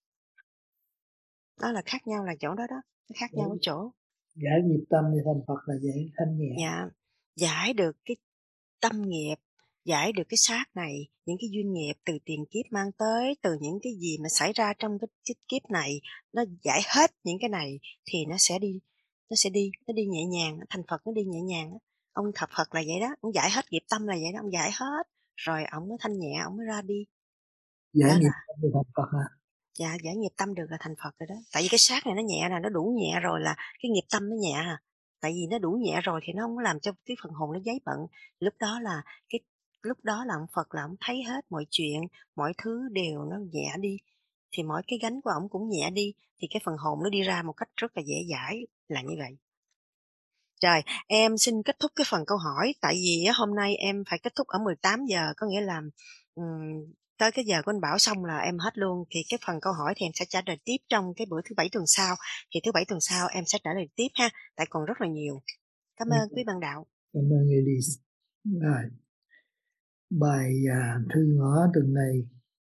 Đó là khác nhau là chỗ đó đó, nó khác nhau ở chỗ. Giải nghiệp tâm thì thành Phật là giải thanh nhẹ. Dạ, giải được cái tâm nghiệp, giải được cái xác này, những cái duyên nghiệp từ tiền kiếp mang tới, từ những cái gì mà xảy ra trong cái kiếp này, nó giải hết những cái này thì nó sẽ đi nhẹ nhàng, thành Phật nó đi nhẹ nhàng. Ông thập Phật là vậy đó, ông giải hết nghiệp tâm là vậy đó, ông giải hết, rồi ông mới thanh nhẹ, ông mới ra đi. Giải Đó nghiệp là tâm thì thành Phật hả? dạ, giải nghiệp tâm được là thành Phật rồi đó. Tại vì cái xác này nó nhẹ nè, nó đủ nhẹ rồi là cái nghiệp tâm nó nhẹ à. Tại vì nó đủ nhẹ rồi thì nó không có làm cho cái phần hồn nó giấy bận. Lúc đó là ông Phật là ông thấy hết mọi chuyện, mọi thứ đều nó nhẹ đi. Thì mỗi cái gánh của ông cũng nhẹ đi, thì cái phần hồn nó đi ra một cách rất là dễ dãi, là như vậy. Rồi, em xin kết thúc cái phần câu hỏi, tại vì hôm nay em phải kết thúc ở 18 giờ, có nghĩa là tới cái giờ của anh Bảo xong là em hết luôn, thì cái phần câu hỏi thì em sẽ trả lời tiếp trong cái bữa thứ Bảy tuần sau, thì thứ Bảy tuần sau em sẽ trả lời tiếp ha, tại còn rất là nhiều. Cảm ơn quý bạn đạo. Cảm ơn Elise. Rồi. Bài thư ngõ tuần này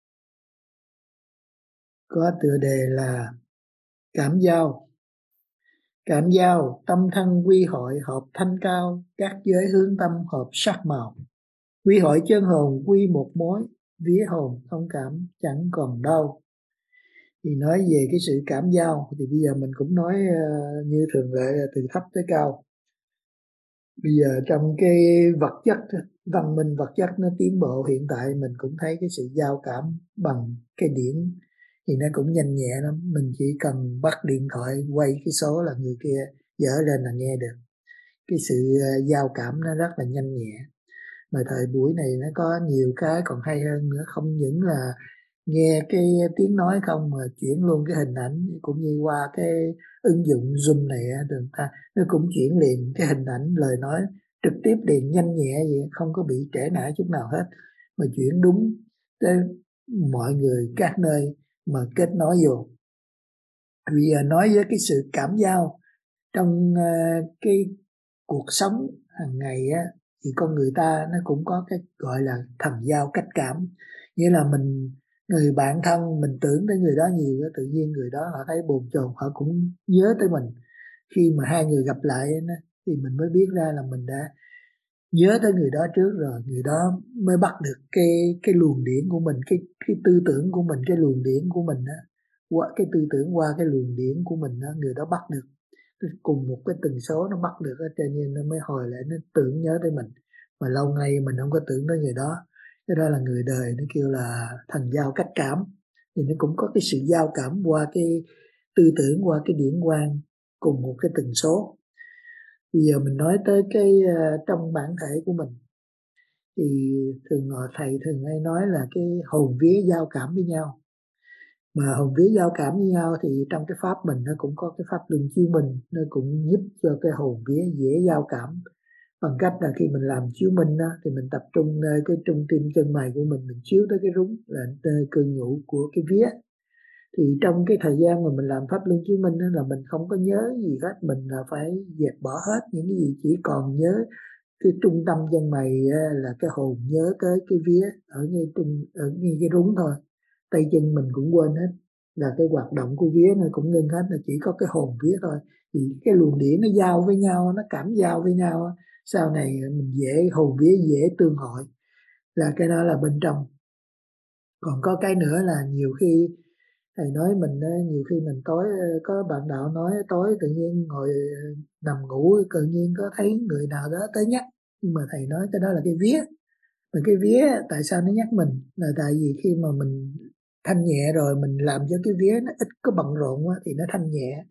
có tựa đề là Cảm giao. Cảm giao, tâm thân quy hội hợp thanh cao, các giới hướng tâm hợp sắc màu. Quy hội chân hồn quy một mối, vía hồn thông cảm chẳng còn đau. Thì nói về cái sự cảm giao thì bây giờ mình cũng nói như thường lệ là từ thấp tới cao. Bây giờ trong cái vật chất, văn minh vật chất nó tiến bộ hiện tại, mình cũng thấy cái sự giao cảm bằng cái điển thì nó cũng nhanh nhẹ lắm. Mình chỉ cần bắt điện thoại quay cái số là người kia dở lên là nghe được. Cái sự giao cảm nó rất là nhanh nhẹ. Mà thời buổi này nó có nhiều cái còn hay hơn nữa, không những là nghe cái tiếng nói không mà chuyển luôn cái hình ảnh, cũng như qua cái ứng dụng Zoom này người ta nó cũng chuyển liền cái hình ảnh lời nói trực tiếp liền, nhanh nhẹ vậy, không có bị trễ nải chút nào hết, mà chuyển đúng tới mọi người các nơi mà kết nối vô. Bây giờ nói với cái sự cảm giao trong cái cuộc sống hàng ngày á, thì con người ta nó cũng có cái gọi là thần giao cách cảm, nghĩa là người bạn thân mình tưởng tới người đó nhiều, tự nhiên người đó họ thấy bồn chồn họ cũng nhớ tới mình. Khi mà hai người gặp lại thì mình mới biết ra là mình đã nhớ tới người đó trước rồi, người đó mới bắt được cái luồng điển của mình, cái tư tưởng của mình, cái luồng điển của mình đó, qua cái tư tưởng qua cái luồng điển của mình đó, người đó bắt được cùng một cái tần số, nó bắt được, cho nên nó mới hồi lại nó tưởng nhớ tới mình, mà lâu ngày mình không có tưởng tới người đó. Cái đó là người đời nó kêu là thần giao cách cảm. Thì nó cũng có cái sự giao cảm qua cái tư tưởng, qua cái điển quang cùng một cái tần số. Bây giờ mình nói tới cái trong bản thể của mình thì thầy thường hay nói là cái hồn vía giao cảm với nhau. Mà hồn vía giao cảm với nhau thì trong cái pháp mình nó cũng có cái pháp luân chiếu minh, nó cũng giúp cho cái hồn vía dễ giao cảm, bằng cách là khi mình làm chiếu minh đó, thì mình tập trung nơi cái trung tim chân mày của mình chiếu tới cái rúng là nơi cư ngụ của cái vía. Thì trong cái thời gian mà mình làm pháp luân chiếu minh đó, là mình không có nhớ gì hết, mình là phải dẹp bỏ hết những cái gì, chỉ còn nhớ cái trung tâm chân mày là cái hồn nhớ tới cái vía ở ngay cái rúng thôi. Tay chân mình cũng quên hết, là cái hoạt động của vía nó cũng ngưng hết, là chỉ có cái hồn vía thôi. Thì cái luồng điển nó giao với nhau, nó cảm giao với nhau, sau này mình hồn vía dễ tương hội, là cái đó là bên trong. Còn có cái nữa là nhiều khi thầy nói mình, nhiều khi mình tối có bạn đạo nói tối tự nhiên ngồi nằm ngủ tự nhiên có thấy người nào đó tới nhắc, nhưng mà thầy nói cái đó là cái vía. Mà cái vía tại sao nó nhắc mình là tại vì khi mà mình thanh nhẹ rồi, mình làm cho cái vía nó ít có bận rộn thì nó thanh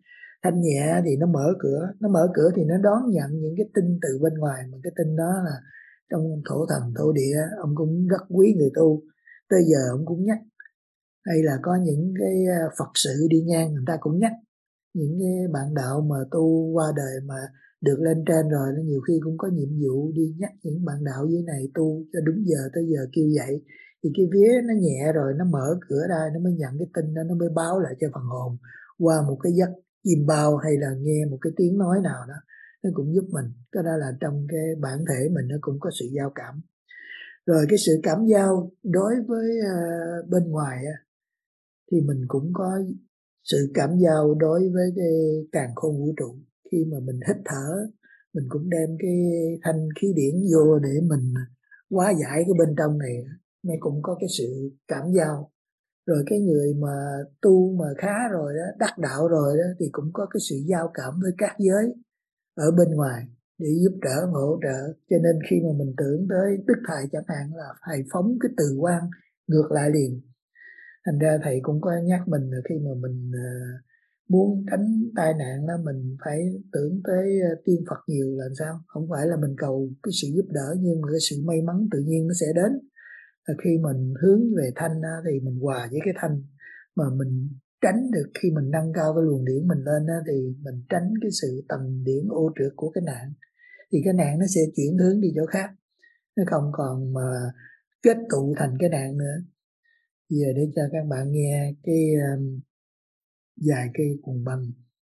nhẹ thì nó mở cửa thì nó đón nhận những cái tin từ bên ngoài. Mà cái tin đó là trong thổ thần thổ địa ông cũng rất quý người tu, tới giờ ông cũng nhắc, hay là có những cái Phật sự đi ngang người ta cũng nhắc, những cái bạn đạo mà tu qua đời mà được lên trên rồi nó nhiều khi cũng có nhiệm vụ đi nhắc những bạn đạo dưới này tu cho đúng giờ tới giờ kêu dậy, thì cái vía nó nhẹ rồi nó mở cửa ra, nó mới nhận cái tin đó, nó mới báo lại cho phần hồn qua một cái giấc chim bao hay là nghe một cái tiếng nói nào đó, nó cũng giúp mình. Cái đó là trong cái bản thể mình nó cũng có sự giao cảm. Rồi cái sự cảm giao đối với bên ngoài thì mình cũng có sự cảm giao đối với cái càn khôn vũ trụ. Khi mà mình hít thở, mình cũng đem cái thanh khí điển vô để mình hóa giải cái bên trong này, nó cũng có cái sự cảm giao. Rồi cái người mà tu mà khá rồi đó, đắc đạo rồi đó, thì cũng có cái sự giao cảm với các giới ở bên ngoài để giúp đỡ, hỗ trợ. Cho nên khi mà mình tưởng tới Đức Thầy chẳng hạn là thầy phóng cái từ quang ngược lại liền. Thành ra thầy cũng có nhắc mình là khi mà mình muốn tránh tai nạn đó, mình phải tưởng tới tiên Phật nhiều là sao? Không phải là mình cầu cái sự giúp đỡ, nhưng mà cái sự may mắn tự nhiên nó sẽ đến. Là khi mình hướng về thanh thì mình hòa với cái thanh, mà mình tránh được khi mình nâng cao cái luồng điển mình lên thì mình tránh cái sự tầm điển ô trượt của cái nạn, thì cái nạn nó sẽ chuyển hướng đi chỗ khác, nó không còn mà kết tụ thành cái nạn nữa. Giờ để cho các bạn nghe cái vài cái cuồng băng.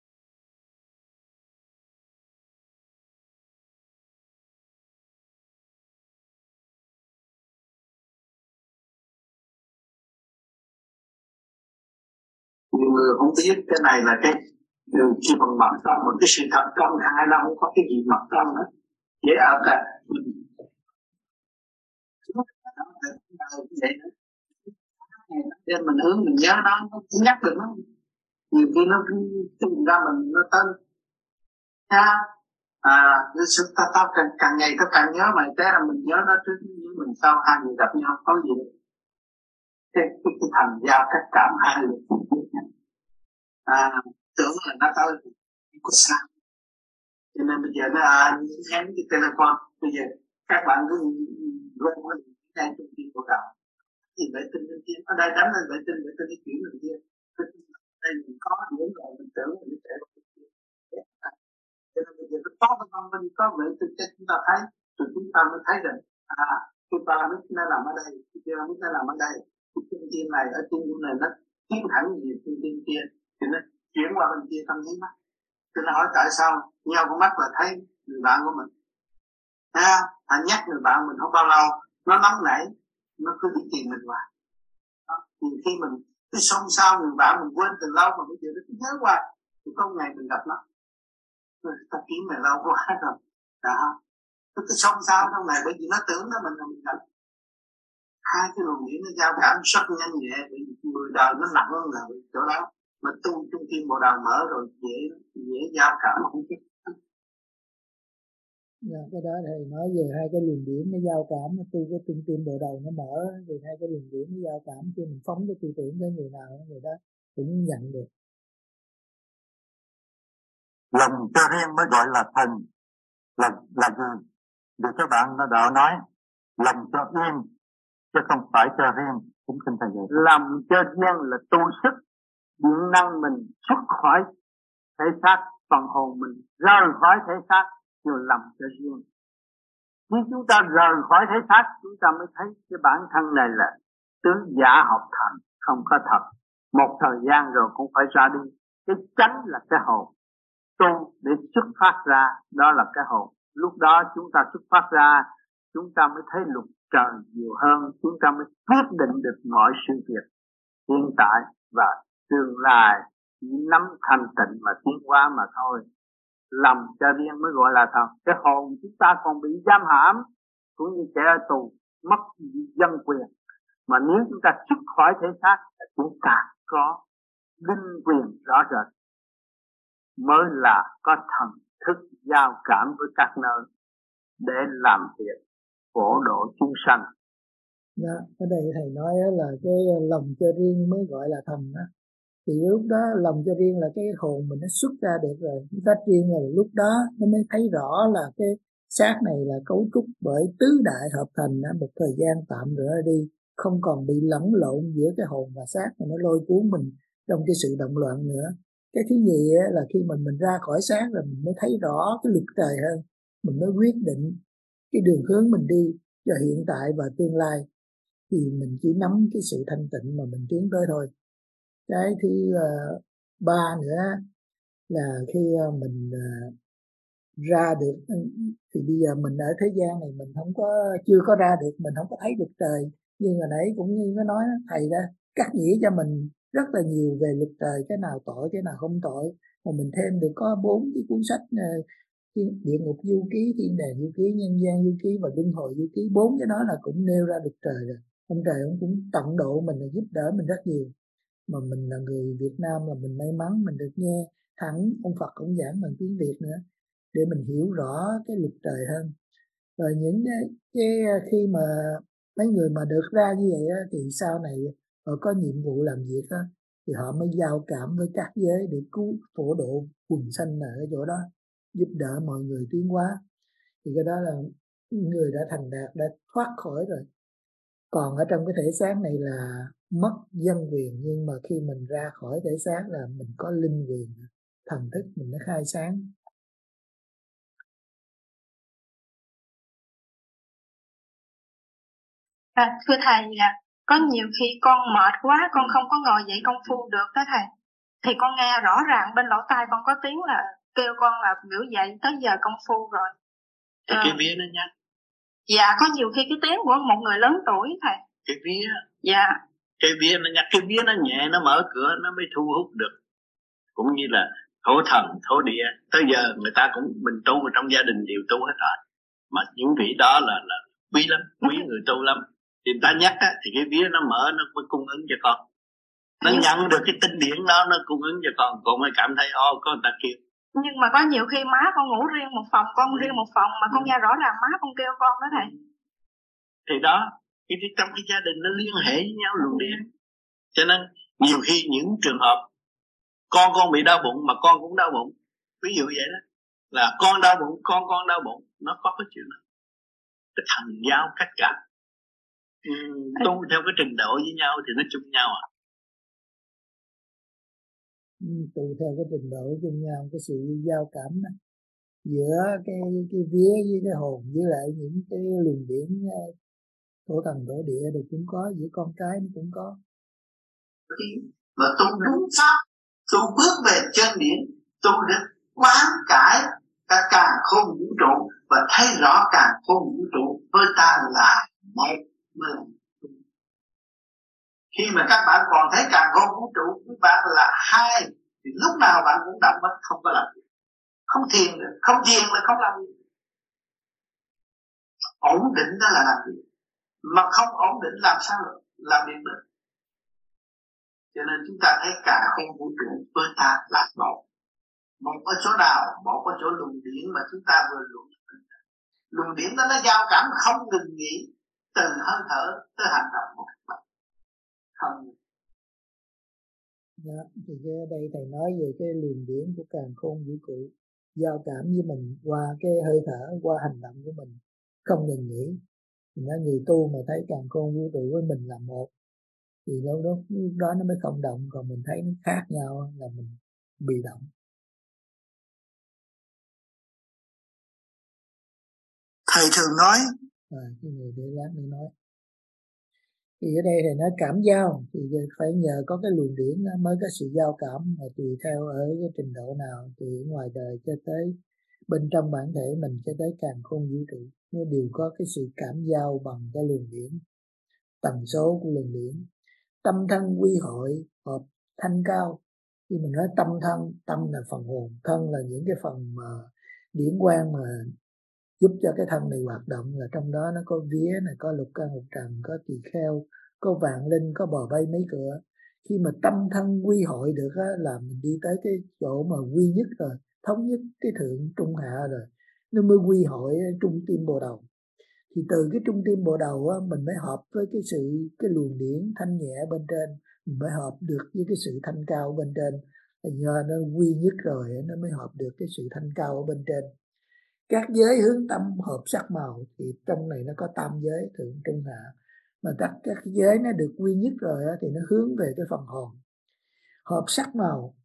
Nhiều người không biết cái này là cái chỉ bằng mặt trong, một cái sự thật trong hai nó không có cái gì mặt trong nữa, dễ ảo cả. Nên mình hướng mình nhớ nó nhắc được nó, nhiều khi nó tìm ra mình nó tên nó sức ta càng ngày ta càng nhớ mày, thế là mình nhớ nó trước với mình sau, hai người gặp nhau có gì cái thành giao cách cảm hai người tưởng là nó tới có sao. Cho nên bây giờ nó nhắn cái telephone, bây giờ các bạn cứ gom cái này trong tim bộ đạo thì vệ tinh bên kia ở đây đánh lên vệ tinh đi chuyển lên kia, đây mình có những rồi mình tưởng là mình sẽ cho nên bây giờ có cái văn minh, có vệ tinh cho chúng ta thấy, rồi chúng ta mới thấy rằng cái pyramid nó nằm ở đây, cái pyramid nó nằm ở đây, cái trung tim này ở trung tim này nó tiến thẳng về trung tim kia, thì nó chuyển qua bên kia trong nháy mắt. Tôi nói hỏi tại sao nhau con mắt là thấy người bạn của mình, anh nhắc người bạn mình không bao lâu nó nóng nảy, nó cứ đi tìm mình hoài. Thì khi mình cứ xông xao người bạn mình quên từ lâu, mà bây giờ nó cứ nhớ hoài, thì có ngày mình gặp nó, ta kiếm mày lâu quá rồi đó, nó cứ xông xao trong này, bởi vì nó tưởng đó mình là mình gặp. Hai cái luồng điển nó giao cảm rất nhanh nhẹ, bởi vì 10 đời nó nặng hơn là chỗ đó, mà tu trung tim bộ đầu mở rồi dễ giao cảm không biết. Cái đó thầy nói về hai cái luồng điển nó giao cảm, nó tu cái trung tim bộ đầu nó mở, thì hai cái luồng điển nó giao cảm, khi mình phóng cái tư tưởng tới người nào người đó cũng nhận được. Lòng cho riêng mới gọi là thần. Là gì? Vì các bạn đã nói lòng cho yên chứ không phải cho riêng. Cũng xin thầy dạy. Lòng cho riêng là tu sức điện năng mình xuất khỏi thể xác, phần hồn mình rời khỏi thể xác, rồi lòng cho riêng. Khi chúng ta rời khỏi thể xác, chúng ta mới thấy cái bản thân này là tướng giả học thành, không có thật. Một thời gian rồi cũng phải ra đi. Cái chánh là cái hồn, tu để xuất phát ra, đó là cái hồn. Lúc đó chúng ta xuất phát ra, chúng ta mới thấy luật trời nhiều hơn, chúng ta mới quyết định được mọi sự việc hiện tại và tương lai, chỉ nắm thanh tịnh mà tiến hóa mà thôi. Lòng cho riêng mới gọi là thật. Cái hồn chúng ta còn bị giam hãm, cũng như kẻ ở tù mất dân quyền, mà nếu chúng ta xuất khỏi thể xác cũng càng có linh quyền rõ rệt, mới là có thần thức giao cảm với các nơi để làm việc phổ độ chúng sanh. Đó, cái đây thầy nói là cái lòng cho riêng mới gọi là thần đó. Thì lúc đó lòng cho riêng là cái hồn mình nó xuất ra được rồi, nó tách riêng là lúc đó nó mới thấy rõ là cái xác này là cấu trúc bởi tứ đại hợp thành, một thời gian tạm rửa đi, không còn bị lẫn lộn giữa cái hồn và xác mà nó lôi cuốn mình trong cái sự động loạn nữa. Cái thứ nhì là khi mình ra khỏi sáng rồi mình mới thấy rõ cái luật trời hơn, mình mới quyết định cái đường hướng mình đi cho hiện tại và tương lai, thì mình chỉ nắm cái sự thanh tịnh mà mình tiến tới thôi. Cái thứ ba nữa là khi mình ra được, thì bây giờ mình ở thế gian này mình chưa có ra được, mình không có thấy luật trời. Nhưng hồi nãy cũng như có nói, thầy đã cắt nghĩa cho mình rất là nhiều về luật trời, cái nào tội cái nào không tội, mà mình thêm được có 4 cái cuốn sách Địa ngục du ký, thiên đàng du ký, nhân gian du ký và luân hồi du ký. 4 cái đó là cũng nêu ra luật trời rồi. Ông trời ông cũng tận độ mình, giúp đỡ mình rất nhiều. Mà mình là người Việt Nam là mình may mắn mình được nghe thẳng ông Phật ông giảng bằng tiếng Việt nữa, để mình hiểu rõ cái luật trời hơn. Rồi những cái khi mà mấy người mà được ra như vậy á, thì sau này họ có nhiệm vụ làm việc á, thì họ mới giao cảm với các giới để cứu phổ độ quần sanh ở cái chỗ đó, giúp đỡ mọi người tiến hóa. Thì cái đó là người đã thành đạt, đã thoát khỏi rồi. Còn ở trong cái thể xác này là mất dân quyền, nhưng mà khi mình ra khỏi thể xác là mình có linh quyền, thần thức mình nó khai sáng. Thưa thầy, có nhiều khi con mệt quá, con không có ngồi dậy công phu được đó thầy. Thì con nghe rõ ràng bên lỗ tai con có tiếng là kêu con là biểu dậy tới giờ công phu rồi. Cái vía nó nhắc. Dạ, có nhiều khi cái tiếng của một người lớn tuổi thầy. Cái vía. Dạ. Cái vía nó nhắc, cái vía nó nhẹ, nó mở cửa nó mới thu hút được. Cũng như là thổ thần, thổ địa. Tới giờ người ta cũng, mình tu ở trong gia đình đều tu hết rồi. Mà những vị đó là quý lắm, quý người tu lắm. Thì người ta nhắc á, thì cái vía nó mở, nó mới cung ứng cho con. Nó nhận được cái tinh điển đó, nó cung ứng cho con mới cảm thấy có người ta kêu. Nhưng mà có nhiều khi má con ngủ riêng một phòng, con riêng một phòng, mà con nghe rõ ràng má con kêu con đó thầy. Thì đó, trong cái gia đình nó liên hệ với nhau luôn đi. Cho nên nhiều khi những trường hợp con bị đau bụng mà con cũng đau bụng, ví dụ vậy đó, là con đau bụng, con đau bụng, nó có cái chuyện đó, cái thần giao cách cả. Tu theo cái trình độ với nhau thì nó chung nhau à. Tu theo cái trình độ chung nhau, cái sự giao cảm đó, giữa cái vía với cái hồn, với lại những cái luồng điển thổ thần thổ địa đều cũng có, giữa con cái nó cũng có. Mà tu đúng pháp, tu bước về chân điển, tu được quán cải cả càn khôn vũ trụ và thấy rõ càn khôn vũ trụ với ta là một. Khi mà các bạn còn thấy càn khôn vũ trụ với bạn là hai, thì lúc nào bạn cũng động mất, không có làm gì, không thiền được, không thiền là không làm gì. Ổn định đó là làm gì, mà không ổn định làm sao làm việc được. Cho nên chúng ta thấy cả không vũ trụ với ta là một. Một ở chỗ nào? Một ở chỗ luồng điển mà chúng ta vừa luận. Luồng điển đó nó giao cảm không ngừng nghỉ, từ hơi thở tới hành động một cách không. Dạ, thì ở đây thầy nói về cái luồng điển của càn khôn vũ trụ giao cảm với mình qua cái hơi thở, qua hành động của mình không ngừng nghỉ. Thì nói người tu mà thấy càn khôn vũ trụ với mình là một, thì lúc đó nó mới không động. Còn mình thấy nó khác nhau là mình bị động. Thầy thường nói cái này để lát nữa nói. Thì ở đây thầy nói cảm giao, thì phải nhờ có cái luồng điển mới có sự giao cảm, mà tùy theo ở cái trình độ nào, từ ngoài đời cho tới bên trong bản thể mình cho tới càn khôn vũ trụ, nó đều có cái sự cảm giao bằng cái luồng điển, tần số của luồng điển. Tâm thân quy hội hợp thanh cao. Khi mình nói tâm thân, tâm là phần hồn, thân là những cái phần mà điển quang mà giúp cho cái thân này hoạt động, là trong đó nó có vía này, có lục căn lục trần, có tỳ kheo, có vạn linh, có bò bay mấy cửa. Khi mà tâm thân quy hội được á, là mình đi tới cái chỗ mà quy nhất rồi, thống nhất cái thượng trung hạ rồi, nó mới quy hội trung tim bồ đầu. Thì từ cái trung tim bộ đầu á, mình mới hợp với cái luồng điển thanh nhẹ bên trên, mình mới hợp được với cái sự thanh cao bên trên. Nhờ nó quy nhất rồi nó mới hợp được cái sự thanh cao ở bên trên. Các giới hướng tâm hợp sắc màu, thì trong này nó có tam giới thượng trung hạ, mà các giới nó được quy nhất rồi á, thì nó hướng về cái phần hồn. Hợp sắc màu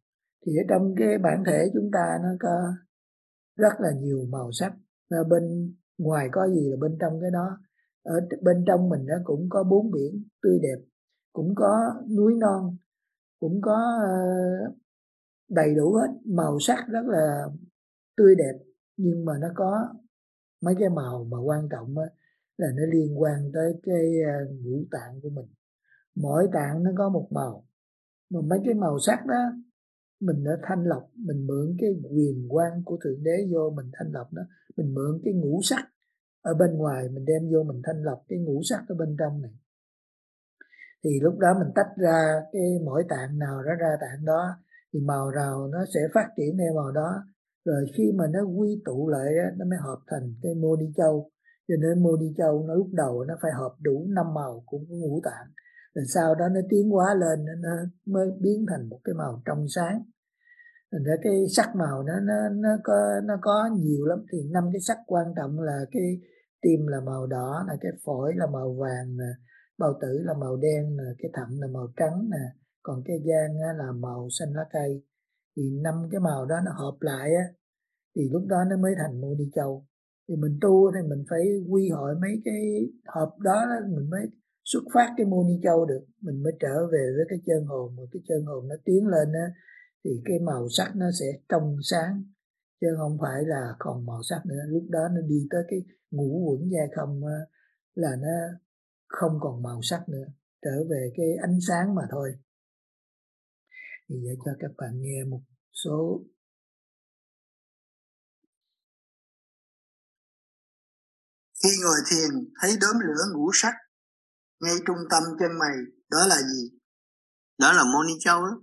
Thì ở trong cái bản thể chúng ta nó có rất là nhiều màu sắc, bên ngoài có gì là bên trong cái đó. Ở bên trong mình nó cũng có bốn biển tươi đẹp, cũng có núi non, cũng có đầy đủ hết màu sắc rất là tươi đẹp. Nhưng mà nó có mấy cái màu mà quan trọng á, là nó liên quan tới cái ngũ tạng của mình. Mỗi tạng nó có một màu, mà mấy cái màu sắc đó mình đã thanh lọc, mình mượn cái quyền quang của Thượng Đế vô mình thanh lọc đó. Mình mượn cái ngũ sắc ở bên ngoài mình đem vô mình thanh lọc cái ngũ sắc ở bên trong này, thì lúc đó mình tách ra cái mỗi tạng nào nó ra tạng đó, thì màu nào nó sẽ phát triển theo màu đó. Rồi khi mà nó quy tụ lại nó mới hợp thành cái mô ni châu. Cho nên mô ni châu nó lúc đầu nó phải hợp đủ 5 màu của ngũ tạng, rồi sau đó nó tiến hóa lên nó mới biến thành một cái màu trong sáng. Thành ra cái sắc màu nó có nhiều lắm. Thì 5 cái sắc quan trọng là cái tim là màu đỏ, là cái phổi là màu vàng nè, bao tử là màu đen nè, cái thận là màu trắng nè, còn cái gan là màu xanh lá cây. Thì 5 cái màu đó nó hợp lại á, thì lúc đó nó mới thành mô ni châu. Thì mình tu thì mình phải quy hội mấy cái hợp đó, mình mới xuất phát cái mô ni châu được, mình mới trở về với cái chân hồn. Mà cái chân hồn nó tiến lên á, thì cái màu sắc nó sẽ trong sáng, chứ không phải là còn màu sắc nữa. Lúc đó nó đi tới cái ngũ uẩn giai không là nó không còn màu sắc nữa, trở về cái ánh sáng mà thôi. Thì để cho các bạn nghe một số. Khi ngồi thiền thấy đốm lửa ngũ sắc ngay trung tâm chân mày, đó là gì? Đó là mô ni châu đó.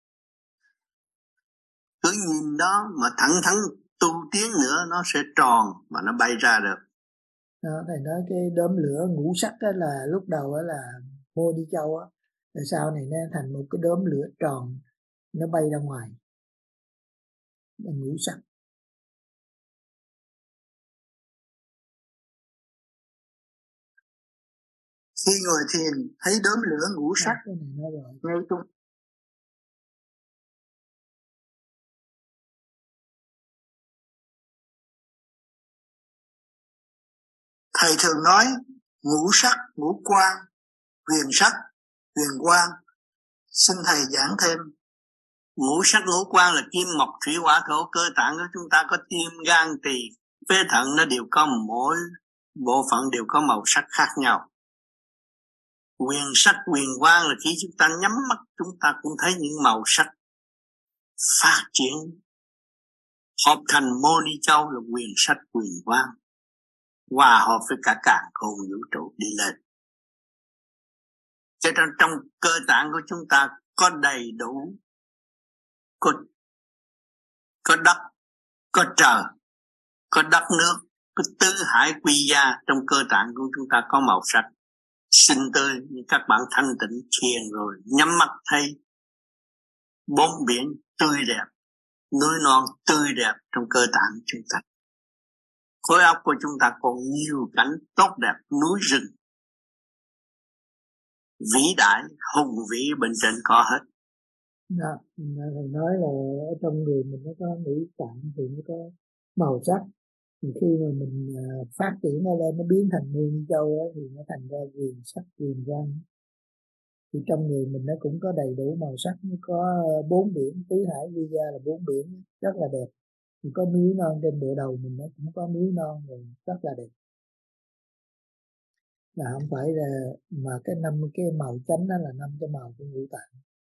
Cứ nhìn đó mà thẳng thắn tu tiến nữa nó sẽ tròn mà nó bay ra được. Đó, thầy nói cái đốm lửa ngũ sắc đó là lúc đầu đó là mô ni châu á, rồi sau này nó thành một cái đốm lửa tròn, nó bay ra ngoài là ngũ sắc. Khi ngồi thiền thấy đốm lửa ngũ sắc cái này nói rồi. ngay trung. Thầy thường nói ngũ sắc, ngũ quan, huyền sắc, huyền quang. Xin thầy giảng thêm. Ngũ sắc ngũ quan là kim mộc thủy hỏa thổ. Cơ tạng của chúng ta có tim, gan, tỳ, phế thận, nó đều có mỗi bộ phận đều có màu sắc khác nhau. Huyền sắc, huyền quang là khi chúng ta nhắm mắt chúng ta cũng thấy những màu sắc phát triển hợp thành mô ni châu là huyền sắc huyền quang, hòa hợp với cả càn khôn vũ trụ đi lên. Cho nên trong cơ tạng của chúng ta có đầy đủ, có đất, có trời, có đất nước, có tứ hải quy gia. Trong cơ tạng của chúng ta có màu sắc xinh tươi. Như các bạn thanh tịnh thiền rồi nhắm mắt thấy bốn biển tươi đẹp, núi non tươi đẹp trong cơ tạng chúng ta. Khối óc của chúng ta còn nhiều cảnh tốt đẹp, núi rừng vĩ đại, hùng vĩ bên trên có hết. Đó, thầy nói là ở trong người mình nó có ngũ tạng thì nó có màu sắc. Thì khi mà mình phát triển nó lên, nó biến thành mô ni châu đó, thì nó thành ra huyền sắc huyền quang. Thì trong người mình nó cũng có đầy đủ màu sắc, nó có bốn biển tứ hải quy gia là bốn biển rất là đẹp. Thì có núi non trên bộ đầu mình, nó cũng có núi non rồi rất là đẹp. Là không phải là mà cái 5 cái màu chánh đó là 5 cái màu của ngũ tạng.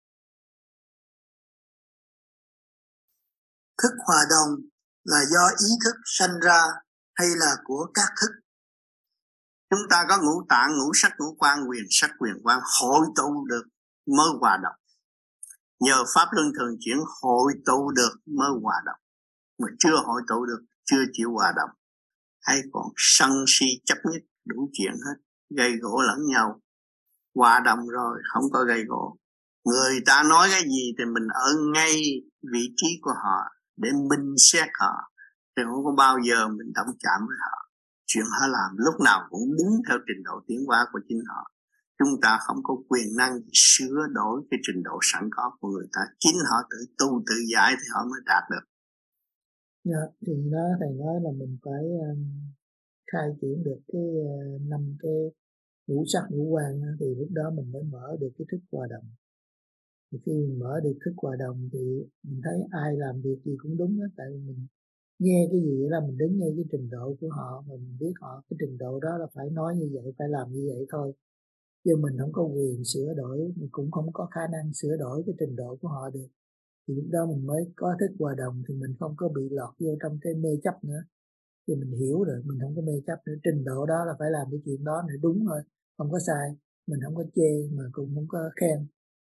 Thức hòa đồng là do ý thức sanh ra hay là của các thức? Chúng ta có ngũ tạng, ngũ sắc, ngũ quan, huyền sắc, huyền quang hội tụ được mới hòa đồng. Nhờ pháp luân thường chuyển hội tụ được mới hòa đồng. Mà chưa hội tụ được, chưa chịu hòa đồng, hay còn sân si chấp nhất đủ chuyện hết, gây gỗ lẫn nhau. Hòa đồng rồi không có gây gỗ. Người ta nói cái gì thì mình ở ngay vị trí của họ để minh xét họ, thì không có bao giờ mình động chạm với họ. Chuyện họ làm lúc nào cũng đúng theo trình độ tiến hóa của chính họ. chúng ta không có quyền năng sửa đổi cái trình độ sẵn có của người ta, chính họ tự tu tự giải thì họ mới đạt được. Dạ, thì đó thầy nói là mình phải khai triển được cái 5 cái ngũ sắc ngũ quan thì lúc đó mình mới mở được cái thức hòa đồng. Thì khi mình mở được thức hòa đồng thì mình thấy ai làm việc gì cũng đúng hết, tại vì mình nghe cái gì là mình đứng ngay cái trình độ của họ, mình biết họ cái trình độ đó là phải nói như vậy, phải làm như vậy thôi, chứ mình không có quyền sửa đổi, mình cũng không có khả năng sửa đổi cái trình độ của họ được. Thì lúc đó mình mới có thức hòa đồng, thì mình không có bị lọt vô trong cái mê chấp nữa. Thì mình hiểu rồi, mình không có mê chấp nữa, trình độ đó là phải làm cái chuyện đó là đúng thôi, không có sai, mình không có chê mà cũng không có khen.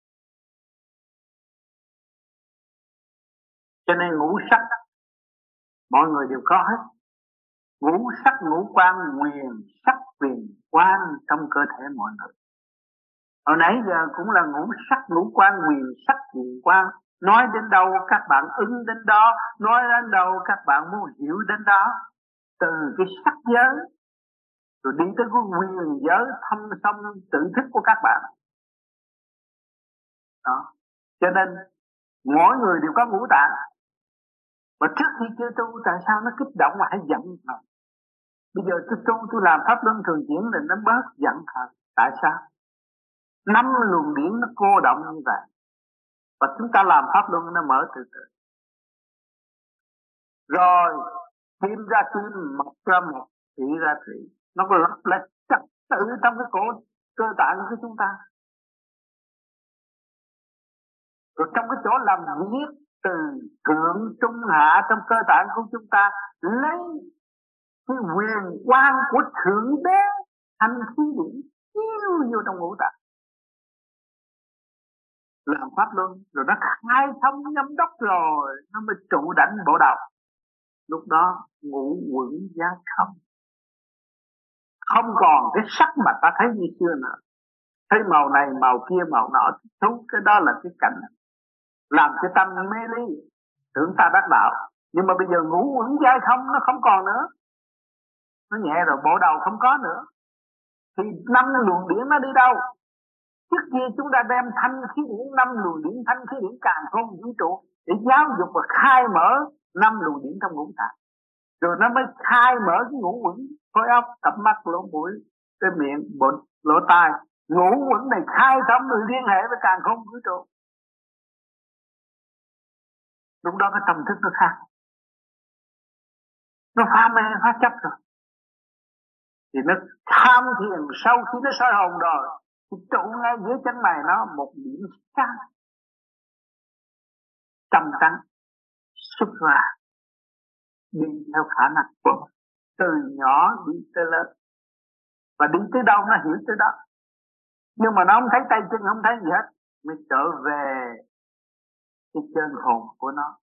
Cho nên ngũ sắc mọi người đều có hết. Ngũ sắc ngũ quan quyền sắc quyền quan trong cơ thể mọi người. Hồi nãy giờ cũng là ngũ sắc ngũ quan quyền sắc quyền quan. Nói đến đâu các bạn ứng đến đó, nói đến đâu các bạn muốn hiểu đến đó. Từ cái sắc giới rồi đi tới cái quyền giới thâm sâu tự thức của các bạn. Đó. Cho nên mỗi người đều có ngũ tạng. Và trước khi chưa tu tại sao nó kích động mà hay giận hờn? Bây giờ tôi tu tôi làm pháp luân thường chuyển thì nó bớt giận hờn. Tại sao? 5 luồng điển nó cô động như vậy. Và chúng ta làm pháp luân nó mở từ từ. Rồi tim ra tim, mọc ra mọc, thủy ra thủy. Nó có lặp lại trật tự trong cái cơ tạng của chúng ta. Rồi trong cái chỗ làm việc từ thượng trung hạ trong cơ tạng của chúng ta, lấy cái quyền quan của thượng đế thành khí điển chiếu vô trong ngũ tạng, làm pháp luân rồi nó khai thông nhâm đốc rồi nó mới trụ đảnh bộ đầu. Lúc đó ngũ quẩn giác không, không còn cái sắc mà ta thấy như xưa nữa, thấy màu này màu kia màu nọ thú. Cái đó là cái cảnh làm cho tâm mê ly, tưởng ta đắc đạo. Nhưng mà bây giờ ngũ quẩn giai không, nó không còn nữa, nó nhẹ rồi, bộ đầu không có nữa. Thì 5 luồng điển nó đi đâu? Trước kia chúng ta đem thanh khí điển, 5 luồng điển thanh khí điển càng không vũ trụ để giáo dục và khai mở 5 luồng điển trong ngũ tạng. Rồi nó mới khai mở cái ngũ quẩn, khối óc, cặp mắt, lỗ mũi, cái miệng, bụng, lỗ tai. Ngũ quẩn này khai thông rồi liên hệ với càng không vũ trụ. Lúc đó cái tâm thức nó khác, nó phá mê phá chấp rồi, thì nó tham thiền. Sau khi nó soi hồn rồi thì trụ ngay dưới chân mày nó một điểm sáng trầm trắng xuất ra, đi theo khả năng của từ nhỏ đi tới lớn, và đi tới đâu nó hiểu tới đó. Nhưng mà nó không thấy tay chân, không thấy gì hết, mới trở về cái chân hồn của nó.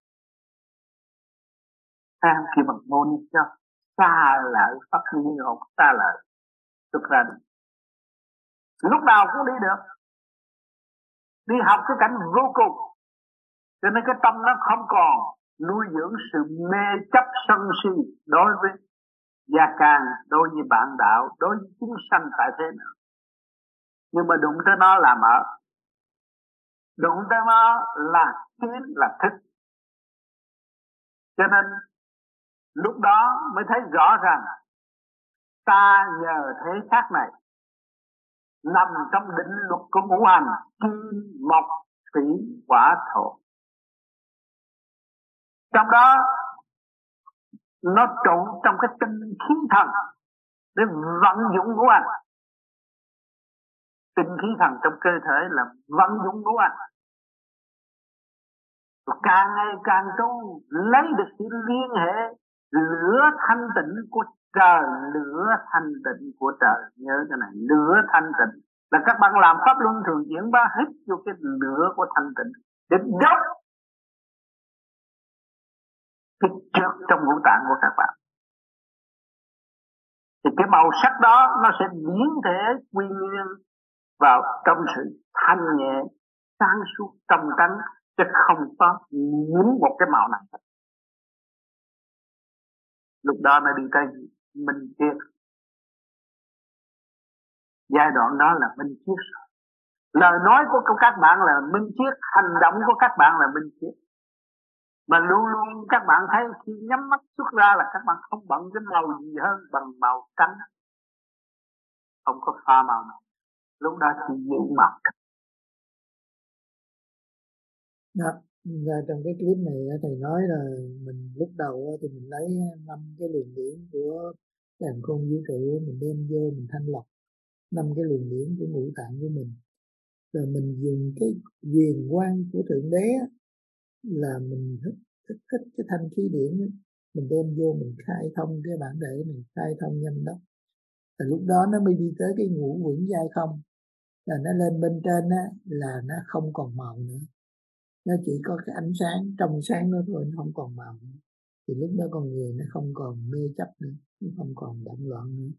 Sang khi bằng môn cho xa lợi pháp liên hồn, xa lợi xuất ra đi. Lúc nào cũng đi được, đi học cái cảnh vô cùng. Cho nên cái tâm nó không còn nuôi dưỡng sự mê chấp sân si đối với gia can, đối với bạn đạo, đối với chúng sanh tại thế nữa. Nhưng mà đụng tới nó là mở, đụng tới nó là kiến, là thức. Cho nên lúc đó mới thấy rõ rằng ta nhờ thế xác này nằm trong định luật của ngũ hành kim mộc thủy hỏa thổ. Trong đó nó trộn trong cái tinh khí thần để vận dụng ngũ hành. Tinh khí thần trong cơ thể là vận dụng ngũ hành. Càng ngày càng tu lấy được sự liên hệ lửa thanh tịnh của trời, lửa thanh tịnh của trời. Nhớ cái này, lửa thanh tịnh là các bạn làm pháp luân thường chuyển ba hít vô cái lửa của thanh tịnh để đốt cái trước trong ngũ tạng của các bạn. Thì cái màu sắc đó nó sẽ biến thể quy nguyên vào trong sự thanh nhẹ, sáng suốt, trong trắng, chứ không có nhiễm một cái màu nào. Lúc đó nó đi tới minh triết. Giai đoạn đó là minh triết. Lời nói của các bạn là minh triết, hành động của các bạn là minh triết. Mà luôn luôn các bạn thấy khi nhắm mắt xuất ra là các bạn không bận cái màu gì hơn bằng màu trắng. Không có pha màu nào. Lúc đó chỉ giữ mặt. Đó, trong cái clip này thầy nói là mình lúc đầu thì mình lấy 5 cái luồng điển của càn khôn vũ trụ, mình đem vô mình thanh lọc 5 cái luồng điển của ngũ tạng của mình, rồi mình dùng cái quyền quang của thượng đế là mình thích cái thanh khí điển đó. Mình đem vô mình khai thông cái bản thể này, khai thông nhâm đốc, thì lúc đó nó mới đi tới cái ngũ vững giai không, là nó lên bên trên á, là nó không còn màu nữa, nó chỉ có cái ánh sáng trong sáng đó thôi, nó không còn màu nữa. Thì lúc đó con người nó không còn mê chấp nữa, nó không còn động loạn nữa.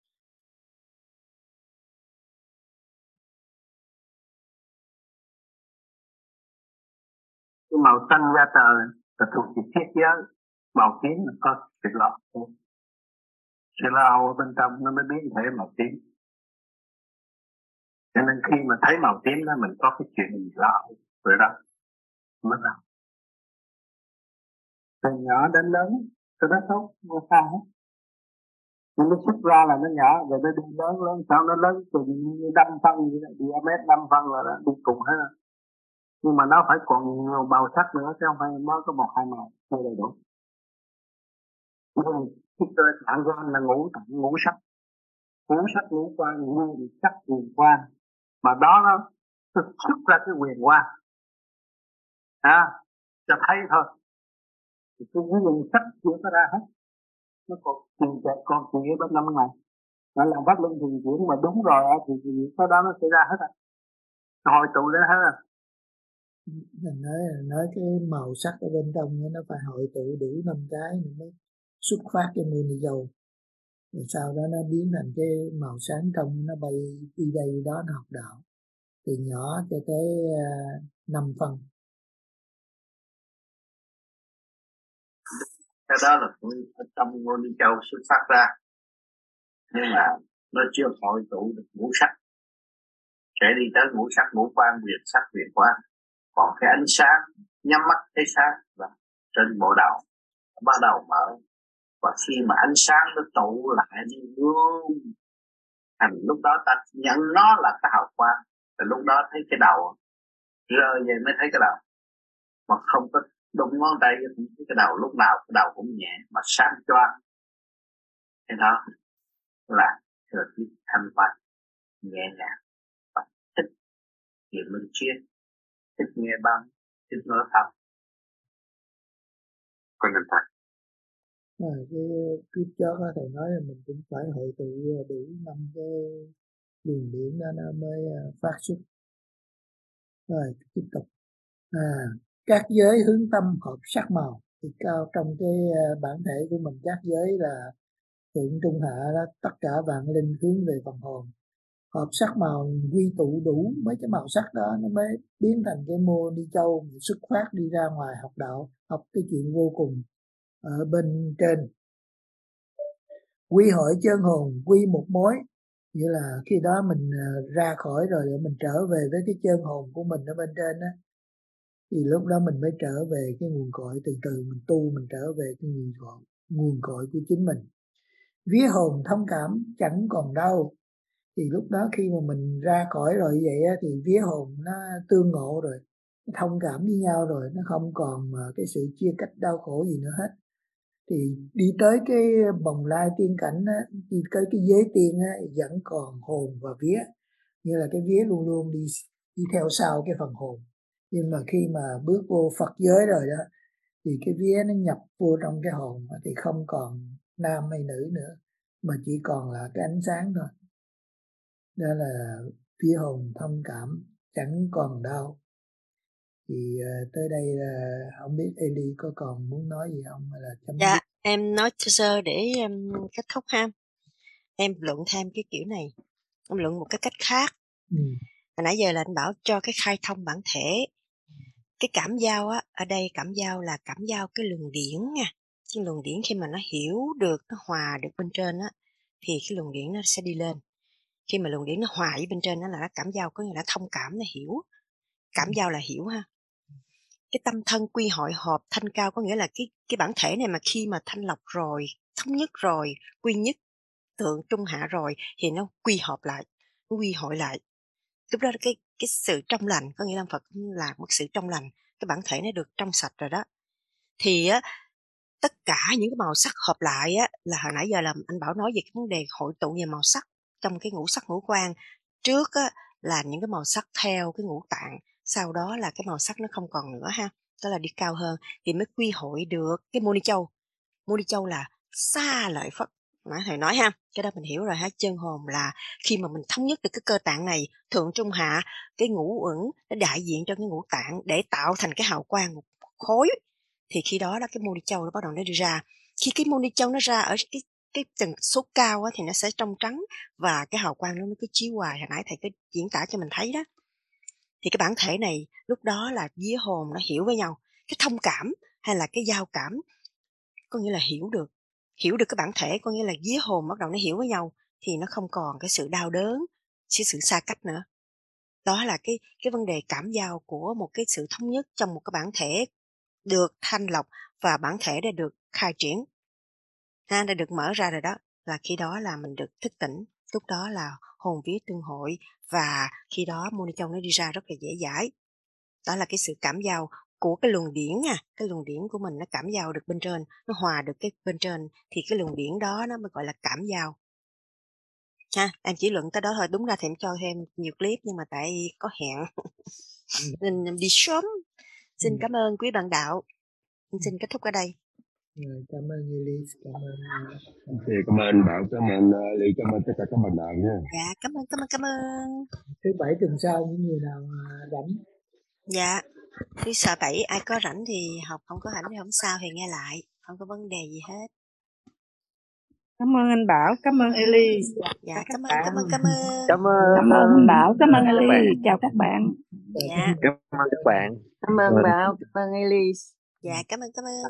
Cái màu xanh da trời là thuộc về thiết giới, màu tím là có sự lo. Sự lo ở bên trong nó mới biến thể màu tím. Cho nên khi mà thấy màu tím đó mình có cái chuyện gì lo rồi đó mới làm. Từ nhỏ đến lớn cái đó tốt, không sao hết. Nhưng nó xuất ra là nó nhỏ, rồi nó đi lớn sau nó lớn từ 5 phân như vậy, diamet 5 phân là nó đi cùng hết. Nhưng mà nó phải còn nhiều màu sắc nữa, chứ không phải nó có 1-2 màu chưa đầy đủ. Nhưng cái cơ tạng của anh là ngũ tạng ngũ sắc, ngũ quan, nguyên sắc quyền quan, mà đó nó xuất ra cái quyền quan, cho thấy thôi. Thì cái quyền sắc chưa có ra hết, nó còn chuyện bên năm ngày, nó làm pháp luân thường chuyển mà đúng rồi thì sau đó nó sẽ ra hết rồi, nó hồi tụ ra hết rồi. Mình nói cái màu sắc ở bên trong nó phải hội tụ đủ 5 cái nó mới xuất phát cái môn đi dầu, rồi sau đó nó biến thành cái màu sáng trong, nó bay đi đây đó, nó học đạo từ nhỏ cho tới 5 phân. Cái đó là cũng trong ngôi đi châu xuất phát ra, nhưng mà nó chưa hội tụ được ngũ sắc, sẽ đi tới ngũ sắc, ngũ quan, quyền sắc, quyền quan. Còn cái ánh sáng nhắm mắt thấy sáng là trên bộ đầu bắt đầu mở, và khi mà ánh sáng nó tụ lại như gương thành, lúc đó ta nhận nó là cái hào quang, thì lúc đó thấy cái đầu rơi về mới thấy cái đầu, mà không có đụng ngón tay cũng thấy cái đầu, lúc nào cái đầu cũng nhẹ mà sáng choang. Thế đó là thời tiết thanh văn nhẹ nhàng và thích chuyện minh triết, thích nghe băng, thích nói pháp. Con nhân thật. Cái clip trước đó thầy nói là mình cũng phải hội tụ đủ 5 cái luồng điển đó nó mới phát xuất. Rồi tiếp tục. Các giới hướng tâm hợp sắc màu, thì cao trong cái bản thể của mình, các giới là thượng trung hạ đó, tất cả vạn linh hướng về phần hồn, hợp sắc màu quy tụ đủ mấy cái màu sắc đó, nó mới biến thành cái môn đi châu, xuất phát đi ra ngoài học đạo, học cái chuyện vô cùng ở bên trên. Quy hội chân hồn, quy một mối, nghĩa là khi đó mình ra khỏi rồi mình trở về với cái chân hồn của mình ở bên trên đó, thì lúc đó mình mới trở về cái nguồn cội, từ từ mình tu, mình trở về cái nguồn cội của chính mình. Vía hồn thông cảm chẳng còn đâu, thì lúc đó khi mà mình ra khỏi rồi vậy á, thì vía hồn nó tương ngộ rồi, nó thông cảm với nhau rồi, nó không còn cái sự chia cách đau khổ gì nữa hết. Thì đi tới cái bồng lai tiên cảnh á, đi tới cái giới tiên á, vẫn còn hồn và vía, như là cái vía luôn luôn đi theo sau cái phần hồn. Nhưng mà khi mà bước vô Phật giới rồi đó, thì cái vía nó nhập vô trong cái hồn, thì không còn nam hay nữ nữa, mà chỉ còn là cái ánh sáng thôi. Đó là vía hồn thông cảm chẳng còn đau. Thì tới đây là không biết Eli có còn muốn nói gì không, hay là chấm dứt? Dạ, em nói sơ để kết thúc ha. Em luận thêm cái kiểu này, em luận một cái cách khác. Hồi nãy giờ là anh bảo cho cái khai thông bản thể. Cái cảm giao á, ở đây cảm giao là cảm giao cái luồng điển nha. Cái luồng điển khi mà nó hiểu được, nó hòa được bên trên á, thì cái luồng điển nó sẽ đi lên. Khi mà luồng điển nó hòa với bên trên đó là nó cảm giao, có nghĩa là thông cảm, nó hiểu. Cảm giao là hiểu ha. Cái tâm thân quy hội họp thanh cao có nghĩa là cái bản thể này mà khi mà thanh lọc rồi, thống nhất rồi, quy nhất, tượng trung hạ rồi thì nó quy họp lại, nó quy hội lại. Lúc đó cái sự trong lành, có nghĩa là Phật là một sự trong lành, cái bản thể nó được trong sạch rồi đó. Thì á, tất cả những cái màu sắc hợp lại á, là hồi nãy giờ là anh Bảo nói về cái vấn đề hội tụ về màu sắc trong cái ngũ sắc ngũ quan. Trước á, là những cái màu sắc theo cái ngũ tạng, sau đó là cái màu sắc nó không còn nữa ha, đó là đi cao hơn thì mới quy hội được cái Mô Ni Châu. Mô Ni Châu là xa lợi Phật. Nãy thầy nói ha, cái đó mình hiểu rồi ha. Chân hồn là khi mà mình thống nhất được cái cơ tạng này, thượng trung hạ, cái ngũ uẩn nó đại diện cho cái ngũ tạng để tạo thành cái hào quang một khối, thì khi đó là cái Mô Ni Châu nó bắt đầu nó đi ra. Khi cái Mô Ni Châu nó ra ở cái tần số cao á, thì nó sẽ trong trắng và cái hào quang nó cứ chiếu hoài. Hồi nãy thầy cứ diễn tả cho mình thấy đó. Thì cái bản thể này lúc đó là vía hồn nó hiểu với nhau, cái thông cảm hay là cái giao cảm, có nghĩa là hiểu được cái bản thể, có nghĩa là vía hồn bắt đầu nó hiểu với nhau thì nó không còn cái sự đau đớn, sự xa cách nữa. Đó là cái vấn đề cảm giao của một cái sự thống nhất trong một cái bản thể được thanh lọc và bản thể đã được khai triển, đã được mở ra rồi đó, là khi đó là mình được thức tỉnh, lúc đó là hồn vía tương hội và khi đó Mô Ni Châu nó đi ra rất là dễ dãi. Đó là cái sự cảm giao của cái luồng điển cái luồng điển của mình nó cảm giao được bên trên, nó hòa được cái bên trên thì cái luồng điển đó nó mới gọi là cảm giao. Ha, em chỉ luận tới đó thôi, đúng ra thì em cho thêm nhiều clip nhưng mà tại có hẹn nên em đi sớm. Xin cảm ơn quý bạn đạo. Xin kết thúc ở đây. Cảm ơn Elise, cảm ơn. Thì cảm ơn Bảo, cảm ơn Ly, cảm ơn tất cả các bạn đạo nha. Dạ, cảm ơn. Thứ bảy tuần sau những người nào rảnh. Dạ, thứ Sáu 7 ai có rảnh thì học, không có rảnh thì không sao thì nghe lại, không có vấn đề gì hết. Cảm ơn anh Bảo, cảm ơn Elise. Dạ, cảm ơn. Cảm ơn anh Bảo, cảm ơn Elise. Chào các bạn. Dạ. Cảm ơn các bạn. Cảm ơn Bảo, cảm ơn Elise. Dạ, cảm ơn.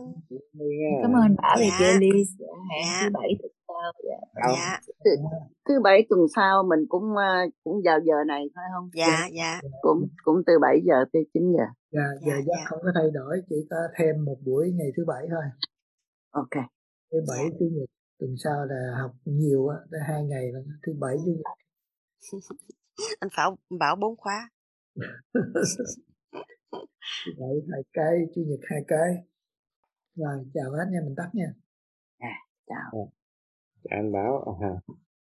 Cảm ơn Bảo và chị Elise. Hẹn thứ bảy tuần sau. Dạ. Thứ bảy tuần sau mình cũng vào giờ này phải không? Dạ. Cũng từ 7 giờ tới 9 giờ. Giờ giấc không có thay đổi, chỉ có thêm một buổi ngày thứ bảy thôi. Ok. Thứ bảy chủ nhật tuần sau là học nhiều á, tới 2 ngày là thứ bảy chủ nhật. Anh Bảo 4 khóa. Thứ bảy 2 cái, chủ nhật 2 cái. Rồi chào hết nha, mình tắt nha. Chào. Chào anh Bảo.